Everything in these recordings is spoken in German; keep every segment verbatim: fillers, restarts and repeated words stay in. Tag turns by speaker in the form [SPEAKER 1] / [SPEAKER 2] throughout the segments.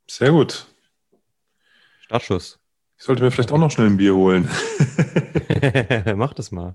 [SPEAKER 1] Sehr gut.
[SPEAKER 2] Startschuss.
[SPEAKER 1] Ich sollte mir vielleicht auch noch schnell ein Bier holen.
[SPEAKER 2] Mach das mal.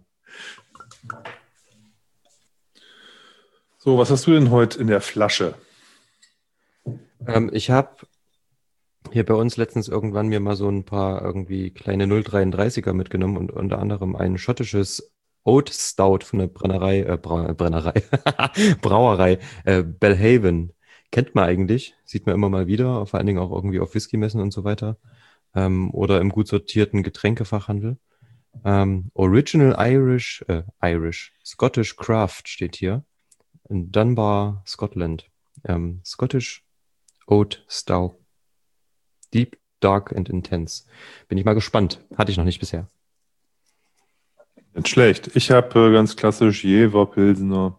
[SPEAKER 1] So, was hast du denn heute in der Flasche?
[SPEAKER 2] Ähm, ich habe hier bei uns letztens irgendwann mir mal so ein paar irgendwie kleine null Komma dreiunddreißiger mitgenommen und unter anderem ein schottisches Oat Stout von der Brennerei, äh, Brau Brennerei, Brauerei, äh, Belhaven. Kennt man eigentlich, sieht man immer mal wieder, vor allen Dingen auch irgendwie auf Whisky-Messen und so weiter. Ähm, oder im gut sortierten Getränkefachhandel. Ähm, Original Irish, äh, Irish, Scottish Craft steht hier. In Dunbar, Scotland. Ähm, Scottish Oat Stout. Deep, Dark and Intense. Bin ich mal gespannt. Hatte ich noch nicht bisher.
[SPEAKER 1] Nicht schlecht. Ich habe äh, ganz klassisch Jever Pilsener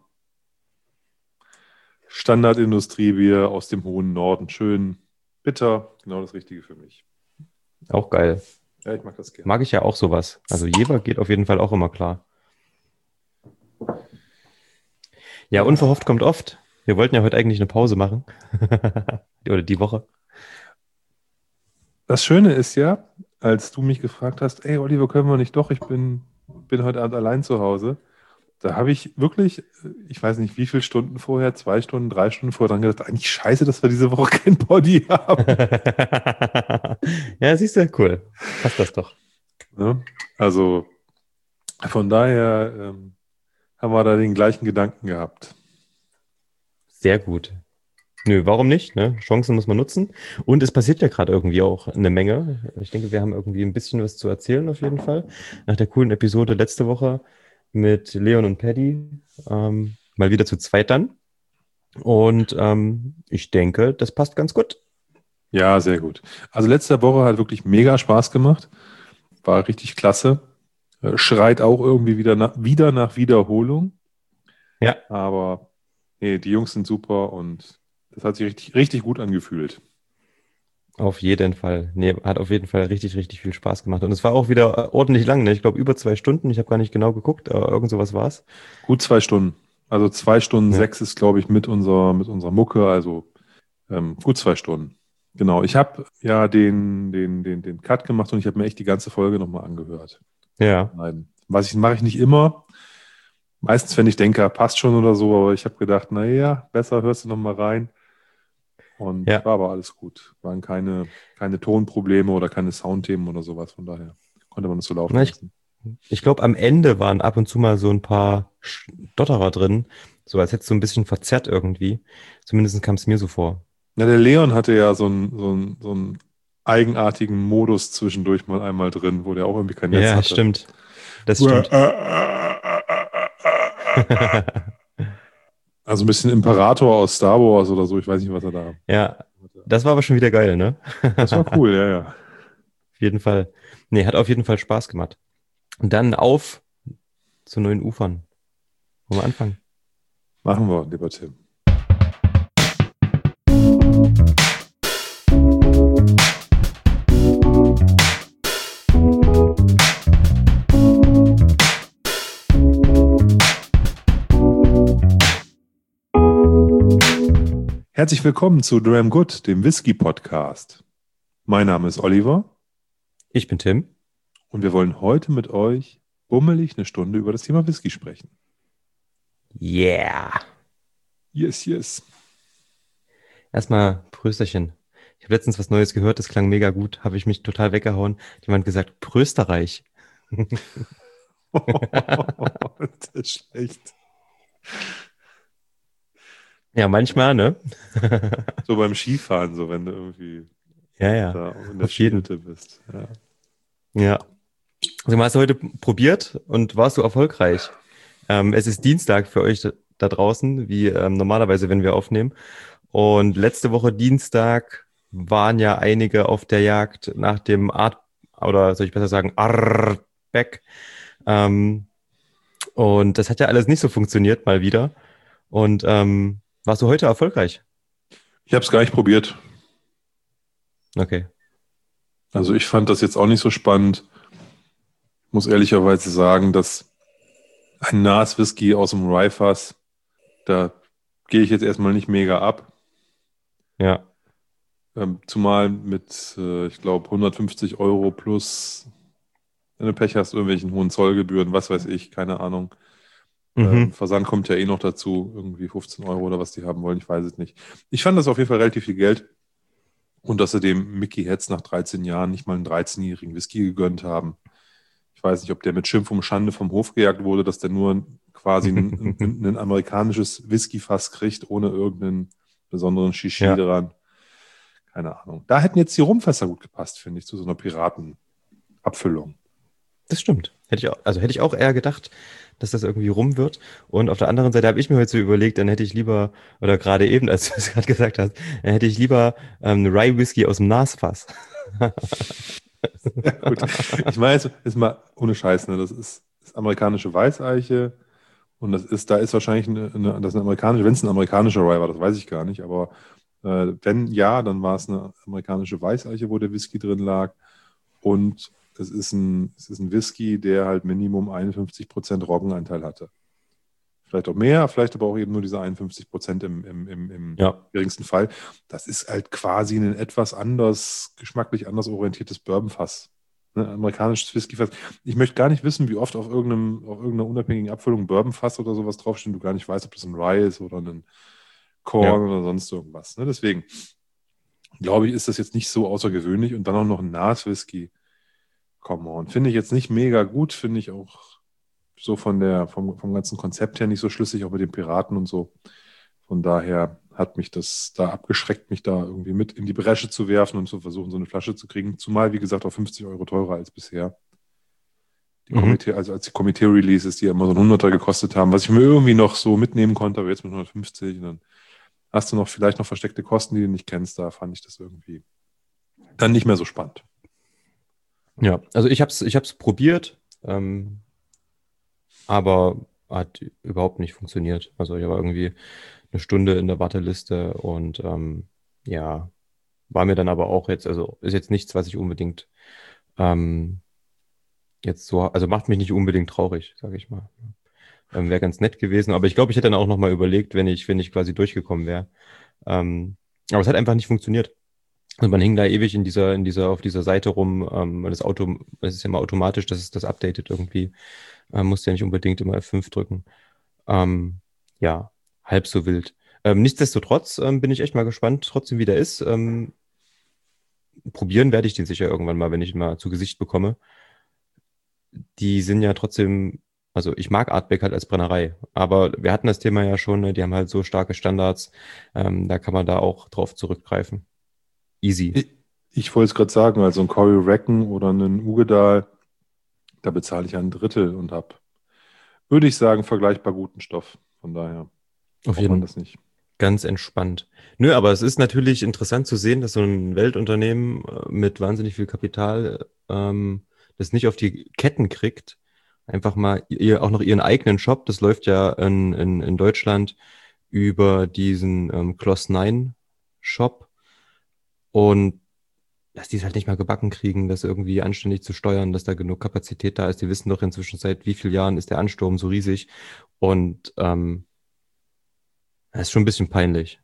[SPEAKER 1] Standardindustriebier aus dem hohen Norden. Schön bitter, genau das Richtige für mich.
[SPEAKER 2] Auch geil.
[SPEAKER 1] Ja, ich mag das gerne.
[SPEAKER 2] Mag ich ja auch sowas. Also Jever geht auf jeden Fall auch immer klar. Ja, unverhofft kommt oft. Wir wollten ja heute eigentlich eine Pause machen. Oder die Woche.
[SPEAKER 1] Das Schöne ist ja, als du mich gefragt hast, ey Oliver, können wir nicht doch, ich bin, bin heute Abend allein zu Hause. Da habe ich wirklich, äh, ich weiß nicht wie viele Stunden vorher, zwei Stunden, drei Stunden vorher dran gedacht, eigentlich scheiße, dass wir diese Woche kein Body haben.
[SPEAKER 2] Ja, siehst du, cool. Passt das doch.
[SPEAKER 1] Ne? Also von daher ähm, haben wir da den gleichen Gedanken gehabt.
[SPEAKER 2] Sehr gut. Nö, warum nicht? Ne? Chancen muss man nutzen. Und es passiert ja gerade irgendwie auch eine Menge. Ich denke, wir haben irgendwie ein bisschen was zu erzählen auf jeden Fall. Nach der coolen Episode letzte Woche mit Leon und Paddy. Ähm, mal wieder zu zweit dann. Und ähm, ich denke, das passt ganz gut.
[SPEAKER 1] Ja, sehr gut. Also letzte Woche hat wirklich mega Spaß gemacht. War richtig klasse. Äh, Schreit auch irgendwie wieder nach, wieder nach Wiederholung.
[SPEAKER 2] Ja,
[SPEAKER 1] Aber nee, die Jungs sind super und das hat sich richtig, richtig gut angefühlt.
[SPEAKER 2] auf jeden Fall. Nee, hat auf jeden Fall richtig, richtig viel Spaß gemacht. Und es war auch wieder äh, ordentlich lang, ne? Ich glaube, über zwei Stunden. Ich habe gar nicht genau geguckt, aber irgend sowas war es.
[SPEAKER 1] Gut zwei Stunden. Also zwei Stunden
[SPEAKER 2] Ja.
[SPEAKER 1] sechs ist, glaube ich, mit unserer, mit unserer Mucke. Also ähm, gut zwei Stunden. Genau. Ich habe ja den, den, den, den Cut gemacht und ich habe mir echt die ganze Folge nochmal angehört.
[SPEAKER 2] Ja.
[SPEAKER 1] Nein. Was ich mache ich nicht immer. Meistens, wenn ich denke, passt schon oder so, aber ich habe gedacht, naja, besser hörst du nochmal rein. Und
[SPEAKER 2] Ja.
[SPEAKER 1] war aber alles gut. Waren keine, keine Tonprobleme oder keine Soundthemen oder sowas. Von daher konnte man es so laufen
[SPEAKER 2] Na, ich
[SPEAKER 1] lassen.
[SPEAKER 2] Ich glaube, am Ende waren ab und zu mal so ein paar Stotterer drin, so als hättest du ein bisschen verzerrt irgendwie. Zumindest kam es mir so vor.
[SPEAKER 1] Ja, der Leon hatte ja so einen, so einen, so einen eigenartigen Modus zwischendurch mal einmal drin, wo der auch irgendwie kein Netz
[SPEAKER 2] Ja,
[SPEAKER 1] hatte.
[SPEAKER 2] stimmt. Das stimmt.
[SPEAKER 1] Also ein bisschen Imperator aus Star Wars oder so. Ich weiß nicht, was er da
[SPEAKER 2] Ja,
[SPEAKER 1] hatte.
[SPEAKER 2] das war aber schon wieder geil, ne?
[SPEAKER 1] Das war cool, ja, ja.
[SPEAKER 2] Auf jeden Fall. Nee, hat auf jeden Fall Spaß gemacht. Und dann auf zu neuen Ufern. Wollen wir anfangen?
[SPEAKER 1] Machen wir, lieber Tim. Herzlich willkommen zu Dram Good, dem Whisky-Podcast. Mein Name ist Oliver
[SPEAKER 2] Ich bin Tim.
[SPEAKER 1] und wir wollen heute mit euch bummelig eine Stunde über das Thema Whisky sprechen.
[SPEAKER 2] Yeah.
[SPEAKER 1] Yes, yes.
[SPEAKER 2] Erstmal Prösterchen. Ich habe letztens was Neues gehört, das klang mega gut. Habe ich mich total weggehauen. Jemand gesagt, Prösterreich.
[SPEAKER 1] Das ist schlecht.
[SPEAKER 2] Ja, manchmal, ne?
[SPEAKER 1] So beim Skifahren, so wenn du irgendwie
[SPEAKER 2] Ja, ja,
[SPEAKER 1] da in der
[SPEAKER 2] auf jeden.
[SPEAKER 1] Skihütte bist. Ja.
[SPEAKER 2] Ja. Also, hast du heute probiert und warst du erfolgreich? Ähm, es ist Dienstag für euch da draußen, wie ähm, normalerweise, wenn wir aufnehmen. Und letzte Woche Dienstag waren ja einige auf der Jagd nach dem Art, oder soll ich besser sagen, Artback. Ähm, und das hat ja alles nicht so funktioniert, mal wieder. Und ähm, warst du heute erfolgreich?
[SPEAKER 1] Ich habe es gar nicht probiert.
[SPEAKER 2] Okay.
[SPEAKER 1] Also ich fand das jetzt auch nicht so spannend. Muss ehrlicherweise sagen, dass ein Nas Whisky aus dem Rye-Fass, da gehe ich jetzt erstmal nicht mega ab.
[SPEAKER 2] Ja.
[SPEAKER 1] Ähm, zumal mit, äh, ich glaube, hundertfünfzig Euro plus, wenn du Pech hast, irgendwelchen hohen Zollgebühren, was weiß ich, keine Ahnung. Ähm,
[SPEAKER 2] Mhm.
[SPEAKER 1] Versand kommt ja eh noch dazu, irgendwie fünfzehn Euro oder was die haben wollen, ich weiß es nicht. Ich fand das auf jeden Fall relativ viel Geld und dass sie dem Mickey Hetz nach dreizehn Jahren nicht mal einen dreizehnjährigen Whisky gegönnt haben. Ich weiß nicht, ob der mit Schimpf und Schande vom Hof gejagt wurde, dass der nur quasi ein, ein, ein amerikanisches Whiskyfass kriegt, ohne irgendeinen besonderen Shishi
[SPEAKER 2] Ja,
[SPEAKER 1] dran. Keine Ahnung. Da hätten jetzt die Rumfässer gut gepasst, finde ich, zu so einer Piratenabfüllung.
[SPEAKER 2] das stimmt. Hätte ich auch, also hätte ich auch eher gedacht, dass das irgendwie rum wird. Und auf der anderen Seite habe ich mir heute so überlegt, dann hätte ich lieber, oder gerade eben, als du es gerade gesagt hast, dann hätte ich lieber ähm, Rye Whisky aus dem Nasfass.
[SPEAKER 1] Ja, gut. Ich meine, jetzt, jetzt mal ohne Scheiß, ne? Das ist, das amerikanische Weißeiche und das ist, da ist wahrscheinlich eine, eine, das ist eine amerikanische, wenn es ein amerikanischer Rye war, das weiß ich gar nicht, aber äh, wenn ja, dann war es eine amerikanische Weißeiche, wo der Whisky drin lag und es ist ein, es ist ein Whisky, der halt Minimum einundfünfzig Prozent Roggenanteil hatte. Vielleicht auch mehr, vielleicht aber auch eben nur diese einundfünfzig Prozent im, im, im, im
[SPEAKER 2] Ja,
[SPEAKER 1] geringsten Fall. Das ist halt quasi ein etwas anders, geschmacklich anders orientiertes Bourbonfass. Ne, amerikanisches Whiskyfass. Ich möchte gar nicht wissen, wie oft auf irgendeinem, auf irgendeiner unabhängigen Abfüllung Bourbonfass oder sowas draufsteht, du gar nicht weißt, ob das ein Rye ist oder ein
[SPEAKER 2] ja.
[SPEAKER 1] Korn oder sonst irgendwas. Ne? Deswegen glaube ich, ist das jetzt nicht so außergewöhnlich und dann auch noch ein Nas-Whisky. Come on. Finde ich jetzt nicht mega gut, finde ich auch so von der, vom, vom ganzen Konzept her nicht so schlüssig, auch mit den Piraten und so. Von daher hat mich das da abgeschreckt, mich da irgendwie mit in die Bresche zu werfen und zu versuchen, so eine Flasche zu kriegen. Zumal, wie gesagt, auch fünfzig Euro teurer als bisher. Die
[SPEAKER 2] Mhm.
[SPEAKER 1] Komitee, also als die Komitee-Releases, die ja immer so ein Hunderter gekostet haben, was ich mir irgendwie noch so mitnehmen konnte, aber jetzt mit hundertfünfzig, und dann hast du noch vielleicht noch versteckte Kosten, die du nicht kennst. Da fand ich das irgendwie dann nicht mehr so spannend.
[SPEAKER 2] Ja, also ich habe es ich hab's probiert, ähm, aber hat überhaupt nicht funktioniert. Also ich war irgendwie eine Stunde in der Warteliste und ähm, ja, war mir dann aber auch jetzt, also ist jetzt nichts, was ich unbedingt ähm, jetzt so, also macht mich nicht unbedingt traurig, sage ich mal. Ähm, wäre ganz nett gewesen, aber ich glaube, ich hätte dann auch noch mal überlegt, wenn ich, wenn ich quasi durchgekommen wäre. Ähm, aber es hat einfach nicht funktioniert. Also man hing da ewig in dieser, in dieser, auf dieser Seite rum, ähm, weil das Auto, es ist ja immer automatisch, dass es das updatet irgendwie. Ähm, musste ja nicht unbedingt immer F fünf drücken. Ähm, ja, halb so wild. Ähm, nichtsdestotrotz ähm, bin ich echt mal gespannt, trotzdem wie der ist. Ähm, probieren werde ich den sicher irgendwann mal, wenn ich ihn mal zu Gesicht bekomme. Die sind ja trotzdem, also ich mag Artback halt als Brennerei, aber wir hatten das Thema ja schon, ne? Die haben halt so starke Standards, ähm, da kann man da auch drauf zurückgreifen. Easy.
[SPEAKER 1] Ich, ich wollte es gerade sagen, also ein Cory Recken oder einen Ugedal, da bezahle ich ein Drittel und habe, würde ich sagen, vergleichbar guten Stoff. Von daher
[SPEAKER 2] Auf
[SPEAKER 1] braucht man
[SPEAKER 2] jeden
[SPEAKER 1] das nicht.
[SPEAKER 2] Ganz entspannt. Nö, aber es ist natürlich interessant zu sehen, dass so ein Weltunternehmen äh, mit wahnsinnig viel Kapital ähm, das nicht auf die Ketten kriegt. Einfach mal ihr auch noch ihren eigenen Shop. Das läuft ja in, in, in Deutschland über diesen ähm, Clos Nine Shop. Und dass die es halt nicht mal gebacken kriegen, das irgendwie anständig zu steuern, dass da genug Kapazität da ist. Die wissen doch inzwischen seit wie vielen Jahren ist der Ansturm so riesig. Und ähm, das ist schon ein bisschen peinlich.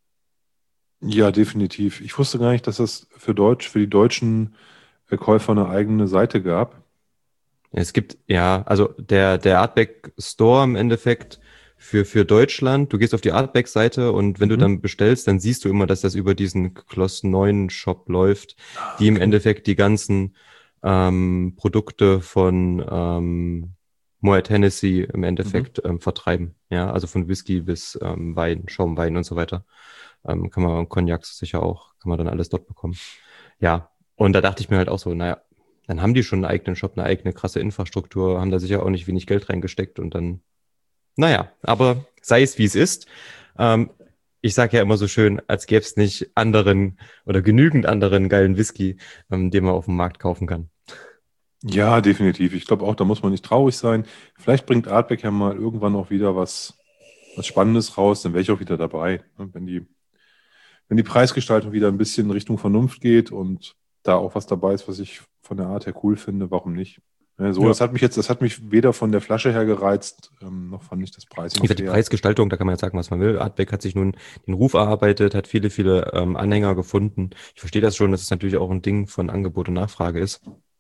[SPEAKER 1] Ja, definitiv. Ich wusste gar nicht, dass es für Deutsch, für die deutschen äh, Käufer eine eigene Seite gab.
[SPEAKER 2] Es gibt, ja, also der, der Artback Store im Endeffekt für, für Deutschland, du gehst auf die Artback-Seite und wenn du
[SPEAKER 1] Mhm.
[SPEAKER 2] dann bestellst, dann siehst du immer, dass das über diesen Kloss neun Shop läuft,
[SPEAKER 1] Ah,
[SPEAKER 2] die im
[SPEAKER 1] okay.
[SPEAKER 2] Endeffekt die ganzen ähm, Produkte von ähm, Moet Hennessy im
[SPEAKER 1] Mhm.
[SPEAKER 2] Endeffekt ähm, vertreiben. Ja, also von Whisky bis ähm, Wein, Schaumwein und so weiter. Ähm, kann man, Cognac sicher auch, kann man dann alles dort bekommen. Ja, und da dachte ich mir halt auch so, naja, dann haben die schon einen eigenen Shop, eine eigene krasse Infrastruktur, haben da sicher auch nicht wenig Geld reingesteckt und dann, naja, aber sei es wie es ist. Ähm, ich sage ja immer so schön, als gäbe es nicht anderen oder genügend anderen geilen Whisky, ähm, den man auf dem Markt kaufen kann.
[SPEAKER 1] Ja, definitiv. Ich glaube auch, da muss man nicht traurig sein. Vielleicht bringt Artback ja mal irgendwann auch wieder was, was Spannendes raus, dann wäre ich auch wieder dabei. Ne? Wenn die, wenn die Preisgestaltung wieder ein bisschen in Richtung Vernunft geht und da auch was dabei ist, was ich von der Art her cool finde, warum nicht? Ja, so,
[SPEAKER 2] Ja.
[SPEAKER 1] das hat mich jetzt, das hat mich weder von der Flasche her gereizt, ähm, noch fand ich das Pricing
[SPEAKER 2] Wie gesagt, die
[SPEAKER 1] fair.
[SPEAKER 2] Preisgestaltung, da kann man jetzt sagen, was man will. Artback hat sich nun den Ruf erarbeitet, hat viele, viele ähm, Anhänger gefunden. Ich verstehe das schon, dass es natürlich auch ein Ding von Angebot und Nachfrage ist.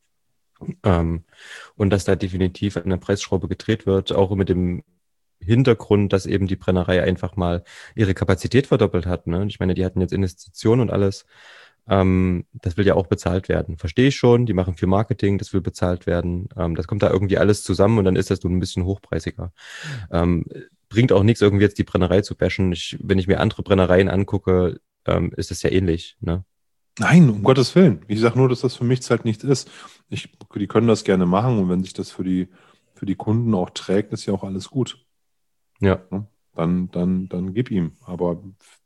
[SPEAKER 2] Ähm, und dass da definitiv an der Preisschraube gedreht wird, auch mit dem Hintergrund, dass eben die Brennerei einfach mal ihre Kapazität verdoppelt hat. Ne? Ich meine, die hatten jetzt Investitionen und alles. Ähm, das will ja auch bezahlt werden. Verstehe ich schon, die machen viel Marketing, das will bezahlt werden. Ähm, das kommt da irgendwie alles zusammen und dann ist das nun ein bisschen hochpreisiger. Ähm, bringt auch nichts, irgendwie jetzt die Brennerei zu bashen. Ich, wenn ich mir andere Brennereien angucke, ähm, ist das ja ähnlich. Ne?
[SPEAKER 1] Nein, um Gottes Willen. Ich sage nur, dass das für mich halt nichts ist. Ich, die können das gerne machen und wenn sich das für die, für die Kunden auch trägt, ist ja auch alles gut.
[SPEAKER 2] Ja,
[SPEAKER 1] Ne? Dann, dann, dann gib ihm. Aber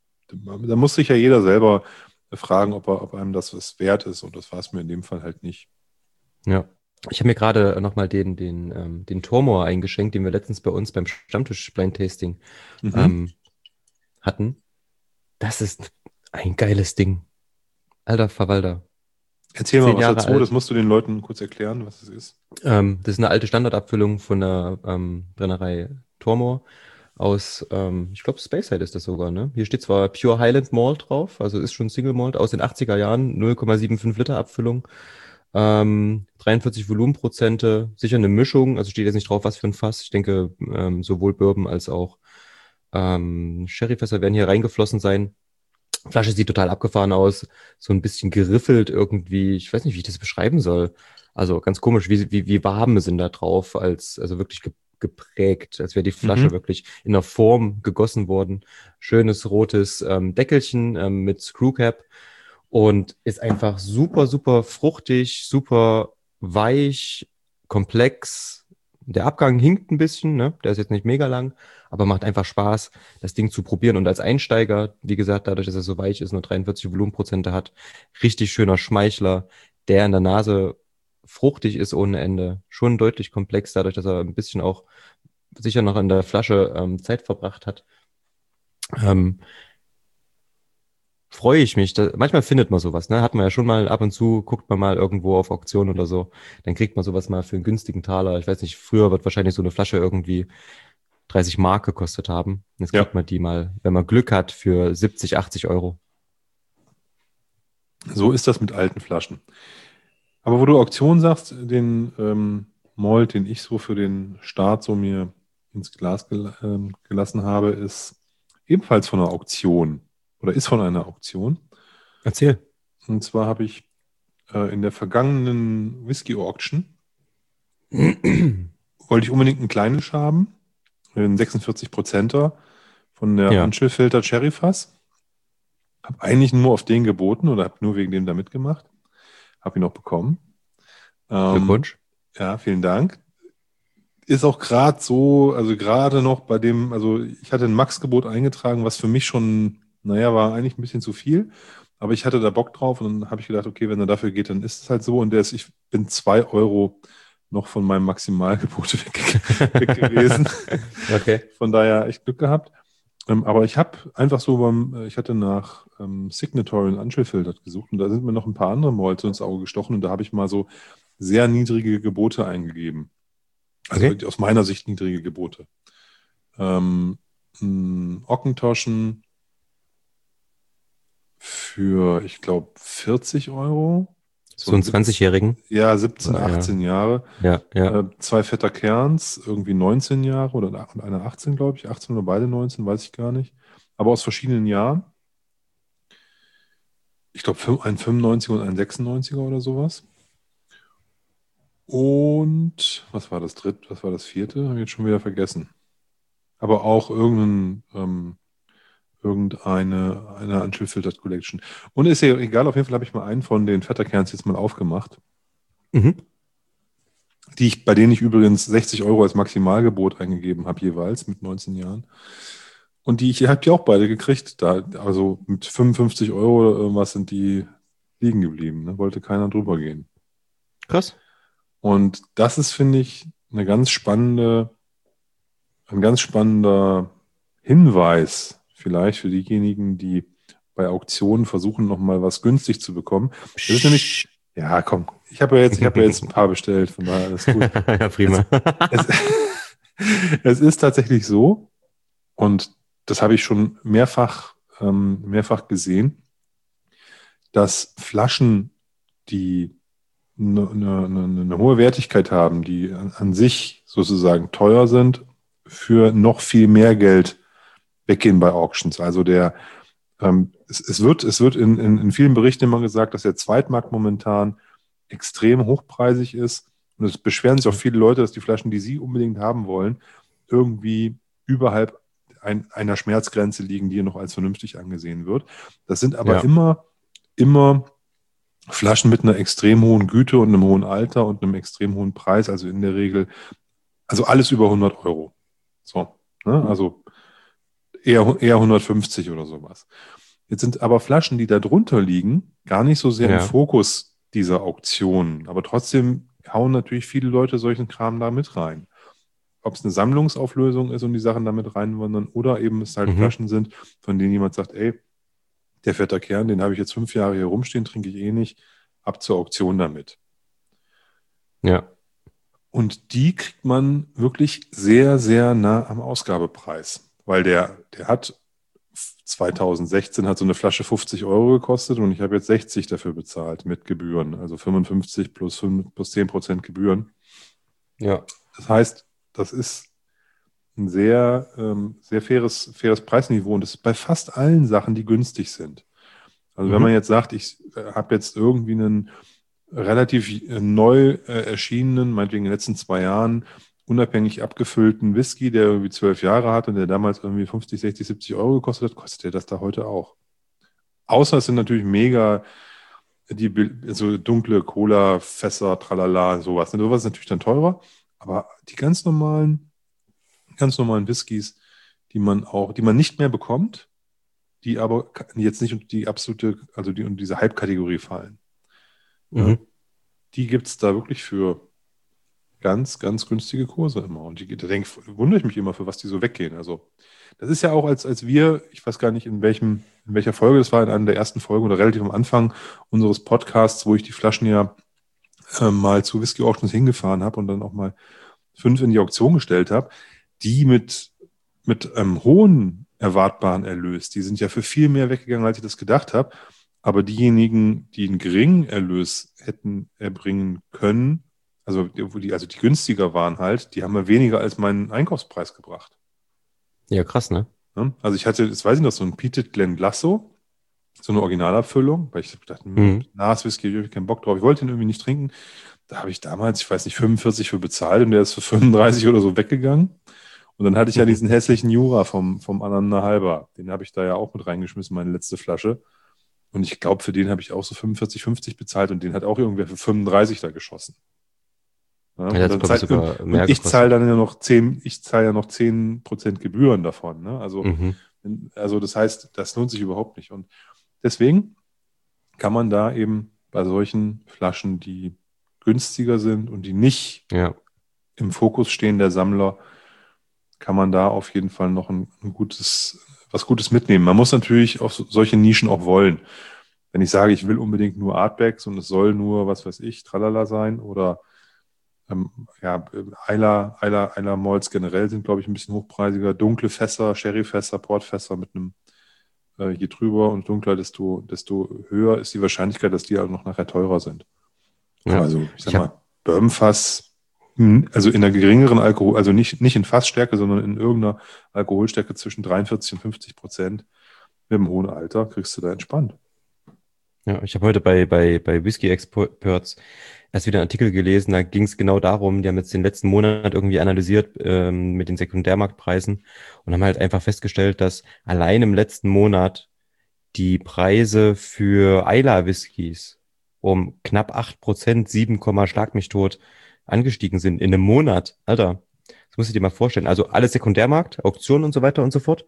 [SPEAKER 1] da muss sich ja jeder selber fragen, ob, er, ob einem das was wert ist. Und das war es mir in dem Fall halt nicht.
[SPEAKER 2] ja. Ich habe mir gerade nochmal den, den, ähm, den Tormor eingeschenkt, den wir letztens bei uns beim Stammtisch Blind Tasting
[SPEAKER 1] Mhm.
[SPEAKER 2] ähm, hatten. Das ist ein geiles Ding. Alter Verwalter.
[SPEAKER 1] Erzähl mal
[SPEAKER 2] Zehn
[SPEAKER 1] was
[SPEAKER 2] Jahre
[SPEAKER 1] dazu. Das
[SPEAKER 2] alt.
[SPEAKER 1] musst du den Leuten kurz erklären, was es ist.
[SPEAKER 2] Ähm, das ist eine alte Standardabfüllung von der ähm, Brennerei Tormor aus, ähm, ich glaube, Speyside ist das sogar, ne? Hier steht zwar Pure Highland Malt drauf, also ist schon Single Malt aus den achtziger Jahren, null Komma fünfundsiebzig Liter Abfüllung, ähm, dreiundvierzig Volumenprozente, sicher eine Mischung, also steht jetzt nicht drauf, was für ein Fass. Ich denke, ähm, sowohl Bourbon als auch ähm, Sherryfässer werden hier reingeflossen sein. Flasche sieht total abgefahren aus, so ein bisschen geriffelt irgendwie. Ich weiß nicht, wie ich das beschreiben soll. Also ganz komisch, wie, wie, wie Waben sind da drauf, als, also wirklich ge geprägt, als wäre die Flasche
[SPEAKER 1] Mhm.
[SPEAKER 2] wirklich in der Form gegossen worden. Schönes rotes ähm, Deckelchen ähm, mit Screwcap und ist einfach super, super fruchtig, super weich, komplex. Der Abgang hinkt ein bisschen, ne? Der ist jetzt nicht mega lang, aber macht einfach Spaß, das Ding zu probieren. Und als Einsteiger, wie gesagt, dadurch, dass er so weich ist, nur dreiundvierzig Volumenprozente hat, richtig schöner Schmeichler, der in der Nase fruchtig ist ohne Ende. Schon deutlich komplex, dadurch, dass er ein bisschen auch sicher noch in der Flasche ähm, Zeit verbracht hat. Ähm, freue ich mich. Da, manchmal findet man sowas, ne? Hat man ja schon mal ab und zu, guckt man mal irgendwo auf Auktion oder so, dann kriegt man sowas mal für einen günstigen Taler. Ich weiß nicht, früher wird wahrscheinlich so eine Flasche irgendwie dreißig Mark gekostet haben. Jetzt
[SPEAKER 1] Ja,
[SPEAKER 2] kriegt man die mal, wenn man Glück hat, für siebzig, achtzig Euro.
[SPEAKER 1] so ist das mit alten Flaschen. Aber wo du Auktion sagst, den ähm, Malt, den ich so für den Start so mir ins Glas gel ähm, gelassen habe, ist ebenfalls von einer Auktion oder ist von einer Auktion.
[SPEAKER 2] Erzähl.
[SPEAKER 1] Und zwar habe ich äh, in der vergangenen Whisky Auction wollte ich unbedingt einen kleinen haben, einen sechsundvierzig Prozenter von der
[SPEAKER 2] Ja,
[SPEAKER 1] Anschel-Filter Cherry Fass. Habe eigentlich nur auf den geboten oder habe nur wegen dem da mitgemacht. Habe ihn auch bekommen. Ähm,
[SPEAKER 2] Glückwunsch.
[SPEAKER 1] ja, vielen Dank. Ist auch gerade so, also gerade noch bei dem, also ich hatte ein Max-Gebot eingetragen, was für mich schon, naja, war eigentlich ein bisschen zu viel, aber ich hatte da Bock drauf und dann habe ich gedacht, okay, wenn er dafür geht, dann ist es halt so und der ist, ich bin zwei Euro noch von meinem Maximalgebot weg, weg gewesen.
[SPEAKER 2] Okay.
[SPEAKER 1] Von daher echt Glück gehabt. Ähm, aber ich habe einfach so beim, äh, ich hatte nach ähm, Signatory und Anschel-Filter gesucht und da sind mir noch ein paar andere Malls ins Auge gestochen und da habe ich mal so sehr niedrige Gebote eingegeben. Also
[SPEAKER 2] Okay.
[SPEAKER 1] wirklich aus meiner Sicht niedrige Gebote. Ähm, ein Ockentoschen für, ich glaube, vierzig Euro. So
[SPEAKER 2] So
[SPEAKER 1] ein
[SPEAKER 2] einen
[SPEAKER 1] siebzehn,
[SPEAKER 2] zwanzig-Jährigen.
[SPEAKER 1] ja, siebzehn,
[SPEAKER 2] Ja,
[SPEAKER 1] achtzehn Jahre.
[SPEAKER 2] ja, ja.
[SPEAKER 1] Äh, zwei Vetter Kerns, irgendwie neunzehn Jahre oder und einer achtzehn, glaube ich. achtzehn oder beide neunzehn, weiß ich gar nicht. Aber aus verschiedenen Jahren. Ich glaube, ein fünfundneunziger und ein sechsundneunziger oder sowas. Und was war das dritte? Was war das vierte? Habe ich jetzt schon wieder vergessen. Aber auch irgendein, ähm, irgendeine eine Unfiltered Collection. Und ist ja egal, auf jeden Fall habe ich mal einen von den Vetterkerns jetzt mal aufgemacht,
[SPEAKER 2] Mhm.
[SPEAKER 1] die ich, bei denen ich übrigens sechzig Euro als Maximalgebot eingegeben habe, jeweils mit neunzehn Jahren. Und die, ich habe die auch beide gekriegt. Da, also mit fünfundfünfzig Euro oder irgendwas sind die liegen geblieben. Ne? Wollte keiner drüber gehen.
[SPEAKER 2] Krass.
[SPEAKER 1] Und das ist, finde ich, eine ganz spannende, ein ganz spannender Hinweis, vielleicht für diejenigen, die bei Auktionen versuchen, nochmal was günstig zu bekommen. Das ist nämlich,
[SPEAKER 2] Psch.
[SPEAKER 1] Ja, komm. Ich habe ja jetzt, ich habe ja jetzt ein paar bestellt, von daher alles gut.
[SPEAKER 2] Ja,
[SPEAKER 1] Es,
[SPEAKER 2] prima.
[SPEAKER 1] es, es ist tatsächlich so, und das habe ich schon mehrfach, ähm, mehrfach gesehen, dass Flaschen, die eine, eine, eine eine hohe Wertigkeit haben, die an, an sich sozusagen teuer sind, für noch viel mehr Geld weggehen bei Auctions. Also der, ähm, es, es wird, es wird in, in, in vielen Berichten immer gesagt, dass der Zweitmarkt momentan extrem hochpreisig ist. Und es beschweren sich auch viele Leute, dass die Flaschen, die sie unbedingt haben wollen, irgendwie überhalb ein, einer Schmerzgrenze liegen, die noch als vernünftig angesehen wird. Das sind aber
[SPEAKER 2] Ja,
[SPEAKER 1] immer, immer Flaschen mit einer extrem hohen Güte und einem hohen Alter und einem extrem hohen Preis, also in der Regel, also alles über hundert Euro. So, ne? Also eher, eher hundertfünfzig oder sowas. Jetzt sind aber Flaschen, die da drunter liegen, gar nicht so sehr im
[SPEAKER 2] ja.
[SPEAKER 1] Fokus dieser Auktionen. Aber trotzdem hauen natürlich viele Leute solchen Kram da mit rein. Ob es eine Sammlungsauflösung ist und die Sachen damit reinwandern oder eben es halt
[SPEAKER 2] Mhm.
[SPEAKER 1] Flaschen sind, von denen jemand sagt, ey, der fette Kern, den habe ich jetzt fünf Jahre hier rumstehen, trinke ich eh nicht, ab zur Auktion damit.
[SPEAKER 2] Ja.
[SPEAKER 1] Und die kriegt man wirklich sehr, sehr nah am Ausgabepreis, weil der, der hat zweitausendsechzehn hat so eine Flasche fünfzig Euro gekostet und ich habe jetzt sechzig dafür bezahlt mit Gebühren, also fünfundfünfzig plus, fünf, plus zehn Prozent Gebühren.
[SPEAKER 2] Ja.
[SPEAKER 1] Das heißt, das ist ein sehr, ähm, sehr faires, faires Preisniveau und das ist bei fast allen Sachen, die günstig sind. Also wenn man
[SPEAKER 2] Mhm.
[SPEAKER 1] jetzt sagt, ich äh, habe jetzt irgendwie einen relativ äh, neu äh, erschienenen, meinetwegen in den letzten zwei Jahren, unabhängig abgefüllten Whisky, der irgendwie zwölf Jahre hat und der damals irgendwie fünfzig, sechzig, siebzig Euro gekostet hat, kostet der das da heute auch. Außer es sind natürlich mega die Bil- also dunkle Cola-Fässer, tralala, sowas. Und sowas ist natürlich dann teurer, aber die ganz normalen, ganz normalen Whiskys, die man auch, die man nicht mehr bekommt, die aber jetzt nicht unter die absolute, also die unter diese Hype-Kategorie fallen. Ja?
[SPEAKER 2] Mhm.
[SPEAKER 1] Die gibt es da wirklich für ganz, ganz günstige Kurse immer. Und die, da denk, wundere ich mich immer, für was die so weggehen. Also, das ist ja auch, als, als wir, ich weiß gar nicht, in welchem, in welcher Folge das war, in einer der ersten Folgen oder relativ am Anfang unseres Podcasts, wo ich die Flaschen ja äh, mal zu Whisky Auctions hingefahren habe und dann auch mal fünf in die Auktion gestellt habe, die mit, mit einem hohen erwartbaren Erlös, die sind ja für viel mehr weggegangen, als ich das gedacht habe. Aber diejenigen, die einen geringen Erlös hätten erbringen können, also die, also die günstiger waren halt, die haben ja weniger als meinen Einkaufspreis gebracht.
[SPEAKER 2] Ja, krass, ne?
[SPEAKER 1] Ne? Also ich hatte, das weiß ich noch, so ein Peated Glenlasso, so eine Originalabfüllung, weil ich dachte, hm,
[SPEAKER 2] Mhm.
[SPEAKER 1] Nas-Whisky, ich habe keinen Bock drauf, ich wollte ihn irgendwie nicht trinken. Da habe ich damals, ich weiß nicht, fünfundvierzig für bezahlt und der ist für fünfunddreißig oder so weggegangen. Und dann hatte ich ja diesen hässlichen Jura vom, vom Aneinander Halber. Den habe ich da ja auch mit reingeschmissen, meine letzte Flasche. Und ich glaube, für den habe ich auch so fünfundvierzig, fünfzig bezahlt und den hat auch irgendwer für fünfunddreißig da geschossen. Ja,
[SPEAKER 2] Ja, der
[SPEAKER 1] und
[SPEAKER 2] hat,
[SPEAKER 1] dann
[SPEAKER 2] glaube ich,
[SPEAKER 1] zahlt, und,
[SPEAKER 2] sogar mehr
[SPEAKER 1] und ich zahle
[SPEAKER 2] gekostet.
[SPEAKER 1] dann ja noch zehn, ich zahle ja noch zehn Prozent Gebühren davon. Ne? Also,
[SPEAKER 2] Mhm.
[SPEAKER 1] also das heißt, das lohnt sich überhaupt nicht. Und deswegen kann man da eben bei solchen Flaschen, die günstiger sind und die nicht
[SPEAKER 2] Ja.
[SPEAKER 1] im Fokus stehen der Sammler, kann man da auf jeden Fall noch ein, ein gutes, was Gutes mitnehmen. Man muss natürlich auch so, solche Nischen auch wollen. Wenn ich sage, ich will unbedingt nur Artbacks und es soll nur, was weiß ich, Tralala sein oder ähm, ja, Eiler, Eiler, Eiler Malls generell sind, glaube ich, ein bisschen hochpreisiger. Dunkle Fässer, Sherryfässer, Portfässer mit einem, äh, je drüber und dunkler, desto, desto höher ist die Wahrscheinlichkeit, dass die auch noch nachher teurer sind.
[SPEAKER 2] Ja.
[SPEAKER 1] Aber so, ich sag
[SPEAKER 2] Ich habe
[SPEAKER 1] mal, Bourbonfass, hm, also in einer geringeren Alkohol, also nicht, nicht in Fassstärke, sondern in irgendeiner Alkoholstärke zwischen dreiundvierzig und fünfzig Prozent mit einem hohen Alter, kriegst du da entspannt.
[SPEAKER 2] ja, ich hab heute bei, bei, bei Whisky Experts erst wieder einen Artikel gelesen, da ging es genau darum, die haben jetzt den letzten Monat irgendwie analysiert ähm, mit den Sekundärmarktpreisen und haben halt einfach festgestellt, dass allein im letzten Monat die Preise für Islay-Whiskys um knapp acht Prozent, sieben, Schlag mich tot, angestiegen sind in einem Monat. Alter, das musst du dir mal vorstellen. Also alles Sekundärmarkt, Auktionen und so weiter und so fort.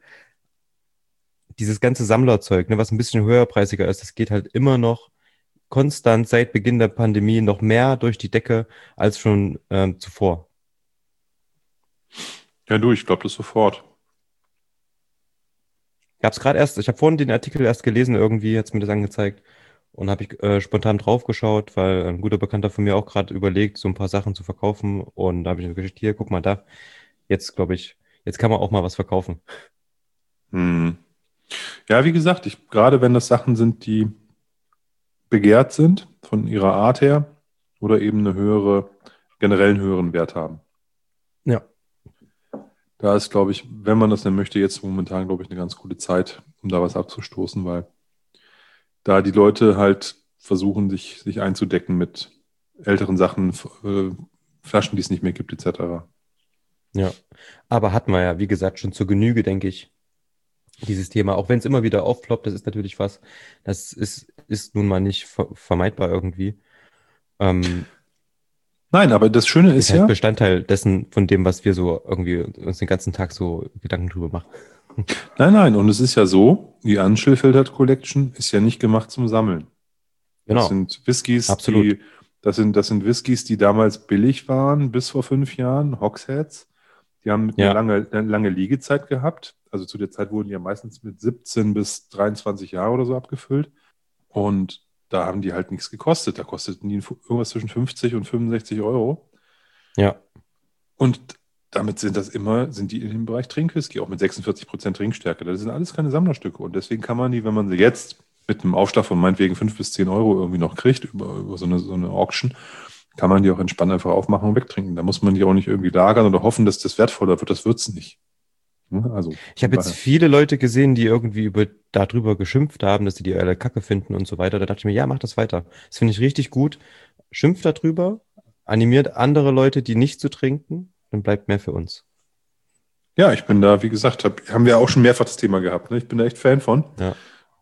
[SPEAKER 2] Dieses ganze Sammlerzeug, ne, was ein bisschen höherpreisiger ist, das geht halt immer noch konstant seit Beginn der Pandemie noch mehr durch die Decke als schon ähm, zuvor.
[SPEAKER 1] Ja, du, ich glaube das sofort.
[SPEAKER 2] Ich habe es gerade erst, ich habe vorhin den Artikel erst gelesen, irgendwie hat's mir das angezeigt. und habe ich äh, spontan drauf geschaut, weil ein guter Bekannter von mir auch gerade überlegt, so ein paar Sachen zu verkaufen. Und da habe ich mir gesagt, hier, guck mal da, jetzt glaube ich, jetzt kann man auch mal was verkaufen.
[SPEAKER 1] Hm. Ja, wie gesagt, ich, gerade wenn das Sachen sind, die begehrt sind von ihrer Art her oder eben eine höhere, generell einen höheren Wert haben.
[SPEAKER 2] Ja,
[SPEAKER 1] Da ist, glaube ich, wenn man das denn möchte, jetzt momentan, glaube ich, eine ganz gute Zeit, um da was abzustoßen, weil da die Leute halt versuchen, sich, sich einzudecken mit älteren Sachen, F- äh, Flaschen, die es nicht mehr gibt, et cetera.
[SPEAKER 2] ja. Aber hatten wir ja, wie gesagt, schon zur Genüge, denke ich, dieses Thema. Auch wenn es immer wieder aufploppt, das ist natürlich was, das ist, ist nun mal nicht ver vermeidbar irgendwie. Ähm,
[SPEAKER 1] Nein, aber das Schöne ist
[SPEAKER 2] Ist halt
[SPEAKER 1] ja,
[SPEAKER 2] Bestandteil dessen, von dem, was wir so irgendwie uns den ganzen Tag so Gedanken drüber machen.
[SPEAKER 1] nein, nein, und es ist ja so, die Unschilfiltered Collection ist ja nicht gemacht zum Sammeln. Das
[SPEAKER 2] Genau,
[SPEAKER 1] sind Whiskys,
[SPEAKER 2] absolut.
[SPEAKER 1] die, das sind, das sind Whiskys, die damals billig waren, bis vor fünf Jahren, Hogsheads. Die haben eine
[SPEAKER 2] Ja,
[SPEAKER 1] lange, eine lange Liegezeit gehabt. Also zu der Zeit wurden die ja meistens mit siebzehn bis dreiundzwanzig Jahre oder so abgefüllt. Und da haben die halt nichts gekostet. Da kosteten die irgendwas zwischen fünfzig und fünfundsechzig Euro.
[SPEAKER 2] ja,
[SPEAKER 1] Und damit sind das immer, sind die in dem Bereich Trinkwhisky, auch mit sechsundvierzig Prozent Trinkstärke. Das sind alles keine Sammlerstücke. Und deswegen kann man die, wenn man sie jetzt mit einem Aufschlag von meinetwegen fünf bis zehn Euro irgendwie noch kriegt, über, über so eine, so eine Auction, kann man die auch entspannt einfach aufmachen und wegtrinken. Da muss man die auch nicht irgendwie lagern oder hoffen, dass das wertvoller wird. Das wird es nicht. Ja, also
[SPEAKER 2] ich
[SPEAKER 1] von
[SPEAKER 2] habe jetzt
[SPEAKER 1] daher.
[SPEAKER 2] viele Leute gesehen, die irgendwie über darüber geschimpft haben, dass sie die alle Kacke finden und so weiter. Da dachte ich mir, ja, mach das weiter. Das finde ich richtig gut. Schimpft darüber, animiert andere Leute, die nicht zu trinken, dann bleibt mehr für uns.
[SPEAKER 1] Ja, ich bin da, wie gesagt, hab, haben wir auch schon mehrfach das Thema gehabt. Ne? Ich bin da echt Fan von.
[SPEAKER 2] Ja,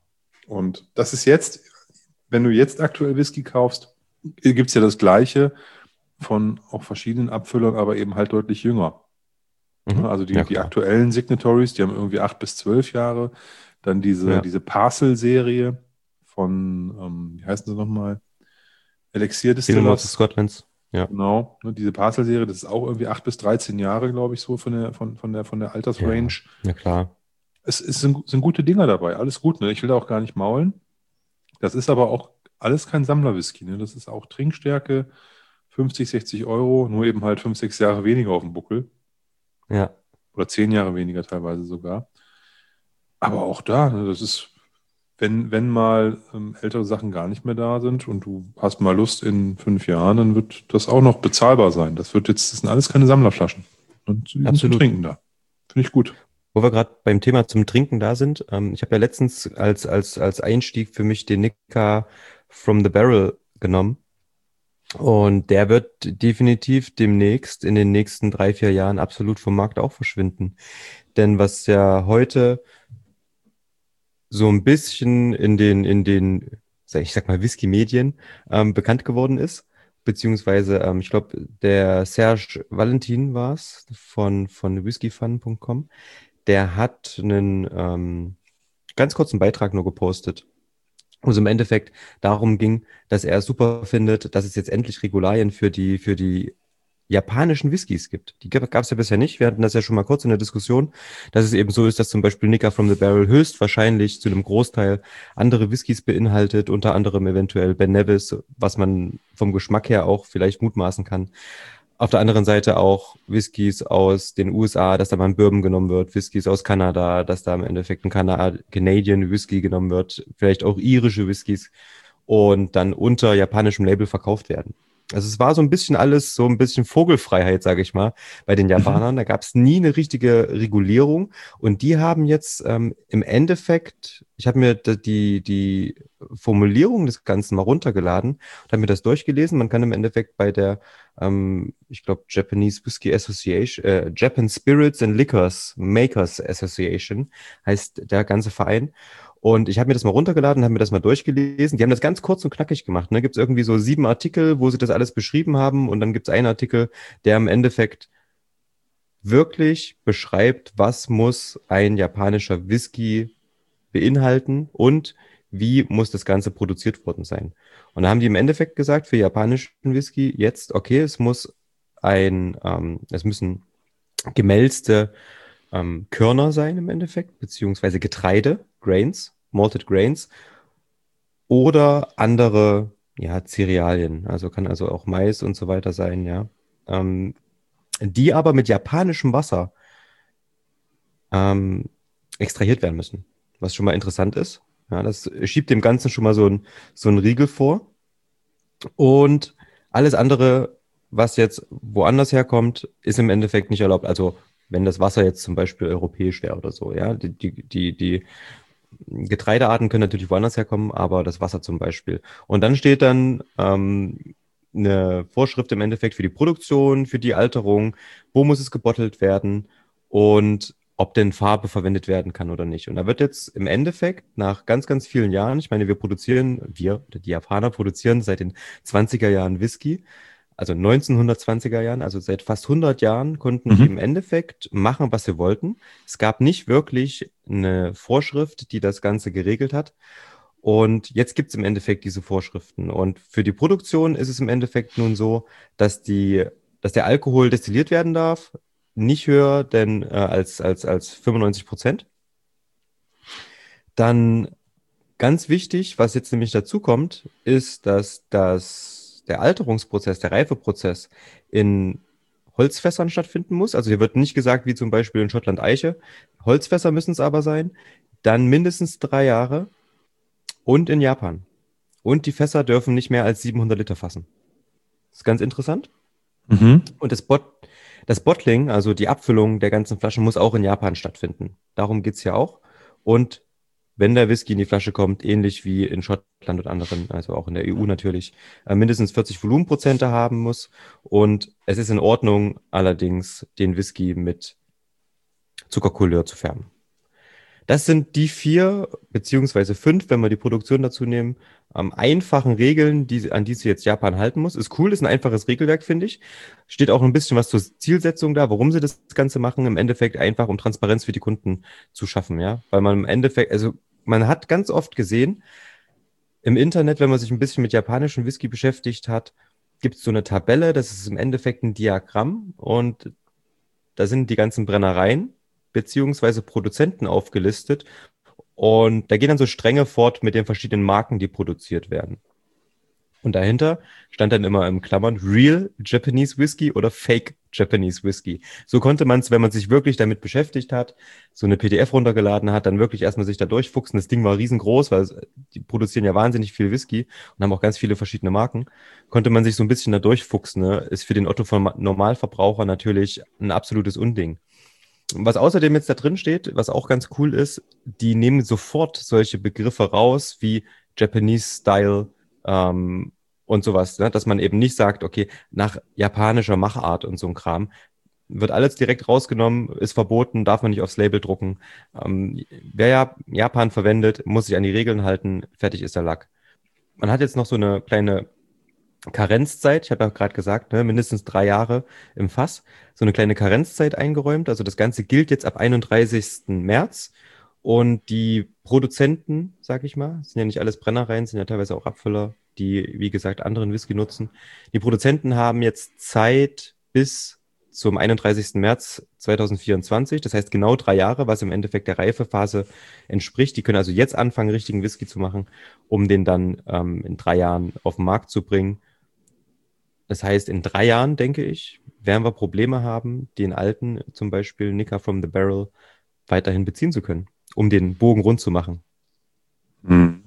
[SPEAKER 1] Und das ist jetzt, wenn du jetzt aktuell Whisky kaufst, gibt es ja das Gleiche von auch verschiedenen Abfüllern, aber eben halt deutlich jünger. Ja,
[SPEAKER 2] mhm.
[SPEAKER 1] also die,
[SPEAKER 2] Ja,
[SPEAKER 1] die
[SPEAKER 2] klar.
[SPEAKER 1] aktuellen Signatories, die haben irgendwie acht bis zwölf Jahre. Dann diese,
[SPEAKER 2] Ja,
[SPEAKER 1] diese Parcel-Serie von, ähm, wie heißen sie nochmal? Elixir
[SPEAKER 2] Steel Mods
[SPEAKER 1] Distillers.
[SPEAKER 2] Scotlands. Ja,
[SPEAKER 1] Genau, ne, diese Parcel-Serie, das ist auch irgendwie acht bis dreizehn Jahre, glaube ich, so von der, von, von der, von der
[SPEAKER 2] ja,
[SPEAKER 1] Altersrange.
[SPEAKER 2] ja klar.
[SPEAKER 1] Es, es sind, sind gute Dinger dabei, alles gut, ne? Ich will da auch gar nicht maulen. Das ist aber auch alles kein Sammlerwhisky, ne? Das ist auch Trinkstärke, fünfzig, sechzig Euro, nur eben halt fünf, sechs Jahre weniger auf dem Buckel.
[SPEAKER 2] Ja,
[SPEAKER 1] Oder zehn Jahre weniger teilweise sogar. Aber auch da, ne, das ist, wenn, wenn mal ähm, ältere Sachen gar nicht mehr da sind und du hast mal Lust in fünf Jahren, dann wird das auch noch bezahlbar sein. Das wird jetzt, das sind alles keine Sammlerflaschen. Und die sind zum
[SPEAKER 2] absolut.
[SPEAKER 1] Trinken da. Finde ich gut.
[SPEAKER 2] Wo wir gerade beim Thema zum Trinken da sind, ähm, ich habe ja letztens als, als, als Einstieg für mich den Nikka from the Barrel genommen. Und der wird definitiv demnächst in den nächsten drei, vier Jahren absolut vom Markt auch verschwinden. Denn was ja heute so ein bisschen in den, in den, sag- ich sag mal, Whisky-Medien ähm, bekannt geworden ist, beziehungsweise, ähm, ich glaube, der Serge Valentin war es von, von whiskyfun punkt com, der hat einen ähm, ganz kurzen Beitrag nur gepostet, wo es im Endeffekt darum ging, dass er es super findet, dass es jetzt endlich Regularien für die, für die japanischen Whiskys gibt. Die gab es ja bisher nicht. Wir hatten das ja schon mal kurz in der Diskussion, dass es eben so ist, dass zum Beispiel Nikka from the Barrel höchstwahrscheinlich zu einem Großteil andere Whiskys beinhaltet, unter anderem eventuell Ben Nevis, was man vom Geschmack her auch vielleicht mutmaßen kann. Auf der anderen Seite auch Whiskys aus den U S A, dass da mal ein Bourbon genommen wird, Whiskys aus Kanada, dass da im Endeffekt ein Kana Canadian Whisky genommen wird, vielleicht auch irische Whiskys und dann unter japanischem Label verkauft werden. Also es war so ein bisschen alles, so ein bisschen Vogelfreiheit, sage ich mal, bei den
[SPEAKER 1] Mhm.
[SPEAKER 2] Japanern. Da gab es nie eine richtige Regulierung. Und die haben jetzt ähm, im Endeffekt, ich habe mir da die, die Formulierung des Ganzen mal runtergeladen und habe mir das durchgelesen. Man kann im Endeffekt bei der, ähm, ich glaube, Japanese Whiskey Association, äh, Japan Spirits and Liquors Makers Association heißt der ganze Verein. Und ich habe mir das mal runtergeladen, habe mir das mal durchgelesen. Die haben das ganz kurz und knackig gemacht. Ne? Gibt es irgendwie so sieben Artikel, wo sie das alles beschrieben haben. Und dann gibt es einen Artikel, der im Endeffekt wirklich beschreibt, was muss ein japanischer Whisky beinhalten und wie muss das Ganze produziert worden sein. Und da haben die im Endeffekt gesagt, für japanischen Whisky jetzt, okay, es muss ein, ähm, es müssen gemälzte ähm, Körner sein im Endeffekt, beziehungsweise Getreide, Grains, Malted Grains, oder andere, ja, Cerealien. Also kann also auch Mais und so weiter sein, ja. Ähm, die aber mit japanischem Wasser ähm, extrahiert werden müssen. Was schon mal interessant ist. Ja, das schiebt dem Ganzen schon mal so ein, so ein Riegel vor. Und alles andere, was jetzt woanders herkommt, ist im Endeffekt nicht erlaubt. Also wenn das Wasser jetzt zum Beispiel europäisch wäre oder so, ja. Die, die, die, die Getreidearten können natürlich woanders herkommen, aber das Wasser zum Beispiel. Und dann steht dann ähm, eine Vorschrift im Endeffekt für die Produktion, für die Alterung, wo muss es gebottelt werden und ob denn Farbe verwendet werden kann oder nicht. Und da wird jetzt im Endeffekt nach ganz, ganz vielen Jahren, ich meine, wir produzieren, wir, oder die Japaner produzieren seit den zwanziger Jahren Whisky, also neunzehnhundertzwanziger Jahren, also seit fast hundert Jahren konnten die
[SPEAKER 1] Mhm.
[SPEAKER 2] im Endeffekt machen, was sie wollten. Es gab nicht wirklich eine Vorschrift, die das Ganze geregelt hat. Und jetzt gibt es im Endeffekt diese Vorschriften. Und für die Produktion ist es im Endeffekt nun so, dass die, dass der Alkohol destilliert werden darf, nicht höher denn äh, als, als, als fünfundneunzig Prozent. Dann ganz wichtig, was jetzt nämlich dazu kommt, ist, dass das, der Alterungsprozess, der Reifeprozess in Holzfässern stattfinden muss. Also hier wird nicht gesagt, wie zum Beispiel in Schottland Eiche. Holzfässer müssen es aber sein. Dann mindestens drei Jahre und in Japan. Und die Fässer dürfen nicht mehr als siebenhundert Liter fassen. Das ist ganz interessant.
[SPEAKER 1] Mhm.
[SPEAKER 2] Und das, Bot das Bottling, also die Abfüllung der ganzen Flaschen, muss auch in Japan stattfinden. Darum geht es ja auch. Und wenn der Whisky in die Flasche kommt, ähnlich wie in Schottland und anderen, also auch in der E U natürlich, äh, mindestens vierzig Volumenprozente haben muss. Und es ist in Ordnung, allerdings den Whisky mit Zuckercouleur zu färben. Das sind die vier beziehungsweise fünf, wenn wir die Produktion dazu nehmen, ähm, einfachen Regeln, die, an die sich jetzt Japan halten muss. Ist cool, ist ein einfaches Regelwerk, finde ich. Steht auch ein bisschen was zur Zielsetzung da, warum sie das Ganze machen. Im Endeffekt einfach, um Transparenz für die Kunden zu schaffen, ja. Weil man im Endeffekt, also man hat ganz oft gesehen, im Internet, wenn man sich ein bisschen mit japanischem Whisky beschäftigt hat, gibt es so eine Tabelle, das ist im Endeffekt ein Diagramm und da sind die ganzen Brennereien beziehungsweise Produzenten aufgelistet und da gehen dann so Stränge fort mit den verschiedenen Marken, die produziert werden. Und dahinter stand dann immer in Klammern Real Japanese Whisky oder Fake Japanese Whisky. So konnte man es, wenn man sich wirklich damit beschäftigt hat, so eine P D F runtergeladen hat, dann wirklich erstmal sich da durchfuchsen. Das Ding war riesengroß, weil es, die produzieren ja wahnsinnig viel Whisky und haben auch ganz viele verschiedene Marken. Konnte man sich so ein bisschen da durchfuchsen. Ne? Ist für den Otto von Normalverbraucher natürlich ein absolutes Unding. Was außerdem jetzt da drin steht, was auch ganz cool ist, die nehmen sofort solche Begriffe raus wie Japanese Style ähm, und sowas, ne? Dass man eben nicht sagt, okay, nach japanischer Machart und so ein Kram. Wird alles direkt rausgenommen, ist verboten, darf man nicht aufs Label drucken. Ähm, wer ja Japan verwendet, muss sich an die Regeln halten, fertig ist der Lack. Man hat jetzt noch so eine kleine Karenzzeit, ich habe ja gerade gesagt, ne, mindestens drei Jahre im Fass, so eine kleine Karenzzeit eingeräumt. Also das Ganze gilt jetzt ab einunddreißigsten März. Und die Produzenten, sag ich mal, sind ja nicht alles Brennereien, sind ja teilweise auch Abfüller, die, wie gesagt, anderen Whisky nutzen. Die Produzenten haben jetzt Zeit bis zum einunddreißigsten März zweitausendvierundzwanzig, das heißt genau drei Jahre, was im Endeffekt der Reifephase entspricht. Die können also jetzt anfangen, richtigen Whisky zu machen, um den dann ähm, in drei Jahren auf den Markt zu bringen. Das heißt, in drei Jahren, denke ich, werden wir Probleme haben, den alten, zum Beispiel Nicker from the Barrel, weiterhin beziehen zu können, um den Bogen rund zu machen.
[SPEAKER 1] Mhm.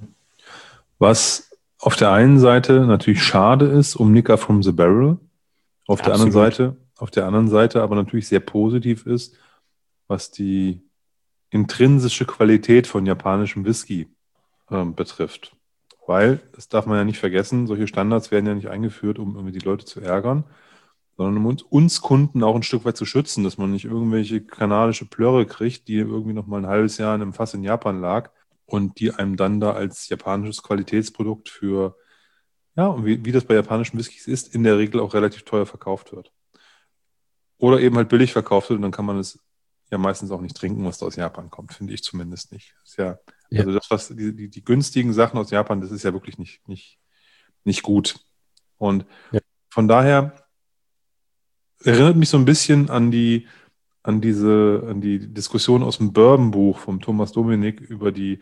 [SPEAKER 1] Was auf der einen Seite natürlich schade ist, um Nicker from the Barrel, auf der anderen
[SPEAKER 2] Absolut.
[SPEAKER 1] Seite, auf der anderen Seite aber natürlich sehr positiv ist, was die intrinsische Qualität von japanischem Whisky ähm, betrifft. Weil, das darf man ja nicht vergessen, solche Standards werden ja nicht eingeführt, um irgendwie die Leute zu ärgern, sondern um uns, uns Kunden auch ein Stück weit zu schützen, dass man nicht irgendwelche kanadische Plörre kriegt, die irgendwie noch mal ein halbes Jahr in einem Fass in Japan lag und die einem dann da als japanisches Qualitätsprodukt für, ja, und wie, wie das bei japanischen Whiskys ist, in der Regel auch relativ teuer verkauft wird. Oder eben halt billig verkauft wird und dann kann man es ja meistens auch nicht trinken, was da aus Japan kommt, finde ich zumindest nicht. Ist ja,
[SPEAKER 2] Ja.
[SPEAKER 1] also das, was die, die, die günstigen Sachen aus Japan, das ist ja wirklich nicht, nicht, nicht gut. Und
[SPEAKER 2] Ja.
[SPEAKER 1] von daher erinnert mich so ein bisschen an die, an diese, an die Diskussion aus dem Bourbon-Buch vom Thomas Dominik über die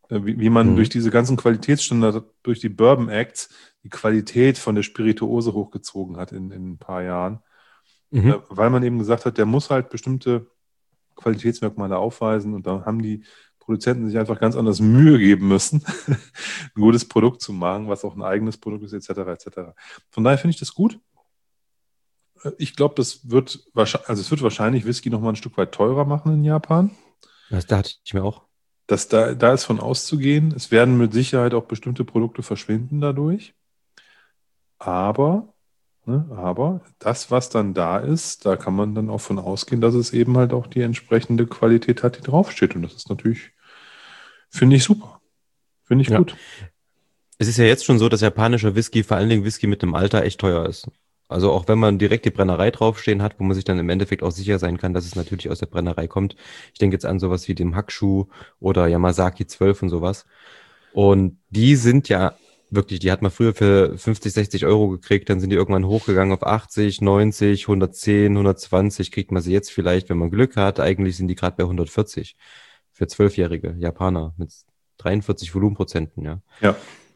[SPEAKER 1] äh, wie, wie man
[SPEAKER 2] Mhm.
[SPEAKER 1] durch diese ganzen Qualitätsstandards, durch die Bourbon Acts, die Qualität von der Spirituose hochgezogen hat in, in ein paar Jahren. Äh,
[SPEAKER 2] Mhm.
[SPEAKER 1] weil man eben gesagt hat, der muss halt bestimmte Qualitätsmerkmale aufweisen und da haben die Produzenten sich einfach ganz anders Mühe geben müssen, ein gutes Produkt zu machen, was auch ein eigenes Produkt ist, et cetera, et cetera. Von daher finde ich das gut. Äh, Ich glaube, das wird wahrscheinlich, also es wird wahrscheinlich Whisky noch mal ein Stück weit teurer machen in Japan.
[SPEAKER 2] Das dachte ich mir auch.
[SPEAKER 1] Das, da, da ist von auszugehen. Es werden mit Sicherheit auch bestimmte Produkte verschwinden dadurch. Aber, ne, aber das, was dann da ist, da kann man dann auch von ausgehen, dass es eben halt auch die entsprechende Qualität hat, die draufsteht. Und das ist natürlich, finde ich super. Finde ich
[SPEAKER 2] Ja.
[SPEAKER 1] gut.
[SPEAKER 2] Es ist ja jetzt schon so, dass japanischer Whisky, vor allen Dingen Whisky mit dem Alter, echt teuer ist. Also auch wenn man direkt die Brennerei draufstehen hat, wo man sich dann im Endeffekt auch sicher sein kann, dass es natürlich aus der Brennerei kommt. Ich denke jetzt an sowas wie dem Hakushu oder Yamazaki zwölf und sowas. Und die sind ja wirklich, die hat man früher für fünfzig, sechzig Euro gekriegt, dann sind die irgendwann hochgegangen auf achtzig, neunzig, hundertzehn, hundertzwanzig, kriegt man sie jetzt vielleicht, wenn man Glück hat. Eigentlich sind die gerade bei hundertvierzig für zwölfjährige Japaner mit dreiundvierzig Volumenprozenten, ja.
[SPEAKER 1] Ja.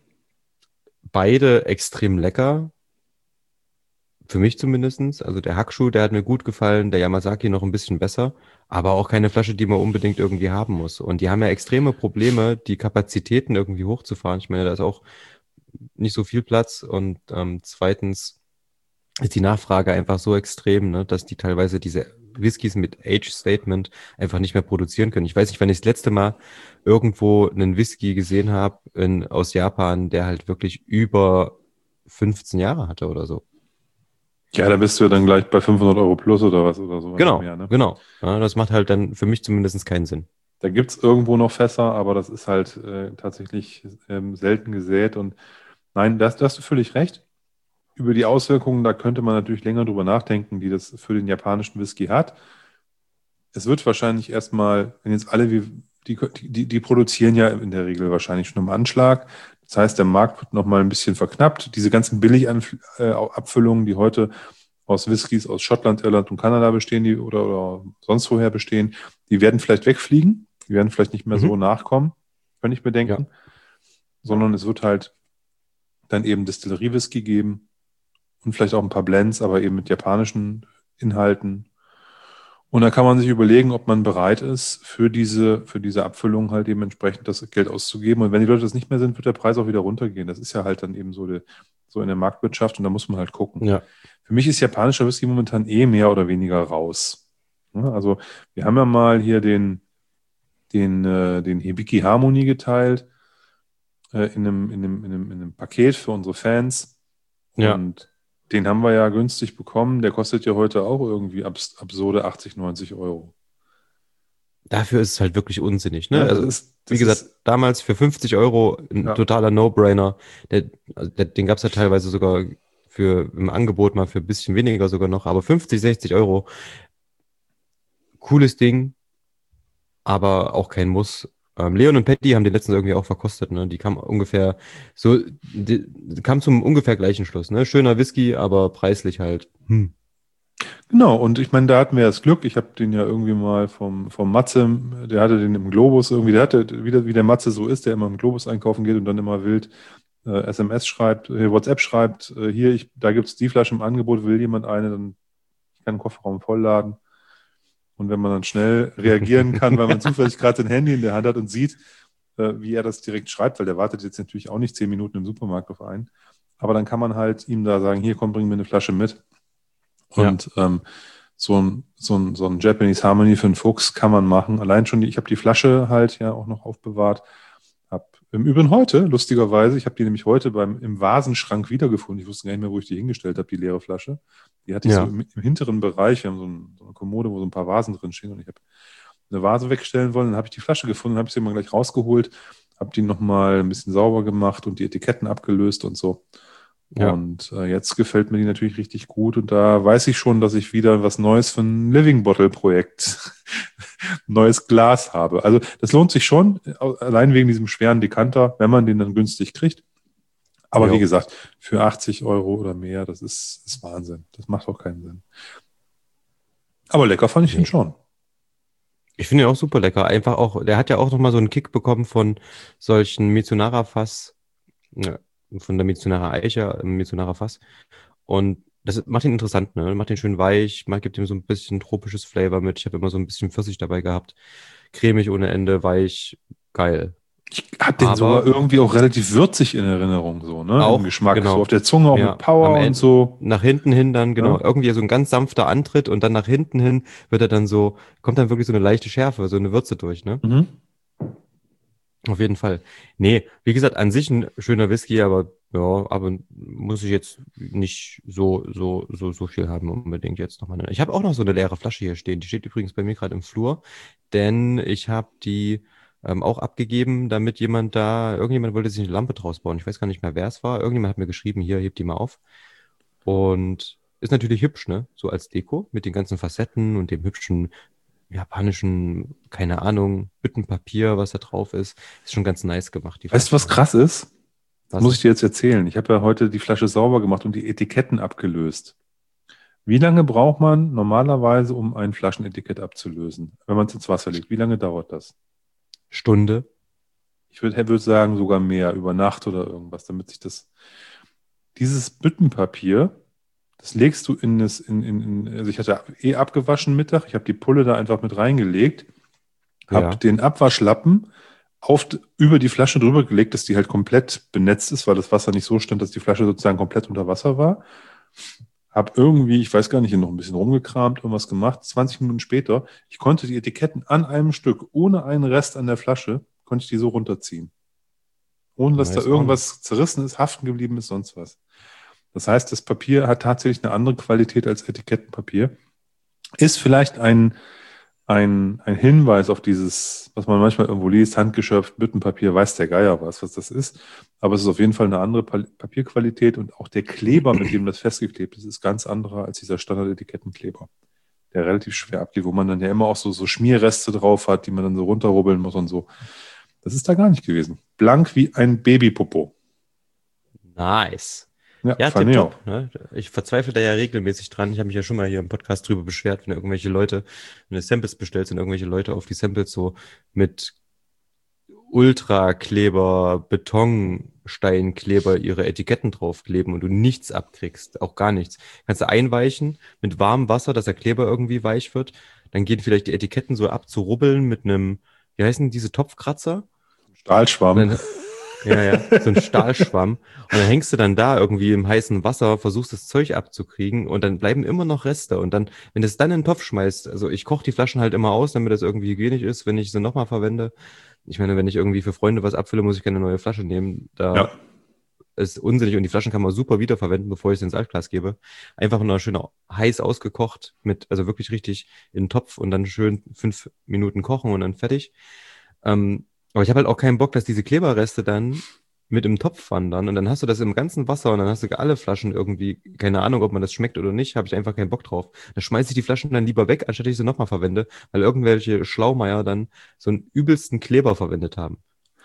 [SPEAKER 2] Beide extrem lecker, für mich zumindestens. Also der Hakushu, der hat mir gut gefallen, der Yamazaki noch ein bisschen besser, aber auch keine Flasche, die man unbedingt irgendwie haben muss. Und die haben ja extreme Probleme, die Kapazitäten irgendwie hochzufahren. Ich meine, da ist auch nicht so viel Platz und ähm, zweitens ist die Nachfrage einfach so extrem, ne, dass die teilweise diese Whiskys mit Age Statement einfach nicht mehr produzieren können. Ich weiß nicht, wann ich das letzte Mal irgendwo einen Whisky gesehen habe in, aus Japan, der halt wirklich über fünfzehn Jahre hatte oder so.
[SPEAKER 1] Ja, da bist du ja dann gleich bei fünfhundert Euro plus oder was oder so oder
[SPEAKER 2] Genau,
[SPEAKER 1] mehr, ne?
[SPEAKER 2] genau. Ja, das macht halt dann für mich zumindest keinen Sinn.
[SPEAKER 1] Da gibt es irgendwo noch Fässer, aber das ist halt äh, tatsächlich ähm, selten gesät. Und nein, das, da hast du völlig recht. Über die Auswirkungen, da könnte man natürlich länger drüber nachdenken, die das für den japanischen Whisky hat. Es wird wahrscheinlich erstmal, wenn jetzt alle, wie, die, die, die produzieren ja in der Regel wahrscheinlich schon im Anschlag. Das heißt, der Markt wird nochmal ein bisschen verknappt. Diese ganzen Billigabfüllungen, die heute aus Whiskys aus Schottland, Irland und Kanada bestehen, die oder, oder sonst woher bestehen, die werden vielleicht wegfliegen. Die werden vielleicht nicht mehr so
[SPEAKER 2] Mhm.
[SPEAKER 1] nachkommen, könnte ich mir
[SPEAKER 2] Ja.
[SPEAKER 1] denken. Sondern es wird halt dann eben Distillerie-Whisky geben und vielleicht auch ein paar Blends, aber eben mit japanischen Inhalten. Und da kann man sich überlegen, ob man bereit ist, für diese, für diese Abfüllung halt eben entsprechend das Geld auszugeben. Und wenn die Leute das nicht mehr sind, wird der Preis auch wieder runtergehen. Das ist ja halt dann eben so, die, so in der Marktwirtschaft und da muss man halt gucken.
[SPEAKER 2] Ja.
[SPEAKER 1] Für mich ist japanischer Whisky momentan eh mehr oder weniger raus. Ja, also wir haben ja mal hier den, den, äh, den Hibiki Harmony geteilt äh, in einem, in einem, in einem, in einem Paket für unsere Fans.
[SPEAKER 2] Ja.
[SPEAKER 1] Und den haben wir ja günstig bekommen. Der kostet ja heute auch irgendwie abs absurde achtzig, neunzig Euro.
[SPEAKER 2] Dafür ist es halt wirklich unsinnig, ne?
[SPEAKER 1] Ja, das
[SPEAKER 2] Also,
[SPEAKER 1] ist,
[SPEAKER 2] wie
[SPEAKER 1] das
[SPEAKER 2] gesagt,
[SPEAKER 1] ist,
[SPEAKER 2] damals für fünfzig Euro ein
[SPEAKER 1] ja,
[SPEAKER 2] totaler No-Brainer. Der, also der, den gab es ja teilweise sogar für im Angebot mal für ein bisschen weniger sogar noch, aber fünfzig, sechzig Euro, cooles Ding, aber auch kein Muss. Ähm, Leon und Patty haben den letztens irgendwie auch verkostet, ne? Die kamen ungefähr so, die, die kamen zum ungefähr gleichen Schluss, ne? Schöner Whisky, aber preislich halt. Hm.
[SPEAKER 1] genau. Und ich meine, da hatten wir das Glück. Ich habe den ja irgendwie mal vom, vom Matze, der hatte den im Globus irgendwie, der hatte, wie der, wie der Matze so ist, der immer im Globus einkaufen geht und dann immer wild äh, S M S schreibt, äh, WhatsApp schreibt, äh, hier, ich, da gibt es die Flasche im Angebot, will jemand eine, dann ich kann den Kofferraum vollladen. Und wenn man dann schnell reagieren kann, weil man zufällig gerade sein Handy in der Hand hat und sieht, äh, wie er das direkt schreibt, weil der wartet jetzt natürlich auch nicht zehn Minuten im Supermarkt auf einen. Aber dann kann man halt ihm da sagen, hier komm, bring mir eine Flasche mit.
[SPEAKER 2] Ja.
[SPEAKER 1] Und ähm, so ein, so ein, so ein Japanese Harmony für einen Fuchs kann man machen. Allein schon, die, ich habe die Flasche halt ja auch noch aufbewahrt. Hab im Übrigen heute, lustigerweise, ich habe die nämlich heute beim, im Vasenschrank wiedergefunden. Ich wusste gar nicht mehr, wo ich die hingestellt habe, die leere Flasche. Die hatte ich so
[SPEAKER 2] Ja.
[SPEAKER 1] im, im hinteren Bereich. Wir haben so, ein, so eine Kommode, wo so ein paar Vasen drin stehen. Und ich habe eine Vase wegstellen wollen. Dann habe ich die Flasche gefunden, habe ich sie mal gleich rausgeholt, habe die nochmal ein bisschen sauber gemacht und die Etiketten abgelöst und so.
[SPEAKER 2] Ja.
[SPEAKER 1] Und äh, jetzt gefällt mir die natürlich richtig gut. Und da weiß ich schon, dass ich wieder was Neues für ein Living Bottle Projekt, neues Glas habe. Also das lohnt sich schon, allein wegen diesem schweren Dekanter, wenn man den dann günstig kriegt. Aber wie
[SPEAKER 2] Jo.
[SPEAKER 1] gesagt, für achtzig Euro oder mehr, das ist, ist Wahnsinn. Das macht auch keinen Sinn. Aber lecker fand ich den
[SPEAKER 2] Nee.
[SPEAKER 1] schon.
[SPEAKER 2] Ich finde ihn auch super lecker. Einfach auch, der hat ja auch nochmal so einen Kick bekommen von solchen Mizunara-Fass, ja, von der Mizunara Eiche, äh, Mizunara Fass. Und das macht ihn interessant, ne? Macht ihn schön weich, man gibt ihm so ein bisschen tropisches Flavor mit. Ich habe immer so ein bisschen Pfirsich dabei gehabt. Cremig ohne Ende, weich, geil.
[SPEAKER 1] Ich habe den sogar
[SPEAKER 2] Aber
[SPEAKER 1] irgendwie auch relativ würzig in Erinnerung, so, ne? Im
[SPEAKER 2] auch,
[SPEAKER 1] Geschmack. So auf
[SPEAKER 2] genau,
[SPEAKER 1] der Zunge auch mit
[SPEAKER 2] ja, am
[SPEAKER 1] Power und
[SPEAKER 2] Ende,
[SPEAKER 1] so.
[SPEAKER 2] nach hinten hin dann, genau,
[SPEAKER 1] Ne?
[SPEAKER 2] irgendwie so ein ganz sanfter Antritt und dann nach hinten hin wird er dann so, kommt dann wirklich so eine leichte Schärfe, so eine Würze durch, ne?
[SPEAKER 1] Mhm.
[SPEAKER 2] Auf jeden Fall. Nee, wie gesagt, an sich ein schöner Whisky, aber ja, aber muss ich jetzt nicht so, so, so, so viel haben unbedingt jetzt nochmal. Ich habe auch noch so eine leere Flasche hier stehen. Die steht übrigens bei mir gerade im Flur, denn ich habe die ähm, auch abgegeben, damit jemand da, irgendjemand wollte sich eine Lampe draus bauen. Ich weiß gar nicht mehr, wer es war. Irgendjemand hat mir geschrieben, hier, heb die mal auf. Und ist natürlich hübsch, ne? So als Deko mit den ganzen Facetten und dem hübschen japanischen, keine Ahnung, Büttenpapier, was da drauf ist. Ist schon ganz nice gemacht, die
[SPEAKER 1] Weißt du,
[SPEAKER 2] Flasche.
[SPEAKER 1] was krass ist? Das
[SPEAKER 2] Was
[SPEAKER 1] muss ich
[SPEAKER 2] denn?
[SPEAKER 1] dir jetzt erzählen. Ich habe ja heute die Flasche sauber gemacht und die Etiketten abgelöst. Wie lange braucht man normalerweise, um ein Flaschenetikett abzulösen, wenn man es ins Wasser legt? Wie lange dauert das?
[SPEAKER 2] Stunde.
[SPEAKER 1] Ich würde würd sagen, sogar mehr, über Nacht oder irgendwas, damit sich das. Dieses Büttenpapier, das legst du in das, in, in, in, also ich hatte eh abgewaschen Mittag, ich habe die Pulle da einfach mit reingelegt, habe
[SPEAKER 2] Ja,
[SPEAKER 1] den Abwaschlappen auf, über die Flasche drüber gelegt, dass die halt komplett benetzt ist, weil das Wasser nicht so stand, dass die Flasche sozusagen komplett unter Wasser war. Hab irgendwie, ich weiß gar nicht, noch ein bisschen rumgekramt, irgendwas gemacht. zwanzig Minuten später, ich konnte die Etiketten an einem Stück, ohne einen Rest an der Flasche, konnte ich die so runterziehen. Ohne dass da
[SPEAKER 2] nice one.
[SPEAKER 1] irgendwas zerrissen ist, haften geblieben ist, sonst was. Das heißt, das Papier hat tatsächlich eine andere Qualität als Etikettenpapier. Ist vielleicht ein, ein, ein Hinweis auf dieses, was man manchmal irgendwo liest, handgeschöpft, Büttenpapier, weiß der Geier was, was das ist. Aber es ist auf jeden Fall eine andere Pa- Papierqualität und auch der Kleber, mit dem das festgeklebt ist, ist ganz anderer als dieser Standard-Etikettenkleber, der relativ schwer abgeht, wo man dann ja immer auch so, so Schmierreste drauf hat, die man dann so runterrubbeln muss und so. Das ist da gar nicht gewesen. Blank wie ein Babypopo.
[SPEAKER 2] Nice.
[SPEAKER 1] Ja,
[SPEAKER 2] Ja,
[SPEAKER 1] fand ich auch.
[SPEAKER 2] tipptopp. Ne? Ich verzweifle da ja regelmäßig dran. Ich habe mich ja schon mal hier im Podcast drüber beschwert, wenn irgendwelche Leute, wenn du Samples bestellst und irgendwelche Leute auf die Samples so mit Ultrakleber, Betonsteinkleber ihre Etiketten draufkleben und du nichts abkriegst, auch gar nichts. Kannst du einweichen mit warmem Wasser, dass der Kleber irgendwie weich wird. Dann gehen vielleicht die Etiketten so abzurubbeln mit einem, wie heißen diese Topfkratzer? Und
[SPEAKER 1] Stahlschwamm.
[SPEAKER 2] dann, ja, ja, so ein Stahlschwamm. Und dann hängst du dann da irgendwie im heißen Wasser, versuchst das Zeug abzukriegen und dann bleiben immer noch Reste. Und dann, wenn du es dann in den Topf schmeißt, also ich koche die Flaschen halt immer aus, damit das irgendwie hygienisch ist, wenn ich sie nochmal verwende. Ich meine, wenn ich irgendwie für Freunde was abfülle, muss ich keine neue Flasche nehmen. Da
[SPEAKER 1] Ja.
[SPEAKER 2] ist unsinnig und die Flaschen kann man super wiederverwenden, bevor ich sie ins Altglas gebe. Einfach nur schön heiß ausgekocht mit, also wirklich richtig in den Topf und dann schön fünf Minuten kochen und dann fertig. Ähm, aber ich habe halt auch keinen Bock, dass diese Kleberreste dann mit im Topf wandern und dann hast du das im ganzen Wasser und dann hast du alle Flaschen irgendwie, keine Ahnung, ob man das schmeckt oder nicht, habe ich einfach keinen Bock drauf. Da schmeiße ich die Flaschen dann lieber weg, anstatt ich sie nochmal verwende, weil irgendwelche Schlaumeier dann so einen übelsten Kleber verwendet haben.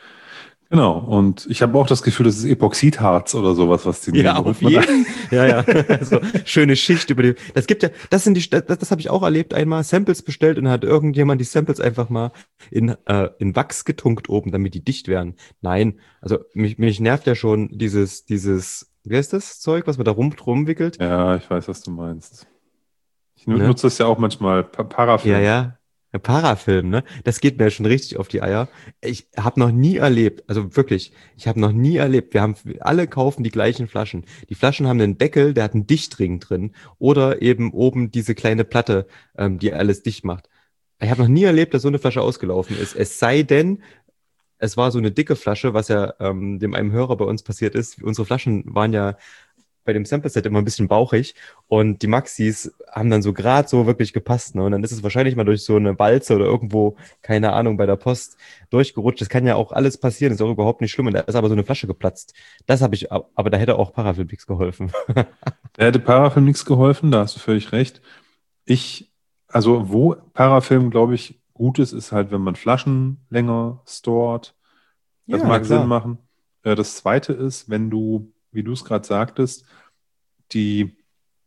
[SPEAKER 1] Genau, und ich habe auch das Gefühl, das ist Epoxidharz oder sowas, was die nehmen,
[SPEAKER 2] Ja,
[SPEAKER 1] womit
[SPEAKER 2] auf
[SPEAKER 1] man da.
[SPEAKER 2] jeden. Ja, ja. So schöne Schicht über die. Das gibt ja, das sind die, das, das habe ich auch erlebt, einmal Samples bestellt und dann hat irgendjemand die Samples einfach mal in, äh, in Wachs getunkt oben, damit die dicht werden. Nein, also mich, mich nervt ja schon dieses, dieses, wie heißt das Zeug, was man da rum, rumwickelt,
[SPEAKER 1] Ja, ich weiß, was du meinst. Ich nu-
[SPEAKER 2] ne?
[SPEAKER 1] nutze das ja auch manchmal, pa
[SPEAKER 2] Ja,
[SPEAKER 1] Parafilm.
[SPEAKER 2] ja. Der Parafilm, ne? Das geht mir schon richtig auf die Eier. Ich habe noch nie erlebt, also wirklich, ich habe noch nie erlebt, wir haben alle kaufen die gleichen Flaschen. Die Flaschen haben einen Deckel, der hat einen Dichtring drin oder eben oben diese kleine Platte, ähm, die alles dicht macht. Ich habe noch nie erlebt, dass so eine Flasche ausgelaufen ist. Es sei denn, es war so eine dicke Flasche, was ja ähm, dem einem Hörer bei uns passiert ist. Unsere Flaschen waren ja bei dem Sample-Set immer ein bisschen bauchig und die Maxis haben dann so gerade so wirklich gepasst. Ne? Und dann ist es wahrscheinlich mal durch so eine Balze oder irgendwo, keine Ahnung, bei der Post durchgerutscht. Das kann ja auch alles passieren, ist auch überhaupt nicht schlimm. Und da ist aber so eine Flasche geplatzt. Das habe ich, aber da hätte auch Parafilmix geholfen.
[SPEAKER 1] Da hätte Parafilm nichts geholfen, da hast du völlig recht. Ich, also wo Parafilm, glaube ich, gut ist, ist halt, wenn man Flaschen länger stored. Das
[SPEAKER 2] Ja, na
[SPEAKER 1] mag Sinn
[SPEAKER 2] klar.
[SPEAKER 1] machen. Äh, Das zweite ist, wenn du, wie du es gerade sagtest, die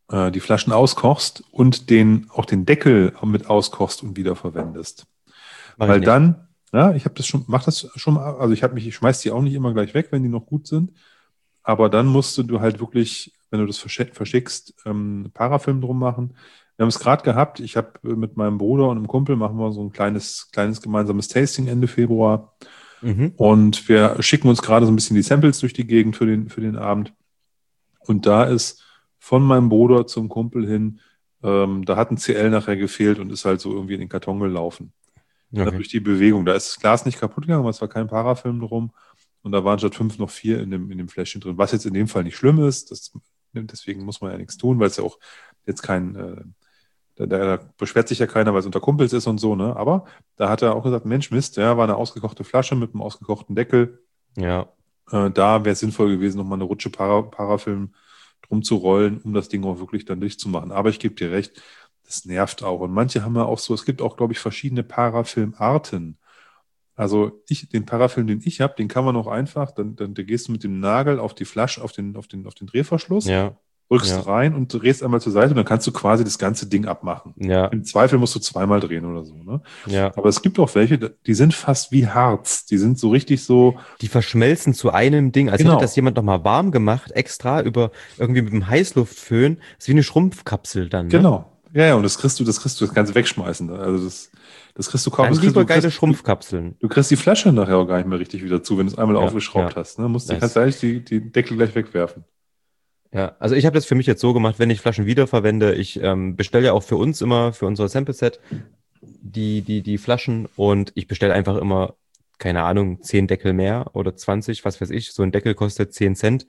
[SPEAKER 1] äh, die Flaschen auskochst und den, auch den Deckel mit auskochst und wiederverwendest.
[SPEAKER 2] Mach ich
[SPEAKER 1] Weil
[SPEAKER 2] nicht.
[SPEAKER 1] dann, ja, ich habe das schon, mach das schon mal, also ich habe mich, ich schmeiß die auch nicht immer gleich weg, wenn die noch gut sind. Aber dann musst du halt wirklich, wenn du das verschick- verschickst, ähm, Parafilm drum machen. Wir haben es gerade gehabt. Ich habe äh, mit meinem Bruder und einem Kumpel machen wir so ein kleines, kleines gemeinsames Tasting Ende Februar.
[SPEAKER 2] Mhm.
[SPEAKER 1] Und wir schicken uns gerade so ein bisschen die Samples durch die Gegend für den, für den Abend. Und da ist von meinem Bruder zum Kumpel hin, ähm, da hat ein C L nachher gefehlt und ist halt so irgendwie in den Karton gelaufen. Ne,
[SPEAKER 2] Okay.
[SPEAKER 1] durch die Bewegung. Da ist das Glas nicht kaputt gegangen, aber es war kein Parafilm drum. Und da waren statt fünf noch vier in dem, in dem Fläschchen drin. Was jetzt in dem Fall nicht schlimm ist. Das, deswegen muss man ja nichts tun, weil es ja auch jetzt kein, äh, da, da beschwert sich ja keiner, weil es unter Kumpels ist und so. Ne? Aber da hat er auch gesagt, Mensch, Mist, ja, war eine ausgekochte Flasche mit einem ausgekochten Deckel.
[SPEAKER 2] Ja.
[SPEAKER 1] Äh, da wäre es sinnvoll gewesen, nochmal eine Rutsche Para, Parafilm drum zu rollen, um das Ding auch wirklich dann dicht zu machen. Aber ich gebe dir recht, das nervt auch. Und manche haben ja auch so, es gibt auch, glaube ich, verschiedene Parafilmarten. Also ich, den Parafilm, den ich habe, den kann man auch einfach, dann, dann, dann gehst du mit dem Nagel auf die Flasche, auf den, auf den, auf den Drehverschluss,
[SPEAKER 2] Ja.
[SPEAKER 1] drückst
[SPEAKER 2] Ja.
[SPEAKER 1] rein und drehst einmal zur Seite und dann kannst du quasi das ganze Ding abmachen.
[SPEAKER 2] Ja.
[SPEAKER 1] Im Zweifel musst du zweimal drehen oder so. Ne?
[SPEAKER 2] Ja.
[SPEAKER 1] Aber es gibt auch welche, die sind fast wie Harz. Die sind so richtig so,
[SPEAKER 2] Die verschmelzen zu einem Ding, als hätte
[SPEAKER 1] genau,
[SPEAKER 2] das jemand nochmal warm gemacht, extra über irgendwie mit dem Heißluftföhn. Das ist wie eine Schrumpfkapsel dann, ne?
[SPEAKER 1] genau. Ja, ja, und das kriegst du, das kriegst du, das kannst du wegschmeißen. Also das, das kriegst du kaum,
[SPEAKER 2] Dann
[SPEAKER 1] das kriegst,
[SPEAKER 2] lieber
[SPEAKER 1] du,
[SPEAKER 2] geile
[SPEAKER 1] kriegst, du,
[SPEAKER 2] Schrumpfkapseln.
[SPEAKER 1] du kriegst die Flasche nachher auch gar nicht mehr richtig wieder zu, wenn du es einmal
[SPEAKER 2] Ja,
[SPEAKER 1] aufgeschraubt
[SPEAKER 2] ja,
[SPEAKER 1] hast. Ne? Musst, du kannst
[SPEAKER 2] nice.
[SPEAKER 1] du eigentlich die, die Deckel gleich wegwerfen.
[SPEAKER 2] Ja, also ich habe das für mich jetzt so gemacht, wenn ich Flaschen wiederverwende, ich ähm, bestelle ja auch für uns immer, für unser Sample-Set, die, die, die Flaschen und ich bestelle einfach immer, keine Ahnung, zehn Deckel mehr oder zwanzig, was weiß ich. So ein Deckel kostet zehn Cent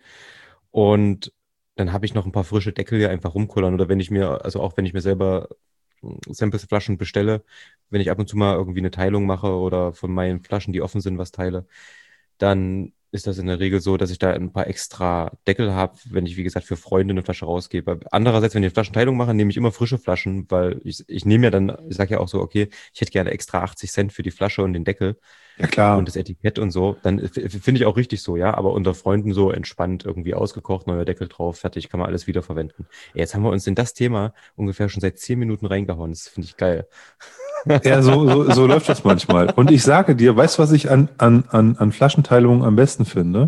[SPEAKER 2] und dann habe ich noch ein paar frische Deckel hier einfach rumkullern oder wenn ich mir, also auch wenn ich mir selber Sample-Flaschen bestelle, wenn ich ab und zu mal irgendwie eine Teilung mache oder von meinen Flaschen, die offen sind, was teile, dann ist das in der Regel so, dass ich da ein paar extra Deckel habe, wenn ich, wie gesagt, für Freunde eine Flasche rausgebe. Andererseits, wenn ich eine Flaschenteilung mache, nehme ich immer frische Flaschen, weil ich, ich nehme ja dann, ich sage ja auch so, okay, ich hätte gerne extra achtzig Cent für die Flasche und den Deckel
[SPEAKER 1] Ja,
[SPEAKER 2] und
[SPEAKER 1] klar.
[SPEAKER 2] das Etikett und so. Dann f- finde ich auch richtig so, ja, aber unter Freunden so entspannt irgendwie ausgekocht, neuer Deckel drauf, fertig, kann man alles wiederverwenden. Ey, jetzt haben wir uns in das Thema ungefähr schon seit zehn Minuten reingehauen. Das finde ich geil.
[SPEAKER 1] Ja, so, so, so läuft das manchmal. Und ich sage dir, weißt du, was ich an, an, an, an Flaschenteilungen am besten finde?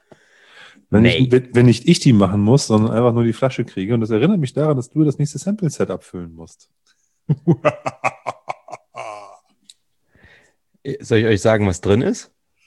[SPEAKER 1] Wenn ich,
[SPEAKER 2] Nee.
[SPEAKER 1] wenn nicht ich die machen muss, sondern einfach nur die Flasche kriege. Und das erinnert mich daran, dass du das nächste Sample-Set abfüllen musst.
[SPEAKER 2] Soll ich euch sagen, was drin ist?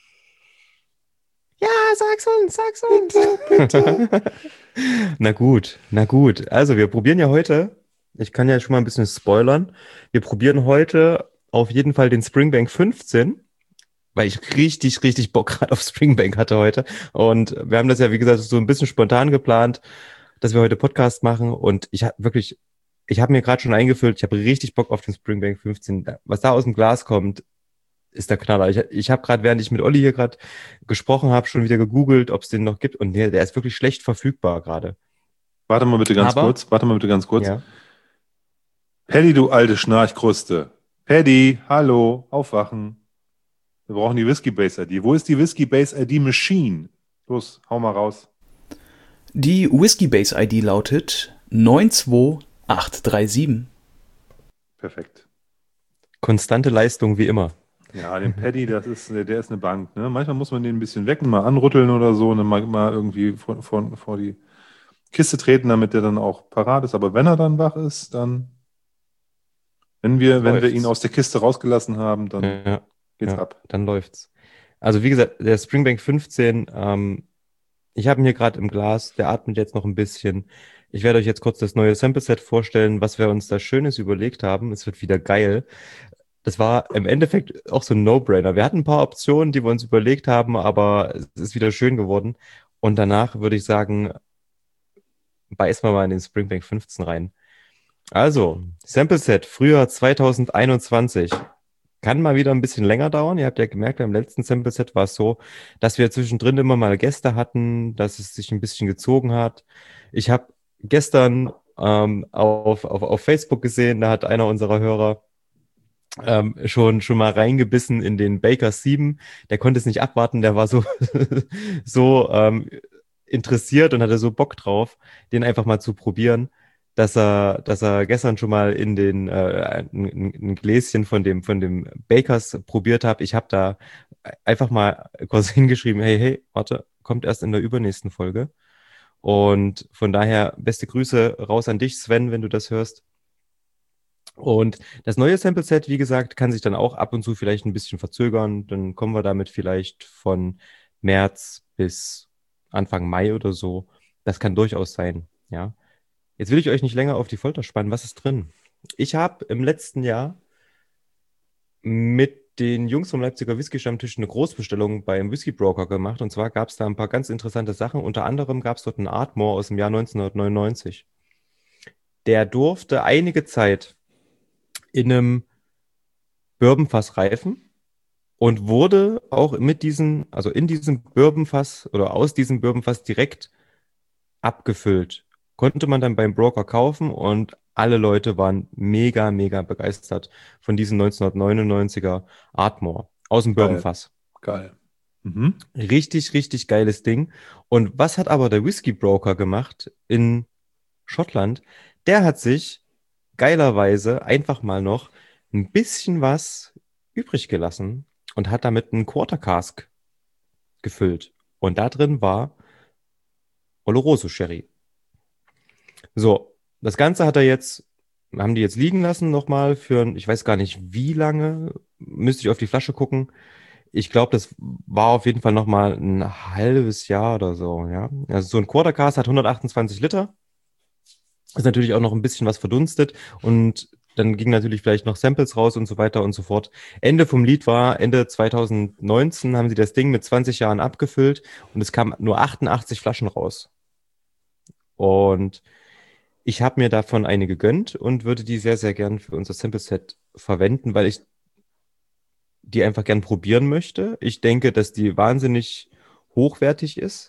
[SPEAKER 2] Ja, sag's uns, sag's uns.
[SPEAKER 1] Bitte.
[SPEAKER 2] Na gut, na gut. Also wir probieren ja heute, ich kann ja schon mal ein bisschen spoilern, wir probieren heute auf jeden Fall den Springbank fünfzehn, weil ich richtig, richtig Bock gerade auf Springbank hatte heute. Und wir haben das ja, wie gesagt, so ein bisschen spontan geplant, dass wir heute Podcast machen. Und ich habe wirklich, ich habe mir gerade schon eingefüllt, ich habe richtig Bock auf den Springbank fünfzehn. Was da aus dem Glas kommt, ist der Knaller. Ich, ich habe gerade, während ich mit Olli hier gerade gesprochen habe, schon wieder gegoogelt, ob es den noch gibt. Und der, der ist wirklich schlecht verfügbar gerade.
[SPEAKER 1] Warte mal bitte ganz
[SPEAKER 2] Aber,
[SPEAKER 1] kurz. Warte mal bitte ganz kurz.
[SPEAKER 2] ja,
[SPEAKER 1] Paddy, du alte Schnarchkruste. Paddy, hallo, aufwachen. Wir brauchen die Whiskey Base I D. Wo ist die Whiskey Base I D Machine? Los, hau mal raus.
[SPEAKER 3] Die Whiskey Base I D lautet neun zwei acht drei sieben.
[SPEAKER 1] Perfekt.
[SPEAKER 2] konstante Leistung wie immer.
[SPEAKER 1] Ja, den Paddy, das ist, der ist eine Bank. Ne? Manchmal muss man den ein bisschen wecken, mal anrütteln oder so und dann mal, mal irgendwie vor, vor, vor die Kiste treten, damit der dann auch parat ist. Aber wenn er dann wach ist, dann, wenn wir, wenn wir
[SPEAKER 2] Läuft's.
[SPEAKER 1] ihn aus der Kiste rausgelassen haben, dann
[SPEAKER 2] Ja,
[SPEAKER 1] geht's
[SPEAKER 2] ja,
[SPEAKER 1] ab.
[SPEAKER 2] dann läuft's. Also wie gesagt, der Springbank fünfzehn, ähm, ich habe ihn hier gerade im Glas, der atmet jetzt noch ein bisschen. Ich werde euch jetzt kurz das neue Sample-Set vorstellen, was wir uns da Schönes überlegt haben. Es wird wieder geil. Das war im Endeffekt auch so ein No-Brainer. Wir hatten ein paar Optionen, die wir uns überlegt haben, aber es ist wieder schön geworden. Und danach würde ich sagen, beißen wir mal in den Springbank fünfzehn rein. Also, Sample-Set, Frühjahr zwanzig einundzwanzig. Kann mal wieder ein bisschen länger dauern. Ihr habt ja gemerkt, beim letzten Sample-Set war es so, dass wir zwischendrin immer mal Gäste hatten, dass es sich ein bisschen gezogen hat. Ich habe gestern ähm, auf, auf, auf Facebook gesehen, da hat einer unserer Hörer ähm, schon, schon mal reingebissen in den Baker sieben. Der konnte es nicht abwarten, der war so, so ähm, interessiert und hatte so Bock drauf, den einfach mal zu probieren. dass er, dass er gestern schon mal in den äh, ein, ein Gläschen von dem, von dem Bakers probiert hat. Ich habe da einfach mal kurz hingeschrieben, hey, hey, warte, kommt erst in der übernächsten Folge. Und von daher beste Grüße raus an dich, Sven, wenn du das hörst. Und das neue Sample-Set, wie gesagt, kann sich dann auch ab und zu vielleicht ein bisschen verzögern. Dann kommen wir damit vielleicht von März bis Anfang Mai oder so. Das kann durchaus sein, ja. Jetzt will ich euch nicht länger auf die Folter spannen. Was ist drin? Ich habe im letzten Jahr mit den Jungs vom Leipziger Whisky-Stammtisch eine Großbestellung beim Whisky Broker gemacht. Und zwar gab es da ein paar ganz interessante Sachen. Unter anderem gab es dort einen Ardmore aus dem Jahr neunzehnhundertneunundneunzig. Der durfte einige Zeit in einem Bourbonfass reifen und wurde auch mit diesem, also in diesem Bourbonfass oder aus diesem Bourbonfass direkt abgefüllt. Konnte man dann beim Broker kaufen und alle Leute waren mega, mega begeistert von diesem neunzehnhundertneunundneunziger Ardmore aus dem
[SPEAKER 1] Geil.
[SPEAKER 2] Bourbonfass.
[SPEAKER 1] Geil. Mhm.
[SPEAKER 2] Richtig, richtig geiles Ding. Und was hat aber der Whisky Broker gemacht in Schottland? Der hat sich geilerweise einfach mal noch ein bisschen was übrig gelassen und hat damit einen Quarter Cask gefüllt. Und da drin war Oloroso Sherry. So, das Ganze hat er jetzt, haben die jetzt liegen lassen nochmal für, ich weiß gar nicht wie lange, müsste ich auf die Flasche gucken. Ich glaube, das war auf jeden Fall nochmal ein halbes Jahr oder so, ja. Also so ein Quarter Cask hat hundertachtundzwanzig Liter. Ist natürlich auch noch ein bisschen was verdunstet und dann ging natürlich vielleicht noch Samples raus und so weiter und so fort. Ende vom Lied war, Ende zweitausendneunzehn haben sie das Ding mit zwanzig Jahren abgefüllt und es kamen nur achtundachtzig Flaschen raus. Und ich habe mir davon eine gegönnt und würde die sehr, sehr gern für unser Sample-Set verwenden, weil ich die einfach gern probieren möchte. Ich denke, dass die wahnsinnig hochwertig ist.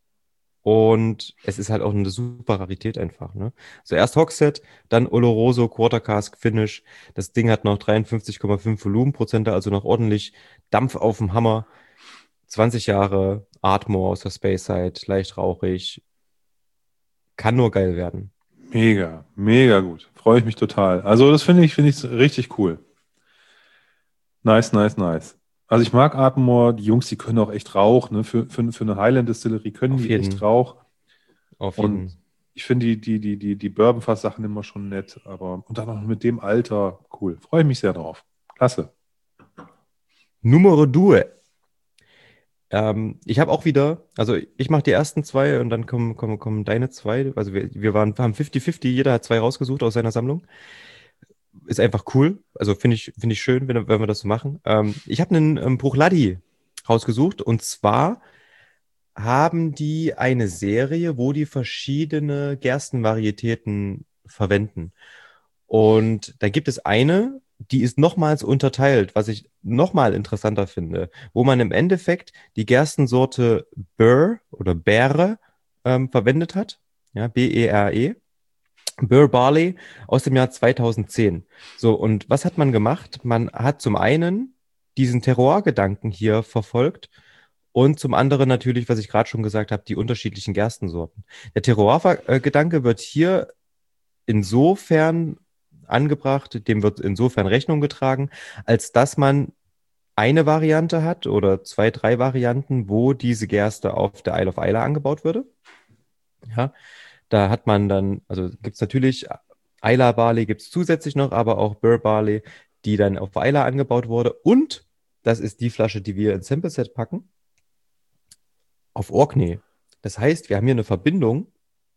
[SPEAKER 2] Und es ist halt auch eine super Rarität einfach. Ne? So erst Hogshead, dann Oloroso, Quarter Cask Finish. Das Ding hat noch dreiundfünfzig Komma fünf Volumenprozente, also noch ordentlich Dampf auf dem Hammer. zwanzig Jahre, Ardmore aus der Speyside, leicht rauchig. Kann nur geil werden.
[SPEAKER 1] Mega, mega gut. Freue ich mich total. Also das finde ich, finde ich richtig cool. Nice, nice, nice. Also ich mag Ardmore, die Jungs, die können auch echt Rauch, ne? Für, für, für eine Highland-Distillerie können
[SPEAKER 2] Auf
[SPEAKER 1] die
[SPEAKER 2] jeden.
[SPEAKER 1] echt Rauch.
[SPEAKER 2] Auf
[SPEAKER 1] Und
[SPEAKER 2] jeden.
[SPEAKER 1] ich finde die, die, die, die, die Bourbonfass-Sachen immer schon nett, aber und dann noch mit dem Alter, cool. Freue ich mich sehr drauf. Klasse.
[SPEAKER 2] Numero due. Ähm, ich habe auch wieder, also ich mache die ersten zwei und dann kommen, kommen, kommen deine zwei. Also wir, wir waren, haben fünfzig fünfzig, jeder hat zwei rausgesucht aus seiner Sammlung. Ist einfach cool. Also finde ich, finde ich schön, wenn, wenn wir das so machen. Ähm, ich habe einen ähm, Bruichladdich rausgesucht und zwar haben die eine Serie, wo die verschiedene Gerstenvarietäten verwenden. Und da gibt es eine, die ist nochmals unterteilt, was ich nochmal interessanter finde, wo man im Endeffekt die Gerstensorte Burr oder Beere ähm, verwendet hat. Ja, B E R E. Burr Barley aus dem Jahr zweitausendzehn. So, und was hat man gemacht? Man hat zum einen diesen Terroir-Gedanken hier verfolgt und zum anderen natürlich, was ich gerade schon gesagt habe, die unterschiedlichen Gerstensorten. Der Terroir-Gedanke wird hier insofern angebracht, dem wird insofern Rechnung getragen, als dass man eine Variante hat oder zwei, drei Varianten, wo diese Gerste auf der Isle of Islay angebaut würde. Ja, da hat man dann, also gibt es natürlich Islay Barley, gibt es zusätzlich noch, aber auch Burr Barley, die dann auf Islay angebaut wurde. Und das ist die Flasche, die wir ins Sample Set packen, auf Orkney. Das heißt, wir haben hier eine Verbindung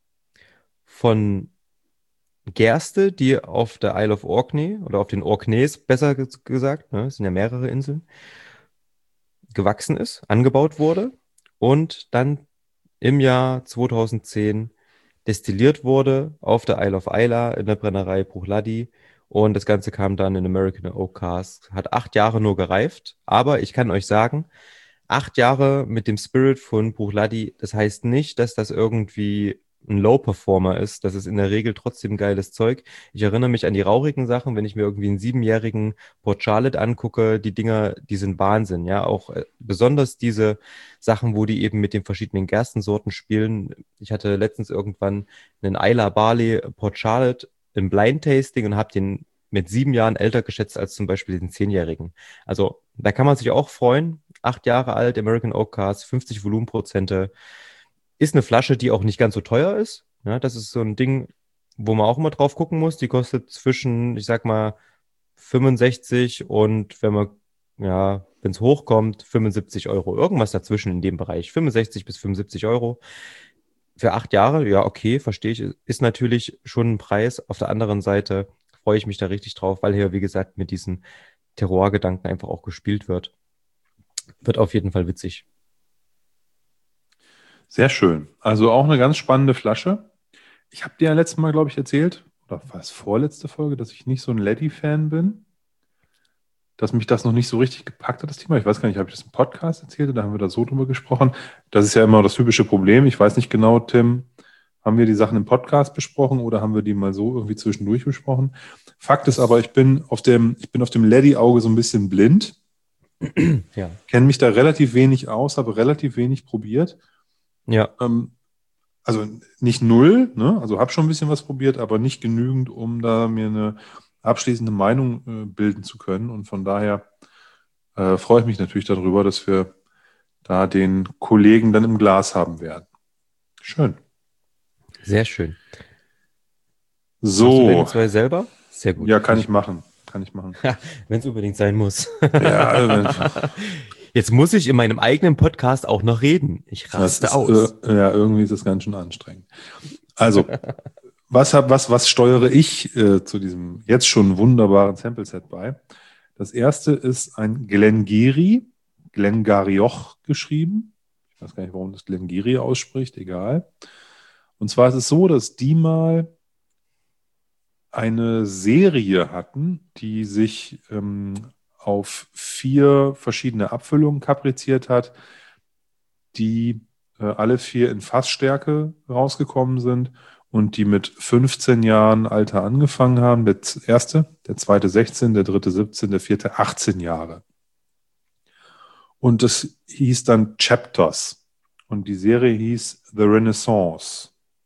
[SPEAKER 2] von Gerste, die auf der Isle of Orkney oder auf den Orkneys, besser gesagt, ne, es sind ja mehrere Inseln, gewachsen ist, angebaut wurde und dann im Jahr zweitausendzehn destilliert wurde auf der Isle of Islay in der Brennerei Bruichladdich und das Ganze kam dann in American Oak Cask. Hat acht Jahre nur gereift, aber ich kann euch sagen, acht Jahre mit dem Spirit von Bruichladdich, das heißt nicht, dass das irgendwie ein Low-Performer ist, das ist in der Regel trotzdem geiles Zeug. Ich erinnere mich an die rauchigen Sachen, wenn ich mir irgendwie einen siebenjährigen Port Charlotte angucke, die Dinger, die sind Wahnsinn, ja, auch äh, besonders diese Sachen, wo die eben mit den verschiedenen Gerstensorten spielen. Ich hatte letztens irgendwann einen Isla Barley Port Charlotte im Blind Tasting und habe den mit sieben Jahren älter geschätzt als zum Beispiel den zehnjährigen. Also da kann man sich auch freuen. Acht Jahre alt, American Oak Cask, fünfzig Volumenprozente. Ist eine Flasche, die auch nicht ganz so teuer ist. Ja, das ist so ein Ding, wo man auch immer drauf gucken muss. Die kostet zwischen, ich sag mal, fünfundsechzig und wenn man, ja, wenn es hochkommt, fünfundsiebzig Euro. Irgendwas dazwischen in dem Bereich. fünfundsechzig bis fünfundsiebzig Euro. Für acht Jahre, ja, okay, verstehe ich. Ist natürlich schon ein Preis. Auf der anderen Seite freue ich mich da richtig drauf, weil hier, wie gesagt, mit diesen Terroir-Gedanken einfach auch gespielt wird. Wird auf jeden Fall witzig.
[SPEAKER 1] Sehr schön. Also auch eine ganz spannende Flasche. Ich habe dir ja letztes Mal, glaube ich, erzählt, oder war es vorletzte Folge, dass ich nicht so ein Leddy-Fan bin. Dass mich das noch nicht so richtig gepackt hat, das Thema. Ich weiß gar nicht, habe ich das im Podcast erzählt oder haben wir da so drüber gesprochen? Das ist ja immer das typische Problem. Ich weiß nicht genau, Tim, haben wir die Sachen im Podcast besprochen oder haben wir die mal so irgendwie zwischendurch besprochen? Fakt ist aber, ich bin auf dem, ich bin auf dem Leddy-Auge so ein bisschen blind.
[SPEAKER 2] Ja.
[SPEAKER 1] Kenne mich da relativ wenig aus, habe relativ wenig probiert.
[SPEAKER 2] Ja.
[SPEAKER 1] Ähm, also nicht null, ne? Also habe schon ein bisschen was probiert, aber nicht genügend, um da mir eine abschließende Meinung äh, bilden zu können. Und von daher äh, freue ich mich natürlich darüber, dass wir da den Kollegen dann im Glas haben werden. Schön.
[SPEAKER 2] Sehr schön.
[SPEAKER 1] So.
[SPEAKER 2] Machst du deine zwei selber? Sehr gut.
[SPEAKER 1] Ja, kann ich machen. Kann ich machen.
[SPEAKER 2] Wenn es unbedingt sein muss.
[SPEAKER 1] Ja, also,
[SPEAKER 2] Jetzt muss ich in meinem eigenen Podcast auch noch reden. Ich raste
[SPEAKER 1] ist,
[SPEAKER 2] aus.
[SPEAKER 1] Äh, ja, irgendwie ist das ganz schön anstrengend. Also, was, hab, was, was steuere ich äh, zu diesem jetzt schon wunderbaren Sample-Set bei? Das erste ist ein Glengarry, Glengarioch geschrieben. Ich weiß gar nicht, warum das Glengarry ausspricht, egal. Und zwar ist es so, dass die mal eine Serie hatten, die sich ähm, auf vier verschiedene Abfüllungen kapriziert hat, die äh, alle vier in Fassstärke rausgekommen sind und die mit fünfzehn Jahren Alter angefangen haben. Der erste, der zweite sechzehn, der dritte siebzehn, der vierte achtzehn Jahre. Und das hieß dann Chapters. Und die Serie hieß The Renaissance.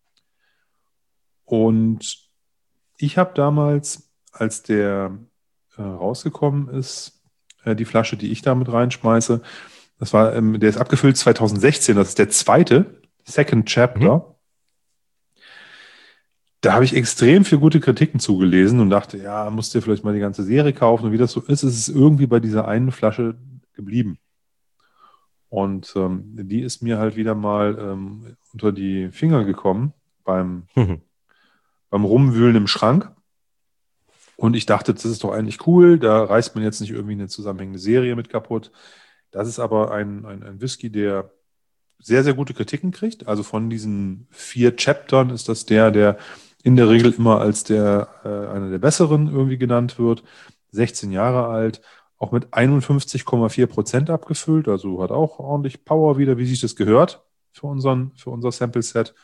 [SPEAKER 1] Und ich habe damals, als der äh, rausgekommen ist, äh, die Flasche, die ich da mit reinschmeiße, das war, ähm, der ist abgefüllt zwanzig sechzehn, das ist der zweite, Second Chapter. Mhm. Da habe ich extrem viel gute Kritiken zugelesen und dachte, ja, musst dir vielleicht mal die ganze Serie kaufen. Und wie das so ist, ist es irgendwie bei dieser einen Flasche geblieben. Und ähm, die ist mir halt wieder mal ähm, unter die Finger gekommen beim, mhm. beim Rumwühlen im Schrank. Und ich dachte, das ist doch eigentlich cool, da reißt man jetzt nicht irgendwie eine zusammenhängende Serie mit kaputt. Das ist aber ein, ein, ein Whisky, der sehr, sehr gute Kritiken kriegt. Also von diesen vier Chaptern ist das der, der in der Regel immer als der äh, einer der besseren irgendwie genannt wird. sechzehn Jahre alt, auch mit einundfünfzig Komma vier Prozent abgefüllt, also hat auch ordentlich Power wieder, wie sich das gehört für, unseren, für unser Sample-Set.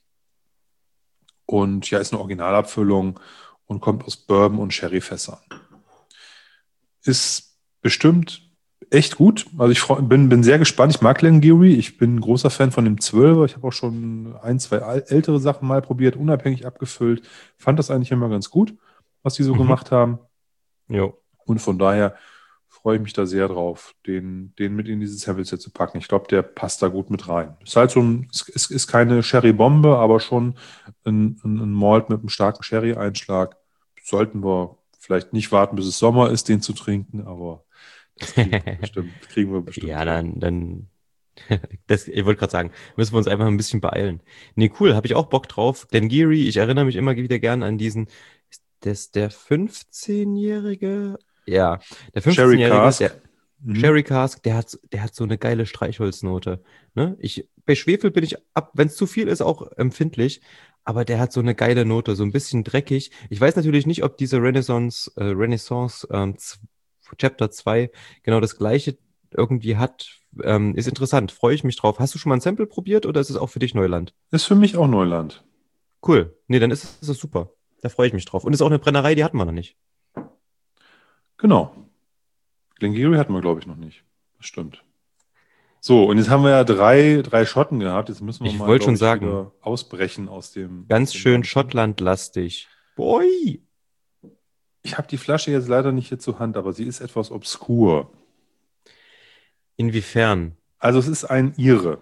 [SPEAKER 1] Und ja, ist eine Originalabfüllung und kommt aus Bourbon- und Sherryfässern. Ist bestimmt echt gut. Also ich freu, bin, bin sehr gespannt. Ich mag Glengarry. Ich bin ein großer Fan von dem zwölfer. Ich habe auch schon ein, zwei ältere Sachen mal probiert, unabhängig abgefüllt. Fand das eigentlich immer ganz gut, was die so mhm. gemacht haben.
[SPEAKER 2] Jo.
[SPEAKER 1] Und von daher freue ich mich da sehr drauf, den, den mit in dieses Sample-Set zu packen. Ich glaube, der passt da gut mit rein. Ist halt so ein, es ist, ist keine Sherry-Bombe, aber schon ein, ein, ein Malt mit einem starken Sherry-Einschlag. Sollten wir vielleicht nicht warten, bis es Sommer ist, den zu trinken, aber das kriegen wir bestimmt. Kriegen wir bestimmt
[SPEAKER 2] ja, dann, dann das, ich wollte gerade sagen, müssen wir uns einfach ein bisschen beeilen. Nee, cool, habe ich auch Bock drauf. Glengarry, ich erinnere mich immer wieder gern an diesen, ist das der fünfzehnjährige? Ja, der fünfzehnjährige, der mhm. Sherry Cask, der hat, der hat so eine geile Streichholznote. Ne? Ich, bei Schwefel bin ich ab, wenn es zu viel ist, auch empfindlich, aber der hat so eine geile Note, so ein bisschen dreckig. Ich weiß natürlich nicht, ob diese Renaissance, äh, Renaissance ähm, Chapter zwei genau das gleiche irgendwie hat. Ähm, ist interessant, freue ich mich drauf. Hast du schon mal ein Sample probiert oder ist es auch für dich Neuland?
[SPEAKER 1] Ist für mich auch Neuland.
[SPEAKER 2] Cool. Nee, dann ist es ist es super. Da freue ich mich drauf. Und ist auch eine Brennerei, die hatten wir noch nicht.
[SPEAKER 1] Genau. Glengarry hatten wir, glaube ich, noch nicht. Das stimmt. So, und jetzt haben wir ja drei, drei Schotten gehabt. Jetzt müssen wir
[SPEAKER 2] Ich
[SPEAKER 1] mal,
[SPEAKER 2] wollte
[SPEAKER 1] glaube
[SPEAKER 2] schon
[SPEAKER 1] ich,
[SPEAKER 2] sagen,
[SPEAKER 1] wieder ausbrechen aus dem, aus
[SPEAKER 2] ganz
[SPEAKER 1] dem
[SPEAKER 2] schön
[SPEAKER 1] Ganzen.
[SPEAKER 2] Schottlandlastig. Boy!
[SPEAKER 1] Ich habe die Flasche jetzt leider nicht hier zur Hand, aber sie ist etwas obskur.
[SPEAKER 2] Inwiefern?
[SPEAKER 1] Also es ist ein Ire.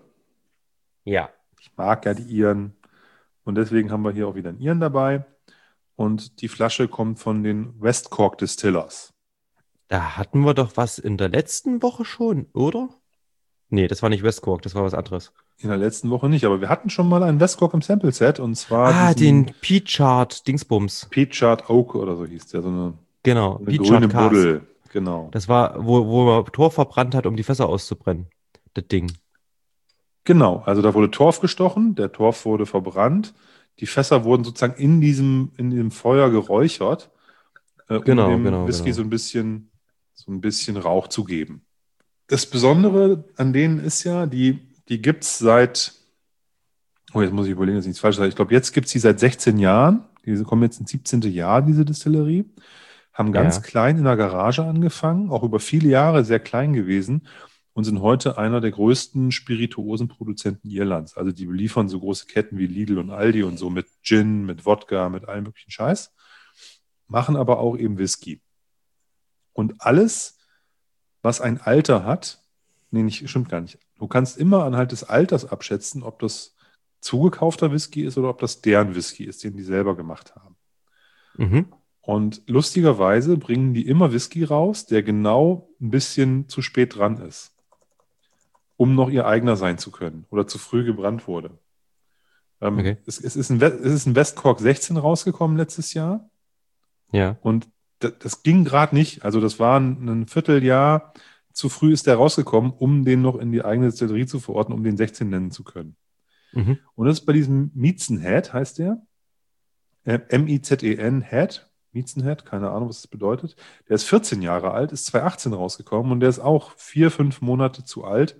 [SPEAKER 2] Ja.
[SPEAKER 1] Ich mag ja die Iren. Und deswegen haben wir hier auch wieder einen Iren dabei. Und die Flasche kommt von den West Cork Distillers.
[SPEAKER 2] Da hatten wir doch was in der letzten Woche schon, oder? Nee, das war nicht West Cork, das war was anderes.
[SPEAKER 1] In der letzten Woche nicht, aber wir hatten schon mal einen West Cork im Sample Set und zwar
[SPEAKER 2] Ah,
[SPEAKER 1] diesen
[SPEAKER 2] den Peachard Dingsbums.
[SPEAKER 1] Peachard Oak oder so hieß der, so eine,
[SPEAKER 2] Genau,
[SPEAKER 1] eine
[SPEAKER 2] Peachard
[SPEAKER 1] grüne
[SPEAKER 2] Cask.
[SPEAKER 1] Buddel. Genau.
[SPEAKER 2] Das war, wo, wo man Torf verbrannt hat, um die Fässer auszubrennen. Das Ding.
[SPEAKER 1] Genau, also da wurde Torf gestochen, der Torf wurde verbrannt, die Fässer wurden sozusagen in diesem, in diesem Feuer geräuchert, äh, um
[SPEAKER 2] Genau,
[SPEAKER 1] dem
[SPEAKER 2] genau,
[SPEAKER 1] Whisky
[SPEAKER 2] genau.
[SPEAKER 1] so ein bisschen, so ein bisschen Rauch zu geben. Das Besondere an denen ist ja, die, die gibt es seit, oh, jetzt muss ich überlegen, dass ich nichts falsch sage. Ich glaube, jetzt gibt es die seit sechzehn Jahren. Diese kommen jetzt ins siebzehnte Jahr, diese Distillerie. Haben ganz
[SPEAKER 2] Ja.
[SPEAKER 1] klein in der Garage angefangen, auch über viele Jahre sehr klein gewesen und sind heute einer der größten Spirituosenproduzenten Irlands. Also die beliefern so große Ketten wie Lidl und Aldi und so mit Gin, mit Wodka, mit allem möglichen Scheiß. Machen aber auch eben Whisky. Und alles, was ein Alter hat, nee, nicht, stimmt gar nicht. Du kannst immer anhand des Alters abschätzen, ob das zugekaufter Whisky ist oder ob das deren Whisky ist, den die selber gemacht haben.
[SPEAKER 2] Mhm.
[SPEAKER 1] Und lustigerweise bringen die immer Whisky raus, der genau ein bisschen zu spät dran ist, um noch ihr eigener sein zu können oder zu früh gebrannt wurde. Ähm,
[SPEAKER 2] Okay.
[SPEAKER 1] es, es, ist ein, We- es ist ein West Cork sechzehn rausgekommen letztes Jahr
[SPEAKER 2] Ja.
[SPEAKER 1] und das, das ging gerade nicht. Also das war ein, ein Vierteljahr zu früh ist der rausgekommen, um den noch in die eigene Destillerie zu verorten, um den sechzehn nennen zu können.
[SPEAKER 2] Mhm.
[SPEAKER 1] Und das ist bei diesem Miezenhead, heißt der, äh, M I Z E N Head, Miezenhead, keine Ahnung, was das bedeutet. Der ist vierzehn Jahre alt, ist zwanzig achtzehn rausgekommen und der ist auch vier, fünf Monate zu alt,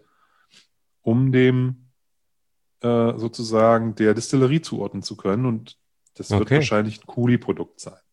[SPEAKER 1] um dem äh, sozusagen der Distillerie zuordnen zu können. Und das wird
[SPEAKER 2] Okay.
[SPEAKER 1] wahrscheinlich ein Cooley-Produkt sein.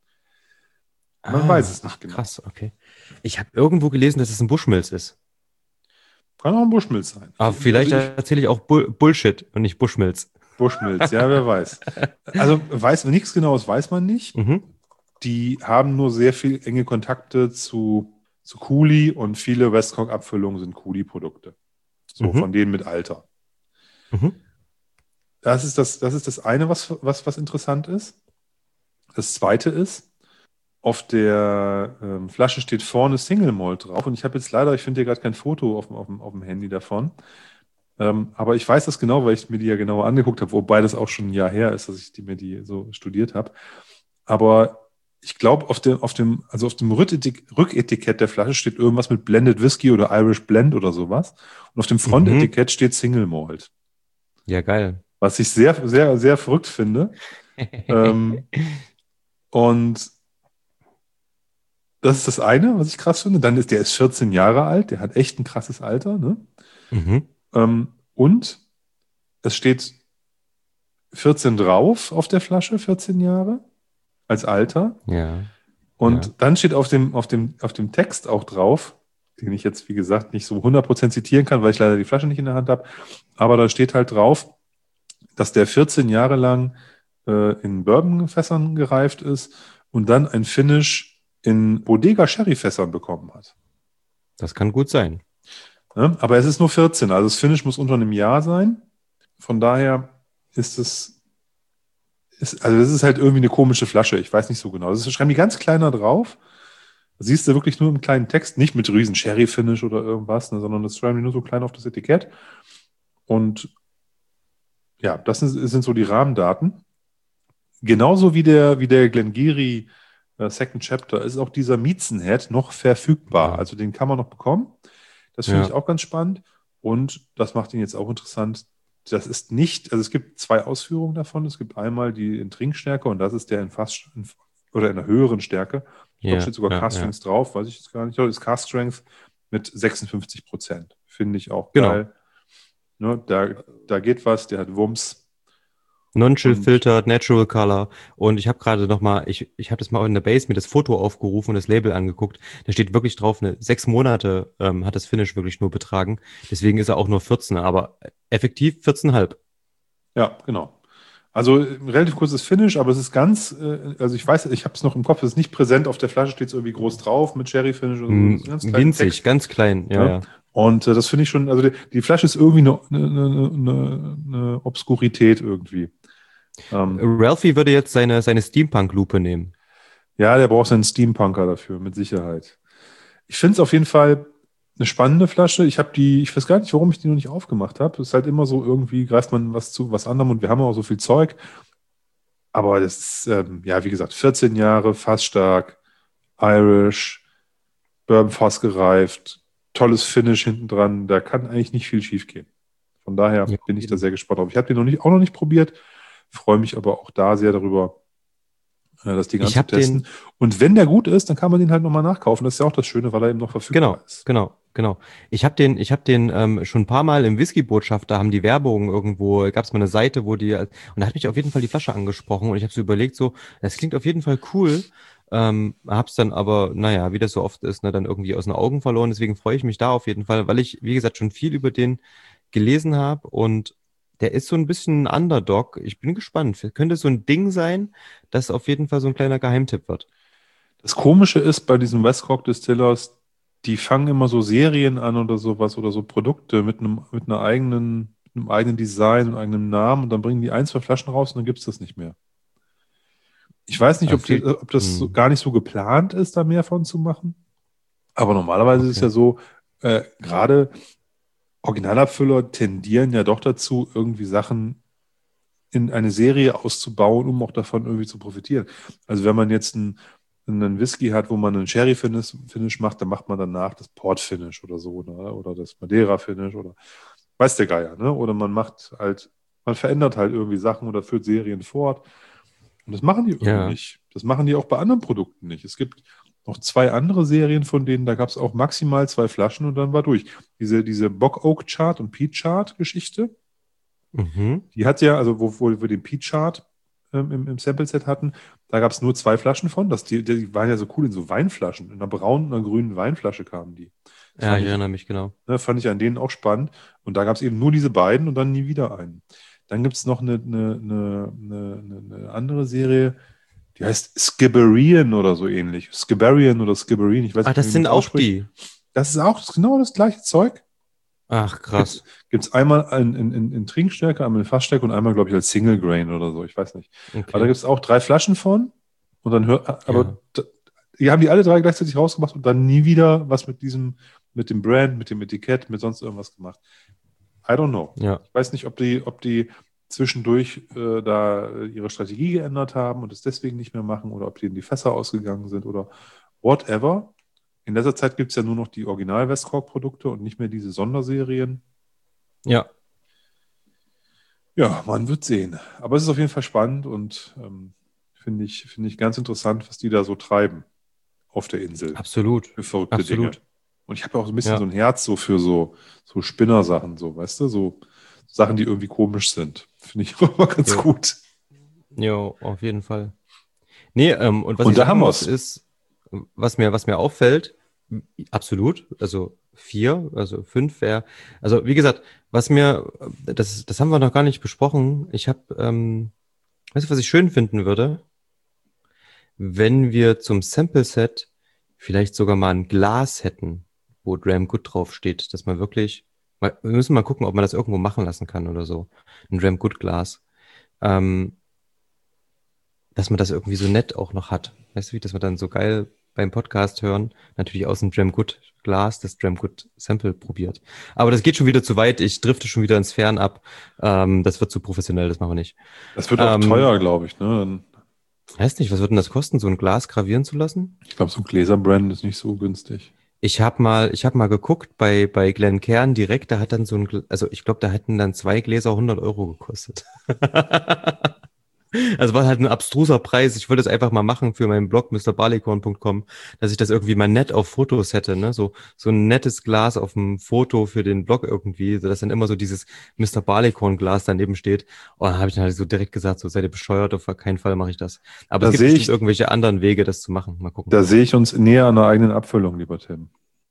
[SPEAKER 1] Man
[SPEAKER 2] Ah,
[SPEAKER 1] weiß es nicht
[SPEAKER 2] ach,
[SPEAKER 1] genau.
[SPEAKER 2] krass, okay. Ich habe irgendwo gelesen, dass es ein Bushmills ist.
[SPEAKER 1] Kann auch ein Bushmills sein.
[SPEAKER 2] Aber vielleicht
[SPEAKER 1] Also ich,
[SPEAKER 2] erzähle ich auch Bull Bullshit und nicht Bushmills.
[SPEAKER 1] Bushmills, ja, wer weiß. Also weiß nichts Genaues weiß man nicht.
[SPEAKER 2] Mhm.
[SPEAKER 1] Die haben nur sehr viel enge Kontakte zu, zu Cooley und viele West Cork Abfüllungen sind Cooley-Produkte. So
[SPEAKER 2] Mhm.
[SPEAKER 1] von denen mit Alter.
[SPEAKER 2] Mhm.
[SPEAKER 1] Das ist das, das ist das eine, was, was, was interessant ist. Das zweite ist, auf der ähm, Flasche steht vorne Single Malt drauf und ich habe jetzt leider, ich finde hier gerade kein Foto auf, dem- auf, dem- auf dem Handy davon. Ähm, aber ich weiß das genau, weil ich mir die ja genauer angeguckt habe, wobei das auch schon ein Jahr her ist, dass ich die, mir die so studiert habe. Aber ich glaube, auf dem, auf dem, also auf dem Rücketik- Rücketikett der Flasche steht irgendwas mit Blended Whisky oder Irish Blend oder sowas. Und auf dem Frontetikett steht Single Malt.
[SPEAKER 2] Ja, geil.
[SPEAKER 1] Was ich sehr, sehr, sehr verrückt finde. ähm, und das ist das eine, was ich krass finde. Dann ist der ist vierzehn Jahre alt, der hat echt ein krasses Alter. Ne?
[SPEAKER 2] Mhm.
[SPEAKER 1] Ähm, und es steht vierzehn drauf auf der Flasche, vierzehn Jahre als Alter.
[SPEAKER 2] Ja.
[SPEAKER 1] Und
[SPEAKER 2] Ja.
[SPEAKER 1] dann steht auf dem, auf dem, auf dem Text auch drauf, den ich jetzt, wie gesagt, nicht so hundert Prozent zitieren kann, weil ich leider die Flasche nicht in der Hand habe. Aber da steht halt drauf, dass der vierzehn Jahre lang äh, in Bourbonfässern gereift ist und dann ein Finish in Bodega-Sherry-Fässern bekommen hat.
[SPEAKER 2] Das kann gut sein.
[SPEAKER 1] Ne? Aber es ist nur vierzehn, also das Finish muss unter einem Jahr sein. Von daher ist es, ist, also das ist halt irgendwie eine komische Flasche. Ich weiß nicht so genau. Das schreiben die ganz kleiner drauf. Das siehst du wirklich nur im kleinen Text, nicht mit riesen Sherry-Finish oder irgendwas, ne, sondern das schreiben die nur so klein auf das Etikett. Und ja, das sind, sind so die Rahmendaten. Genauso wie der, wie der Glengarry äh, Second Chapter ist auch dieser Miezenhead noch verfügbar.
[SPEAKER 2] Ja.
[SPEAKER 1] Also den kann man noch bekommen. Das finde
[SPEAKER 2] Ja.
[SPEAKER 1] ich auch ganz spannend. Und das macht ihn jetzt auch interessant. Das ist nicht, also es gibt zwei Ausführungen davon. Es gibt einmal die in Trinkstärke und das ist der in fast in, oder in einer höheren Stärke. Ich glaube,
[SPEAKER 2] Ja,
[SPEAKER 1] steht sogar
[SPEAKER 2] ja,
[SPEAKER 1] Cask Strength drauf, weiß ich jetzt gar nicht. Ich glaube, das ist Cask Strength mit sechsundfünfzig Prozent. Finde ich auch
[SPEAKER 2] Genau.
[SPEAKER 1] geil. Ne, da, da geht was, der hat Wumms.
[SPEAKER 2] Non-Chill
[SPEAKER 1] Und-
[SPEAKER 2] Filtered, Natural Color. Und ich habe gerade noch mal, ich, ich habe das mal in der Base mir das Foto aufgerufen und das Label angeguckt. Da steht wirklich drauf, eine sechs Monate ähm, hat das Finish wirklich nur betragen. Deswegen ist er auch nur vierzehn, aber effektiv vierzehn Komma fünf.
[SPEAKER 1] Ja, genau. Also äh, relativ kurzes Finish, aber es ist ganz, äh, also ich weiß, ich habe es noch im Kopf, es ist nicht präsent, auf der Flasche steht es irgendwie groß drauf mit Cherry Finish oder so. Das ist ein ganz kleiner
[SPEAKER 2] Winzig,
[SPEAKER 1] Text.
[SPEAKER 2] ganz klein. Ja,
[SPEAKER 1] Ja.
[SPEAKER 2] ja.
[SPEAKER 1] Und äh, das finde ich schon, also die, die Flasche ist irgendwie eine, eine, eine, eine Obskurität irgendwie. Ähm,
[SPEAKER 2] Ralphie würde jetzt seine, seine Steampunk-Lupe nehmen.
[SPEAKER 1] ja, der braucht seinen Steampunker dafür, mit Sicherheit. Ich finde es auf jeden Fall eine spannende Flasche. Ich habe die, ich weiß gar nicht, warum ich die noch nicht aufgemacht habe. Es ist halt immer so, irgendwie greift man was zu was anderem und wir haben auch so viel Zeug. Aber das ist, ähm, ja, wie gesagt, vierzehn Jahre, fassstark, Irish, Bourbon Fass gereift, tolles Finish hinten dran. Da kann eigentlich nicht viel schief gehen. Von daher
[SPEAKER 2] Ja,
[SPEAKER 1] bin ich da
[SPEAKER 2] eben.
[SPEAKER 1] sehr gespannt drauf. Ich habe den noch nicht, auch noch nicht probiert, freue mich aber auch da sehr darüber, äh, das Ding
[SPEAKER 2] Ich hab
[SPEAKER 1] anzutesten.
[SPEAKER 2] den-
[SPEAKER 1] Und wenn der gut ist, dann kann man den halt nochmal nachkaufen. Das ist ja auch das Schöne, weil er eben noch verfügbar
[SPEAKER 2] Genau,
[SPEAKER 1] ist.
[SPEAKER 2] genau, genau. Ich habe den, ich habe den ähm, schon ein paar Mal im Whisky-Botschaft, da haben die Werbung irgendwo, gab es mal eine Seite, wo die, und da hat mich auf jeden Fall die Flasche angesprochen und ich habe so überlegt, so, das klingt auf jeden Fall cool. Ähm, hab's dann aber, naja, wie das so oft ist, ne, dann irgendwie aus den Augen verloren. Deswegen freue ich mich da auf jeden Fall, weil ich, wie gesagt, schon viel über den gelesen habe und der ist so ein bisschen ein Underdog. Ich bin gespannt. Könnte so ein Ding sein, das auf jeden Fall so ein kleiner Geheimtipp wird.
[SPEAKER 1] Das Komische ist bei diesen Westcock Distillers, die fangen immer so Serien an oder sowas oder so Produkte mit einem, mit einer eigenen, mit einem eigenen Design und eigenem Namen und dann bringen die ein, zwei Flaschen raus und dann gibt es das nicht mehr. Ich weiß nicht,
[SPEAKER 2] Da
[SPEAKER 1] ob, die,
[SPEAKER 2] fehlt-
[SPEAKER 1] ob das so,
[SPEAKER 2] Hm.
[SPEAKER 1] gar nicht so geplant ist, da mehr von zu machen. Aber normalerweise ist es
[SPEAKER 2] Okay.
[SPEAKER 1] ja so, äh, gerade Originalabfüller tendieren ja doch dazu, irgendwie Sachen in eine Serie auszubauen, um auch davon irgendwie zu profitieren. Also wenn man jetzt einen, einen Whisky hat, wo man einen Sherry-Finish Finish macht, dann macht man danach das Port-Finish oder so, ne? Oder das Madeira-Finish oder weiß der Geier, ne? Oder man macht halt, man verändert halt irgendwie Sachen oder führt Serien fort. Und das machen die irgendwie
[SPEAKER 2] Ja.
[SPEAKER 1] nicht. Das machen die auch bei anderen Produkten nicht. Es gibt noch zwei andere Serien, von denen, da gab es auch maximal zwei Flaschen und dann war durch. Diese, diese Bock Oak Chart und Peat Chart Geschichte,
[SPEAKER 2] Mhm.
[SPEAKER 1] die hat ja, also wo, wo wir den Peat Chart ähm, im, im Sample-Set hatten, da gab es nur zwei Flaschen von. Das, die, die waren ja so cool in so Weinflaschen. In einer braunen und einer grünen Weinflasche kamen die. Das
[SPEAKER 2] Ja,
[SPEAKER 1] fand
[SPEAKER 2] ich
[SPEAKER 1] ich,
[SPEAKER 2] erinnere mich genau.
[SPEAKER 1] ne, fand ich an denen auch spannend. Und da gab es eben nur diese beiden und dann nie wieder einen. Dann gibt es noch eine, eine, eine, eine, eine andere Serie, die heißt Skibberien oder so ähnlich. Skibberien oder Skibberien, ich weiß
[SPEAKER 2] Ah,
[SPEAKER 1] nicht,
[SPEAKER 2] das
[SPEAKER 1] wie man
[SPEAKER 2] sind
[SPEAKER 1] es
[SPEAKER 2] auch
[SPEAKER 1] ausspricht.
[SPEAKER 2] die.
[SPEAKER 1] Das ist auch genau das gleiche Zeug.
[SPEAKER 2] Ach, krass.
[SPEAKER 1] Gibt es einmal in, in, in, in Trinkstärke, einmal in Fassstärke und einmal, glaube ich, als Single Grain oder so. Ich weiß nicht. Aber da
[SPEAKER 2] Okay.
[SPEAKER 1] gibt es auch drei Flaschen von. Und dann hört, aber
[SPEAKER 2] Ja.
[SPEAKER 1] d- die haben die alle drei gleichzeitig rausgemacht und dann nie wieder was mit diesem, mit dem Brand, mit dem Etikett, mit sonst irgendwas gemacht. I don't know.
[SPEAKER 2] Ja.
[SPEAKER 1] Ich weiß nicht, ob die, ob die zwischendurch äh, da äh, ihre Strategie geändert haben und es deswegen nicht mehr machen oder ob denen die Fässer ausgegangen sind oder whatever. In letzter Zeit gibt es ja nur noch die Original-Westcork-Produkte und nicht mehr diese Sonderserien.
[SPEAKER 2] Ja.
[SPEAKER 1] Ja, man wird sehen. Aber es ist auf jeden Fall spannend und ähm, finde ich, finde ich ganz interessant, was die da so treiben auf der Insel.
[SPEAKER 2] Absolut.
[SPEAKER 1] Für verrückte
[SPEAKER 2] Absolut.
[SPEAKER 1] Dinge. Und ich habe auch so ein bisschen
[SPEAKER 2] Ja.
[SPEAKER 1] so ein Herz so für so, so Spinnersachen, so, weißt du, so Sachen, die irgendwie komisch sind. Finde ich auch immer ganz
[SPEAKER 2] Jo.
[SPEAKER 1] gut.
[SPEAKER 2] Jo, auf jeden Fall. Nee, ähm, und was
[SPEAKER 1] Und
[SPEAKER 2] ich
[SPEAKER 1] da
[SPEAKER 2] sagen
[SPEAKER 1] haben
[SPEAKER 2] muss,
[SPEAKER 1] wir's.
[SPEAKER 2] ist, was mir, was mir auffällt, absolut, also vier, also fünf wäre, also wie gesagt, was mir, das, das haben wir noch gar nicht besprochen. Ich habe, ähm, weißt du, was ich schön finden würde? Wenn wir zum Sample-Set vielleicht sogar mal ein Glas hätten, wo Dram Good draufsteht, dass man wirklich, mal, wir müssen mal gucken, ob man das irgendwo machen lassen kann oder so. Ein Dram Good Glas. Ähm, dass man das irgendwie so nett auch noch hat. Weißt du, wie, dass man dann so geil beim Podcast hören, natürlich aus dem Dram Good Glas das Dram Good Sample probiert. Aber das geht schon wieder zu weit. Ich drifte schon wieder ins Fern ab. Ähm, das wird zu professionell, das machen wir nicht.
[SPEAKER 1] Das wird auch
[SPEAKER 2] Ähm,
[SPEAKER 1] teuer, glaube ich. Ne? Dann-
[SPEAKER 2] Weiß nicht, was wird denn das kosten, so ein Glas gravieren zu lassen?
[SPEAKER 1] Ich glaube, so ein Gläserbrand ist nicht so günstig.
[SPEAKER 2] Ich habe mal, ich habe mal geguckt bei bei Glencairn direkt, da hat dann so ein, Gl- also ich glaube, da hätten dann zwei Gläser hundert Euro gekostet. Also war halt ein abstruser Preis. Ich wollte es einfach mal machen für meinen Blog mister barleycorn punkt com, dass ich das irgendwie mal nett auf Fotos hätte, ne? So, so ein nettes Glas auf dem Foto für den Blog irgendwie, sodass dann immer so dieses mister Barleycorn Glas daneben steht. Und dann habe ich dann halt so direkt gesagt, so seid ihr bescheuert, auf keinen Fall mache ich das. Aber
[SPEAKER 1] Da
[SPEAKER 2] es gibt
[SPEAKER 1] sehe
[SPEAKER 2] bestimmt
[SPEAKER 1] ich,
[SPEAKER 2] irgendwelche anderen Wege, das zu machen. Mal gucken.
[SPEAKER 1] da sehe ich uns näher an einer eigenen Abfüllung, lieber Tim.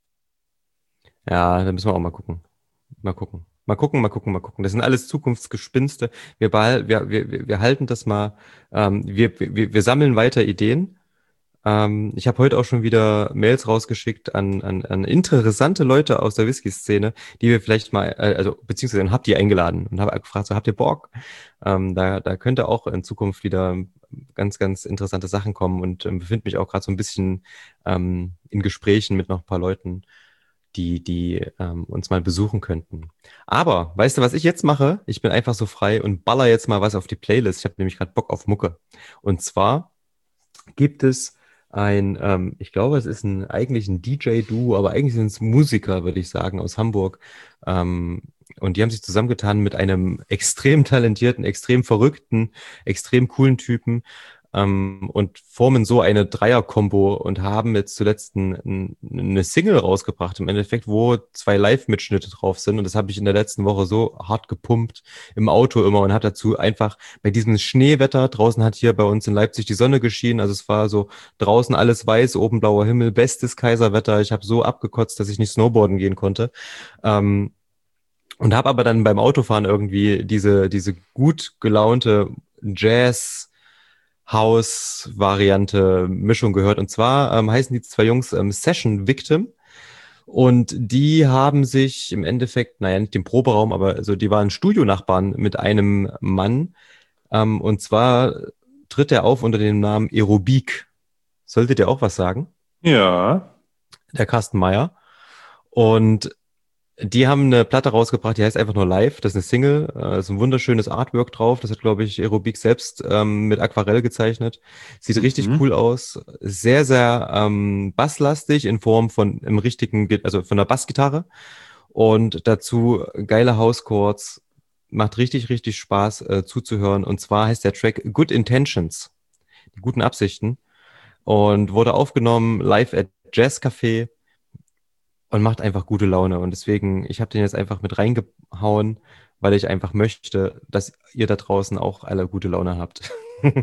[SPEAKER 2] Ja, da müssen wir auch mal gucken. Mal gucken. Mal gucken, mal gucken, mal gucken. Das sind alles Zukunftsgespinste. Wir, behal wir, wir, wir halten das mal, ähm, wir, wir, wir sammeln weiter Ideen. Ähm, ich habe heute auch schon wieder Mails rausgeschickt an, an, an interessante Leute aus der Whisky-Szene, die wir vielleicht mal, äh, also beziehungsweise habt ihr eingeladen und habe gefragt, so habt ihr Bock? Ähm, da, da könnte auch in Zukunft wieder ganz, ganz interessante Sachen kommen und ähm, befinde mich auch gerade so ein bisschen ähm, in Gesprächen mit noch ein paar Leuten, die, die ähm, uns mal besuchen könnten. Aber, weißt du, was ich jetzt mache? Ich bin einfach so frei und baller jetzt mal was auf die Playlist. Ich habe nämlich gerade Bock auf Mucke. Und zwar gibt es ein, ähm, ich glaube, es ist ein eigentlich ein D J-Duo, aber eigentlich sind es Musiker, würde ich sagen, aus Hamburg. Ähm, und die haben sich zusammengetan mit einem extrem talentierten, extrem verrückten, extrem coolen Typen ähm, und formen so eine Dreier-Kombo und haben jetzt zuletzt ein, ein, eine Single rausgebracht, im Endeffekt, wo zwei Live-Mitschnitte drauf sind. Und das habe ich in der letzten Woche so hart gepumpt im Auto immer und habe dazu einfach bei diesem Schneewetter, draußen hat hier bei uns in Leipzig die Sonne geschienen, also es war so draußen alles weiß, oben blauer Himmel, bestes Kaiserwetter. Ich habe so abgekotzt, dass ich nicht Snowboarden gehen konnte. Ähm, und habe aber dann beim Autofahren irgendwie diese, diese gut gelaunte Jazz- House-Variante Mischung gehört. Und zwar ähm, heißen die zwei Jungs ähm, Session Victim. Und die haben sich im Endeffekt, naja, nicht im Proberaum, aber also die waren Studionachbarn mit einem Mann. Ähm, und zwar tritt er auf unter dem Namen Aerobik. Solltet ihr auch was sagen?
[SPEAKER 1] Ja.
[SPEAKER 2] Der Carsten Meyer. Und die haben eine Platte rausgebracht, die heißt einfach nur Live. Das ist eine Single. Da ist ein wunderschönes Artwork drauf. Das hat, glaube ich, Aerobik selbst ähm, mit Aquarell gezeichnet. Sieht richtig
[SPEAKER 1] Mhm.
[SPEAKER 2] cool aus. Sehr, sehr ähm, basslastig in Form von einem richtigen, Gi- also von einer Bassgitarre. Und dazu geile House-Chords. Macht richtig, richtig Spaß äh, zuzuhören. Und zwar heißt der Track Good Intentions. Die guten Absichten. Und wurde aufgenommen live at Jazz Café und macht einfach gute Laune. Und deswegen, ich habe den jetzt einfach mit reingehauen, weil ich einfach möchte, dass ihr da draußen auch alle gute Laune habt.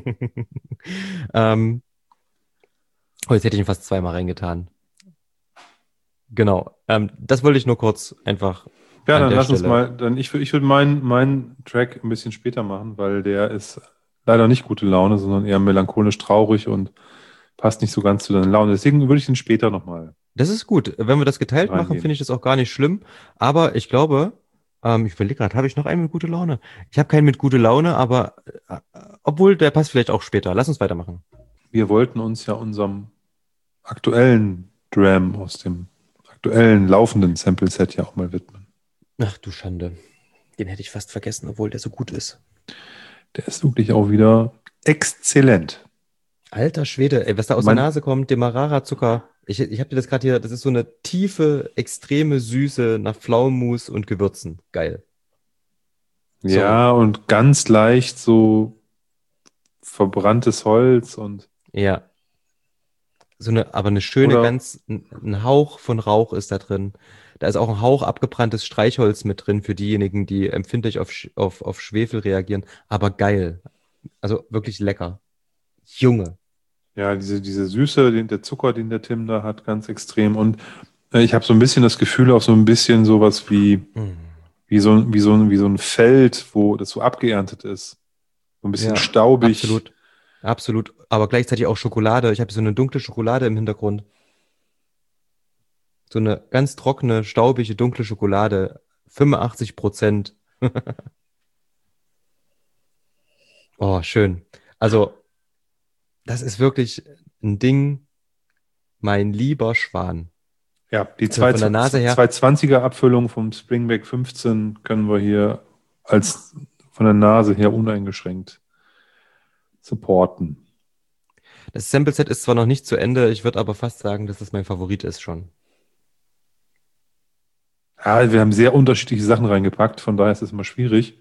[SPEAKER 2] ähm, oh, jetzt hätte ich ihn fast zweimal reingetan. Genau. Ähm, das wollte ich nur kurz einfach
[SPEAKER 1] Ja,
[SPEAKER 2] an
[SPEAKER 1] dann
[SPEAKER 2] der
[SPEAKER 1] lass uns
[SPEAKER 2] Stelle.
[SPEAKER 1] mal, dann ich, wür- ich würde meinen meinen Track ein bisschen später machen, weil der ist leider nicht gute Laune, sondern eher melancholisch traurig und passt nicht so ganz zu deiner Laune. Deswegen würde ich den später nochmal
[SPEAKER 2] Das ist gut. Wenn wir das geteilt machen, finde
[SPEAKER 1] reingehen.
[SPEAKER 2] ich das auch gar nicht schlimm. Aber ich glaube, ähm, ich überlege gerade, habe ich noch einen mit gute Laune? Ich habe keinen mit gute Laune, aber äh, äh, obwohl, der passt vielleicht auch später. Lass uns weitermachen.
[SPEAKER 1] Wir wollten uns ja unserem aktuellen Dram aus dem aktuellen laufenden Sample-Set ja auch mal widmen.
[SPEAKER 2] Ach du Schande. Den hätte ich fast vergessen, obwohl der so gut ist.
[SPEAKER 1] Der ist wirklich auch wieder exzellent.
[SPEAKER 2] Alter Schwede, ey, was da aus der
[SPEAKER 1] Mein,
[SPEAKER 2] Nase kommt, Demerara-Zucker. Ich, ich habe dir das gerade hier, das ist so eine tiefe, extreme Süße nach Pflaumenmus und Gewürzen. Geil. Sorry.
[SPEAKER 1] ja, und ganz leicht so verbranntes Holz und
[SPEAKER 2] Ja, so eine, aber eine schöne,
[SPEAKER 1] oder
[SPEAKER 2] ganz, ein, ein Hauch von Rauch ist da drin. Da ist auch ein Hauch abgebranntes Streichholz mit drin für diejenigen, die empfindlich auf, Sch- auf, auf Schwefel reagieren. Aber geil. Also wirklich lecker. Junge.
[SPEAKER 1] ja, diese, diese Süße, den, der Zucker, den der Tim da hat, ganz extrem. Und äh, ich habe so ein bisschen das Gefühl, auch so ein bisschen sowas wie,
[SPEAKER 2] Mm.
[SPEAKER 1] wie so, ein- wie so, ein- wie so ein Feld, wo das so abgeerntet ist. So ein bisschen
[SPEAKER 2] Ja,
[SPEAKER 1] staubig.
[SPEAKER 2] absolut. Absolut. Aber gleichzeitig auch Schokolade. Ich habe so eine dunkle Schokolade im Hintergrund. So eine ganz trockene, staubige, dunkle Schokolade. fünfundachtzig Prozent. Oh, schön. Also, das ist wirklich ein Ding, mein lieber Schwan.
[SPEAKER 1] Ja, die
[SPEAKER 2] Also von der Nase her,
[SPEAKER 1] zweihundertzwanziger Abfüllung vom Springback fünfzehn können wir hier als von der Nase her uneingeschränkt supporten.
[SPEAKER 2] das Sample-Set ist zwar noch nicht zu Ende, ich würde aber fast sagen, dass das mein Favorit ist schon.
[SPEAKER 1] Ja, wir haben sehr unterschiedliche Sachen reingepackt, von daher ist es immer schwierig.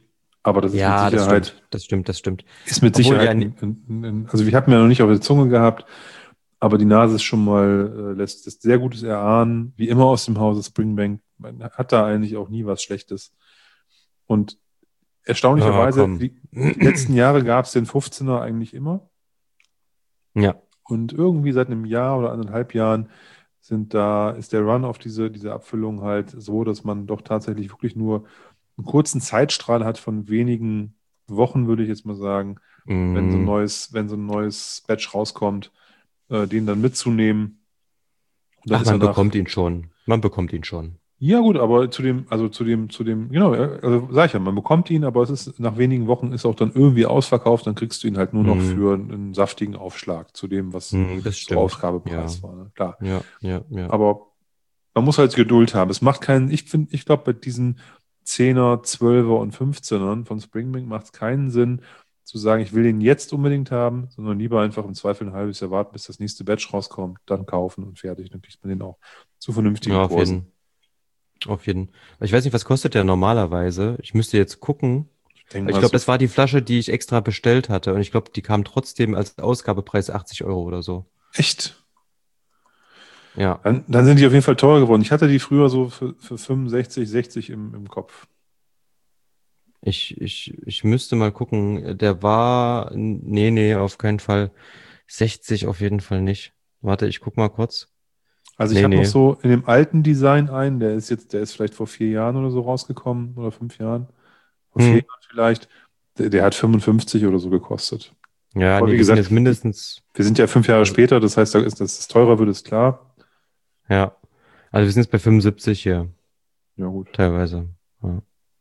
[SPEAKER 1] Aber das ist
[SPEAKER 2] Ja,
[SPEAKER 1] mit
[SPEAKER 2] das
[SPEAKER 1] Sicherheit,
[SPEAKER 2] stimmt, das stimmt, das stimmt.
[SPEAKER 1] ist mit
[SPEAKER 2] Obwohl
[SPEAKER 1] Sicherheit,
[SPEAKER 2] ja,
[SPEAKER 1] ein, ein, ein, also wir hatten ja noch nicht auf der Zunge gehabt, aber die Nase ist schon mal, äh, lässt das sehr Gutes erahnen, wie immer aus dem Hause Springbank. Man hat da eigentlich auch nie was Schlechtes. Und
[SPEAKER 2] oh,
[SPEAKER 1] erstaunlicherweise,
[SPEAKER 2] komm.
[SPEAKER 1] die, die letzten Jahre gab es den fünfzehner eigentlich immer.
[SPEAKER 2] Ja,
[SPEAKER 1] Und irgendwie seit einem Jahr oder anderthalb Jahren sind da, ist der Run auf diese, diese Abfüllung halt so, dass man doch tatsächlich wirklich nur einen kurzen Zeitstrahl hat von wenigen Wochen, würde ich jetzt mal sagen, wenn so ein
[SPEAKER 2] mm,
[SPEAKER 1] neues, wenn so ein neues Batch rauskommt, äh, den dann mitzunehmen. Und dann
[SPEAKER 2] ach,
[SPEAKER 1] ist er
[SPEAKER 2] man
[SPEAKER 1] nach.
[SPEAKER 2] bekommt ihn schon. Man bekommt ihn schon.
[SPEAKER 1] Ja, gut, aber zu dem, also zu dem, zu dem, genau, ja, also sag ich ja, man bekommt ihn, aber es ist nach wenigen Wochen ist auch dann irgendwie ausverkauft, dann kriegst du ihn halt nur noch
[SPEAKER 2] Mm,
[SPEAKER 1] für einen saftigen Aufschlag zu dem, was
[SPEAKER 2] mm, das
[SPEAKER 1] so
[SPEAKER 2] stimmt. Ja,
[SPEAKER 1] Ausgabepreis war. Ne? Klar.
[SPEAKER 2] ja, ja, ja.
[SPEAKER 1] Aber man muss halt Geduld haben. Es macht keinen, ich finde, ich glaube, bei diesen Zehner, Zwölfer und Fünfzehnern von Springbank macht es keinen Sinn, zu sagen, ich will den jetzt unbedingt haben, sondern lieber einfach im Zweifel ein halbes Jahr warten, bis das nächste Batch rauskommt, dann kaufen und fertig. Dann kriegt man den auch zu vernünftigen
[SPEAKER 2] Ja, auf
[SPEAKER 1] Kursen.
[SPEAKER 2] jeden, auf jeden. Ich weiß nicht, was kostet der normalerweise? Ich müsste jetzt gucken.
[SPEAKER 1] Ich denke
[SPEAKER 2] Ich
[SPEAKER 1] mal
[SPEAKER 2] glaube,
[SPEAKER 1] so,
[SPEAKER 2] das war die Flasche, die ich extra bestellt hatte. Und ich glaube, die kam trotzdem als Ausgabepreis achtzig Euro oder so.
[SPEAKER 1] echt.
[SPEAKER 2] Ja,
[SPEAKER 1] Dann, dann sind die auf jeden Fall teurer geworden. Ich hatte die früher so für, für fünfundsechzig, sechzig im, im Kopf.
[SPEAKER 2] ich, ich, ich müsste mal gucken. Der war, nee, nee, auf keinen Fall. sechzig auf jeden Fall nicht. Warte, ich guck mal kurz.
[SPEAKER 1] Also ich
[SPEAKER 2] Nee,
[SPEAKER 1] habe noch
[SPEAKER 2] nee.
[SPEAKER 1] so in dem alten Design einen, der ist jetzt, der ist vielleicht vor vier Jahren oder so rausgekommen oder fünf Jahren. Vor vier
[SPEAKER 2] Hm.
[SPEAKER 1] Jahren vielleicht. Der, der hat fünfundfünfzig oder so gekostet.
[SPEAKER 2] Ja,
[SPEAKER 1] Aber
[SPEAKER 2] nee,
[SPEAKER 1] wie
[SPEAKER 2] die sind
[SPEAKER 1] gesagt,
[SPEAKER 2] jetzt mindestens,
[SPEAKER 1] wir sind ja fünf Jahre
[SPEAKER 2] also,
[SPEAKER 1] später, das heißt, da ist, dass es teurer wird, ist klar.
[SPEAKER 2] ja. Also wir sind jetzt bei fünfundsiebzig hier,
[SPEAKER 1] Ja, gut.
[SPEAKER 2] teilweise. Ja.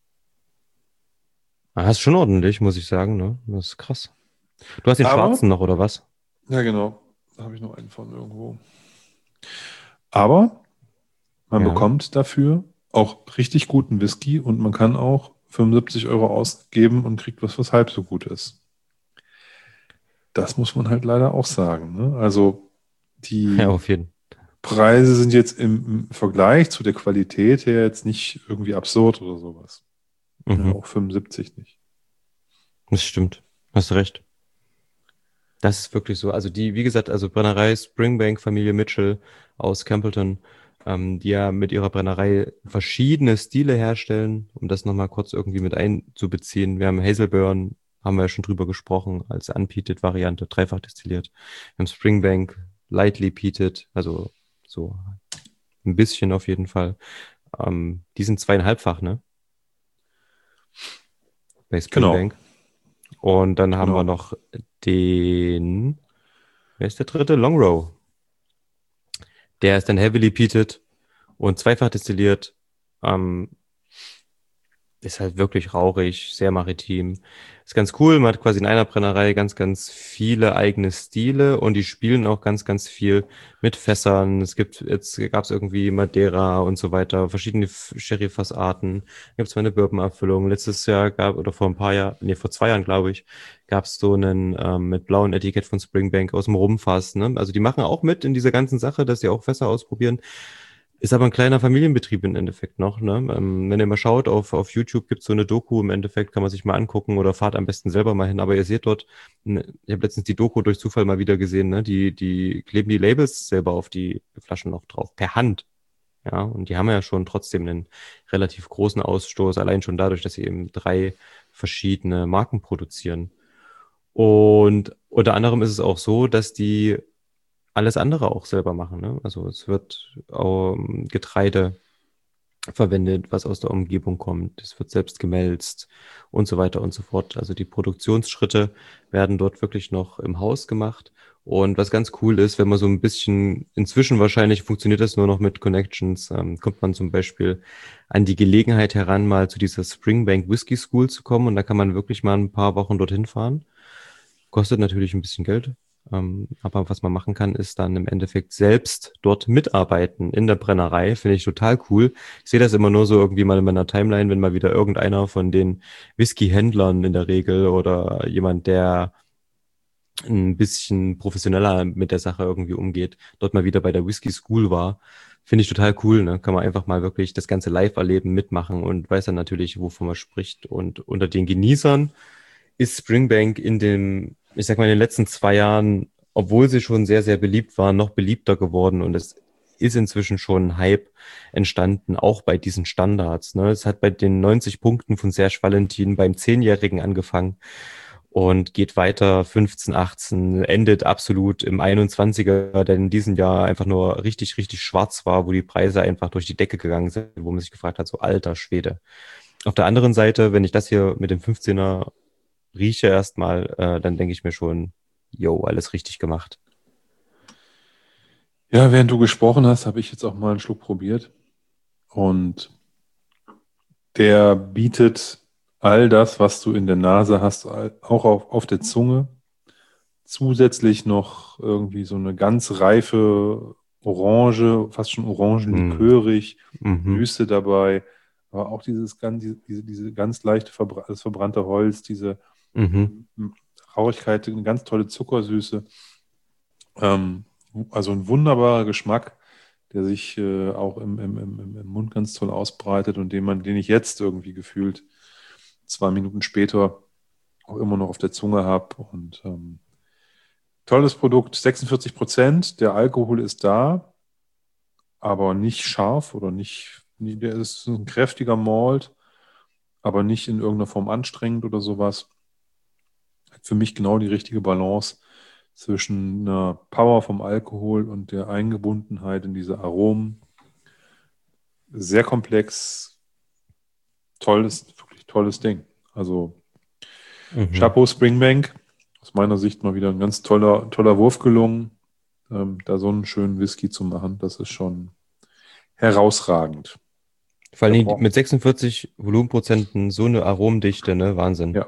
[SPEAKER 2] Ah, das ist schon ordentlich, muss ich sagen, ne? Das ist krass. Du hast den
[SPEAKER 1] Aber,
[SPEAKER 2] schwarzen noch, oder was?
[SPEAKER 1] ja genau, da habe ich noch einen von irgendwo. Aber man
[SPEAKER 2] Ja.
[SPEAKER 1] bekommt dafür auch richtig guten Whisky und man kann auch fünfundsiebzig Euro ausgeben und kriegt was, was halb so gut ist. Das muss man halt leider auch sagen. Ne? Also
[SPEAKER 2] Ja,
[SPEAKER 1] die
[SPEAKER 2] auf jeden.
[SPEAKER 1] Preise sind jetzt im, im Vergleich zu der Qualität her jetzt nicht irgendwie absurd oder sowas. Ja,
[SPEAKER 2] Mhm.
[SPEAKER 1] auch fünfundsiebzig nicht.
[SPEAKER 2] Das stimmt. Hast recht. Das ist wirklich so. Also die, wie gesagt, also Brennerei Springbank, Familie Mitchell aus Campbellton, ähm, die ja mit ihrer Brennerei verschiedene Stile herstellen, um das nochmal kurz irgendwie mit einzubeziehen. Wir haben Hazelburn, haben wir ja schon drüber gesprochen, als Unpeated-Variante, dreifach destilliert. Wir haben Springbank, lightly peated, also so ein bisschen auf jeden Fall. Ähm, die sind zweieinhalbfach, ne? Bei
[SPEAKER 1] Genau,
[SPEAKER 2] Springbank. Und dann haben wir
[SPEAKER 1] genau.
[SPEAKER 2] noch den, wer ist der dritte? Longrow. Der ist dann heavily peated und zweifach destilliert. Ähm, ist halt wirklich rauchig, sehr maritim. Ist ganz cool. Man hat quasi in einer Brennerei ganz, ganz viele eigene Stile und die spielen auch ganz, ganz viel mit Fässern. Es gibt, jetzt gab es irgendwie Madeira und so weiter, verschiedene Sherry-Fassarten. Gibt es mal eine Bourbon-Abfüllung. Letztes Jahr gab, oder vor ein paar Jahren, nee, vor zwei Jahren, glaube ich, gab es so einen ähm, mit blauem Etikett von Springbank aus dem Rumfass. Ne? Also die machen auch mit in dieser ganzen Sache, dass sie auch Fässer ausprobieren. Ist aber ein kleiner Familienbetrieb im Endeffekt noch. Ne? Ähm, wenn ihr mal schaut, auf, auf YouTube gibt es so eine Doku im Endeffekt, kann man sich mal angucken oder fahrt am besten selber mal hin. Aber ihr seht dort, ne, ich habe letztens die Doku durch Zufall mal wieder gesehen, ne? die, die kleben die Labels selber auf die Flaschen noch drauf, per Hand. Ja, und die haben ja schon trotzdem einen relativ großen Ausstoß, allein schon dadurch, dass sie eben drei verschiedene Marken produzieren. Und unter anderem ist es auch so, dass die alles andere auch selber machen. Ne? Also es wird ähm, Getreide verwendet, was aus der Umgebung kommt. Es wird selbst gemälzt und so weiter und so fort. Also die Produktionsschritte werden dort wirklich noch im Haus gemacht. Und was ganz cool ist, wenn man so ein bisschen, inzwischen wahrscheinlich funktioniert das nur noch mit Connections, ähm, kommt man zum Beispiel an die Gelegenheit heran, mal zu dieser Springbank Whisky School zu kommen. Und da kann man wirklich mal ein paar Wochen dorthin fahren. Kostet natürlich ein bisschen Geld. Ähm, aber was man machen kann, ist dann im Endeffekt selbst dort mitarbeiten in der Brennerei. Finde ich total cool. Ich sehe das immer nur so irgendwie mal in meiner Timeline, wenn mal wieder irgendeiner von den Whisky-Händlern in der Regel oder jemand, der ein bisschen professioneller mit der Sache irgendwie umgeht, dort mal wieder bei der Whisky School war. Finde ich total cool, ne? Kann man einfach mal wirklich das ganze live erleben, mitmachen und weiß dann natürlich, wovon man spricht. Und unter den Genießern ist Springbank in dem, ich sag mal, in den letzten zwei Jahren, obwohl sie schon sehr, sehr beliebt war, noch beliebter geworden. Und es ist inzwischen schon ein Hype entstanden, auch bei diesen Standards. Ne? Es hat bei den neunzig Punkten von Serge Valentin beim Zehnjährigen angefangen und geht weiter fünfzehn, achtzehn, endet absolut im einundzwanziger, der in diesem Jahr einfach nur richtig, richtig schwarz war, wo die Preise einfach durch die Decke gegangen sind, wo man sich gefragt hat, so alter Schwede. Auf der anderen Seite, wenn ich das hier mit dem fünfzehner rieche erstmal, äh, dann denke ich mir schon, yo, alles richtig gemacht.
[SPEAKER 1] Ja, während du gesprochen hast, habe ich jetzt auch mal einen Schluck probiert. Und der bietet all das, was du in der Nase hast, auch auf, auf der Zunge. Zusätzlich noch irgendwie so eine ganz reife Orange, fast schon orangenlikörig,
[SPEAKER 2] Mhm.
[SPEAKER 1] Süße dabei. Aber auch dieses ganz, diese, diese ganz leichte Verbra das verbrannte Holz, diese
[SPEAKER 2] Mhm.
[SPEAKER 1] Rauchigkeit, eine ganz tolle Zuckersüße. Ähm, also ein wunderbarer Geschmack, der sich äh, auch im, im, im, im Mund ganz toll ausbreitet und den man, den ich jetzt irgendwie gefühlt zwei Minuten später auch immer noch auf der Zunge habe. Und ähm, tolles Produkt, sechsundvierzig Prozent, der Alkohol ist da, aber nicht scharf oder nicht, nie- der ist ein kräftiger Malt, aber nicht in irgendeiner Form anstrengend oder sowas. Hat für mich genau die richtige Balance zwischen einer Power vom Alkohol und der Eingebundenheit in diese Aromen. Sehr komplex, tolles, wirklich tolles Ding. Also
[SPEAKER 2] Mhm.
[SPEAKER 1] Chapeau Springbank, aus meiner Sicht mal wieder ein ganz toller, toller Wurf gelungen, ähm, da so einen schönen Whisky zu machen. Das ist schon herausragend.
[SPEAKER 2] Vor
[SPEAKER 1] Da
[SPEAKER 2] allem
[SPEAKER 1] braucht-
[SPEAKER 2] mit sechsundvierzig Volumenprozenten so eine Aromendichte, ne? Wahnsinn.
[SPEAKER 1] Ja,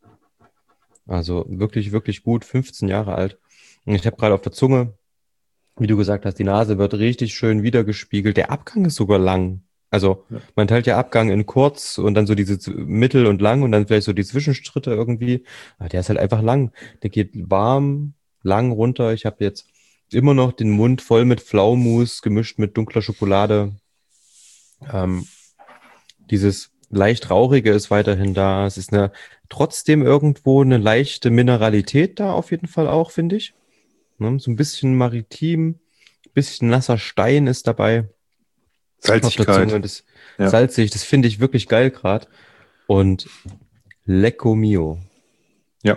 [SPEAKER 2] Also wirklich, wirklich gut, fünfzehn Jahre alt. Und ich habe gerade auf der Zunge, wie du gesagt hast, die Nase wird richtig schön wiedergespiegelt. Der Abgang ist sogar lang. Also
[SPEAKER 1] ja.
[SPEAKER 2] man teilt ja Abgang in kurz und dann so diese Z- mittel und lang und dann vielleicht so die Zwischenschritte irgendwie. Aber der ist halt einfach lang. Der geht warm, lang runter. Ich habe jetzt immer noch den Mund voll mit Pflaumenmus gemischt mit dunkler Schokolade. Ähm, Dieses leicht rauchige ist weiterhin da. Es ist eine trotzdem irgendwo eine leichte Mineralität da auf jeden Fall auch, finde ich. Ne? So ein bisschen maritim, bisschen nasser Stein ist dabei auf der Zunge.
[SPEAKER 1] Salzigkeit.
[SPEAKER 2] Das
[SPEAKER 1] Ja.
[SPEAKER 2] salzig, das finde ich wirklich geil gerade. Und Lecco Mio.
[SPEAKER 1] Ja.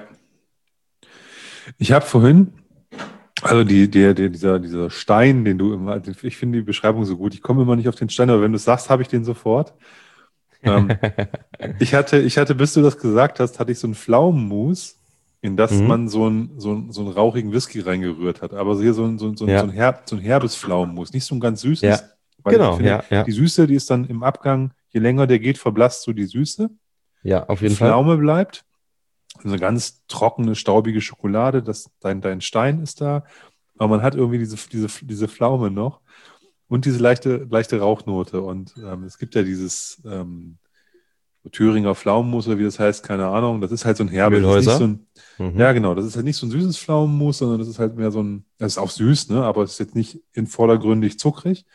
[SPEAKER 1] Ich habe vorhin, also die, die, die, dieser, dieser Stein, den du immer, ich finde die Beschreibung so gut. Ich komme immer nicht auf den Stein, aber wenn du es sagst, habe ich den sofort. Ähm, ich hatte, ich hatte, bis du das gesagt hast, hatte ich so ein Pflaumenmus, in das
[SPEAKER 2] Mhm.
[SPEAKER 1] man so, ein, so, ein, so einen rauchigen Whisky reingerührt hat. Aber hier so ein, so ein, so ein,
[SPEAKER 2] Ja.
[SPEAKER 1] so ein, herb, so ein herbes Pflaumenmus, nicht so ein ganz süßes.
[SPEAKER 2] Ja,
[SPEAKER 1] Weil
[SPEAKER 2] genau,
[SPEAKER 1] ich finde,
[SPEAKER 2] ja, ja.
[SPEAKER 1] die Süße, die ist dann im Abgang, je länger der geht, verblasst so die Süße.
[SPEAKER 2] Ja, auf
[SPEAKER 1] Die
[SPEAKER 2] jeden Fall.
[SPEAKER 1] Pflaume bleibt. Eine ganz trockene, staubige Schokolade, das, dein, dein Stein ist da. Aber man hat irgendwie diese, diese, diese Pflaume noch und diese leichte, leichte Rauchnote. Und ähm, es gibt ja dieses ähm, Thüringer Pflaumenmus oder wie das heißt, keine Ahnung. Das ist halt so ein herbes. Das ist nicht so
[SPEAKER 2] Mühlhäuser.
[SPEAKER 1] ein,
[SPEAKER 2] Mhm.
[SPEAKER 1] ja, genau. Das ist halt nicht so ein süßes Pflaumenmus, sondern das ist halt mehr so ein, das ist auch süß, ne? Aber es ist jetzt nicht in vordergründig zuckrig.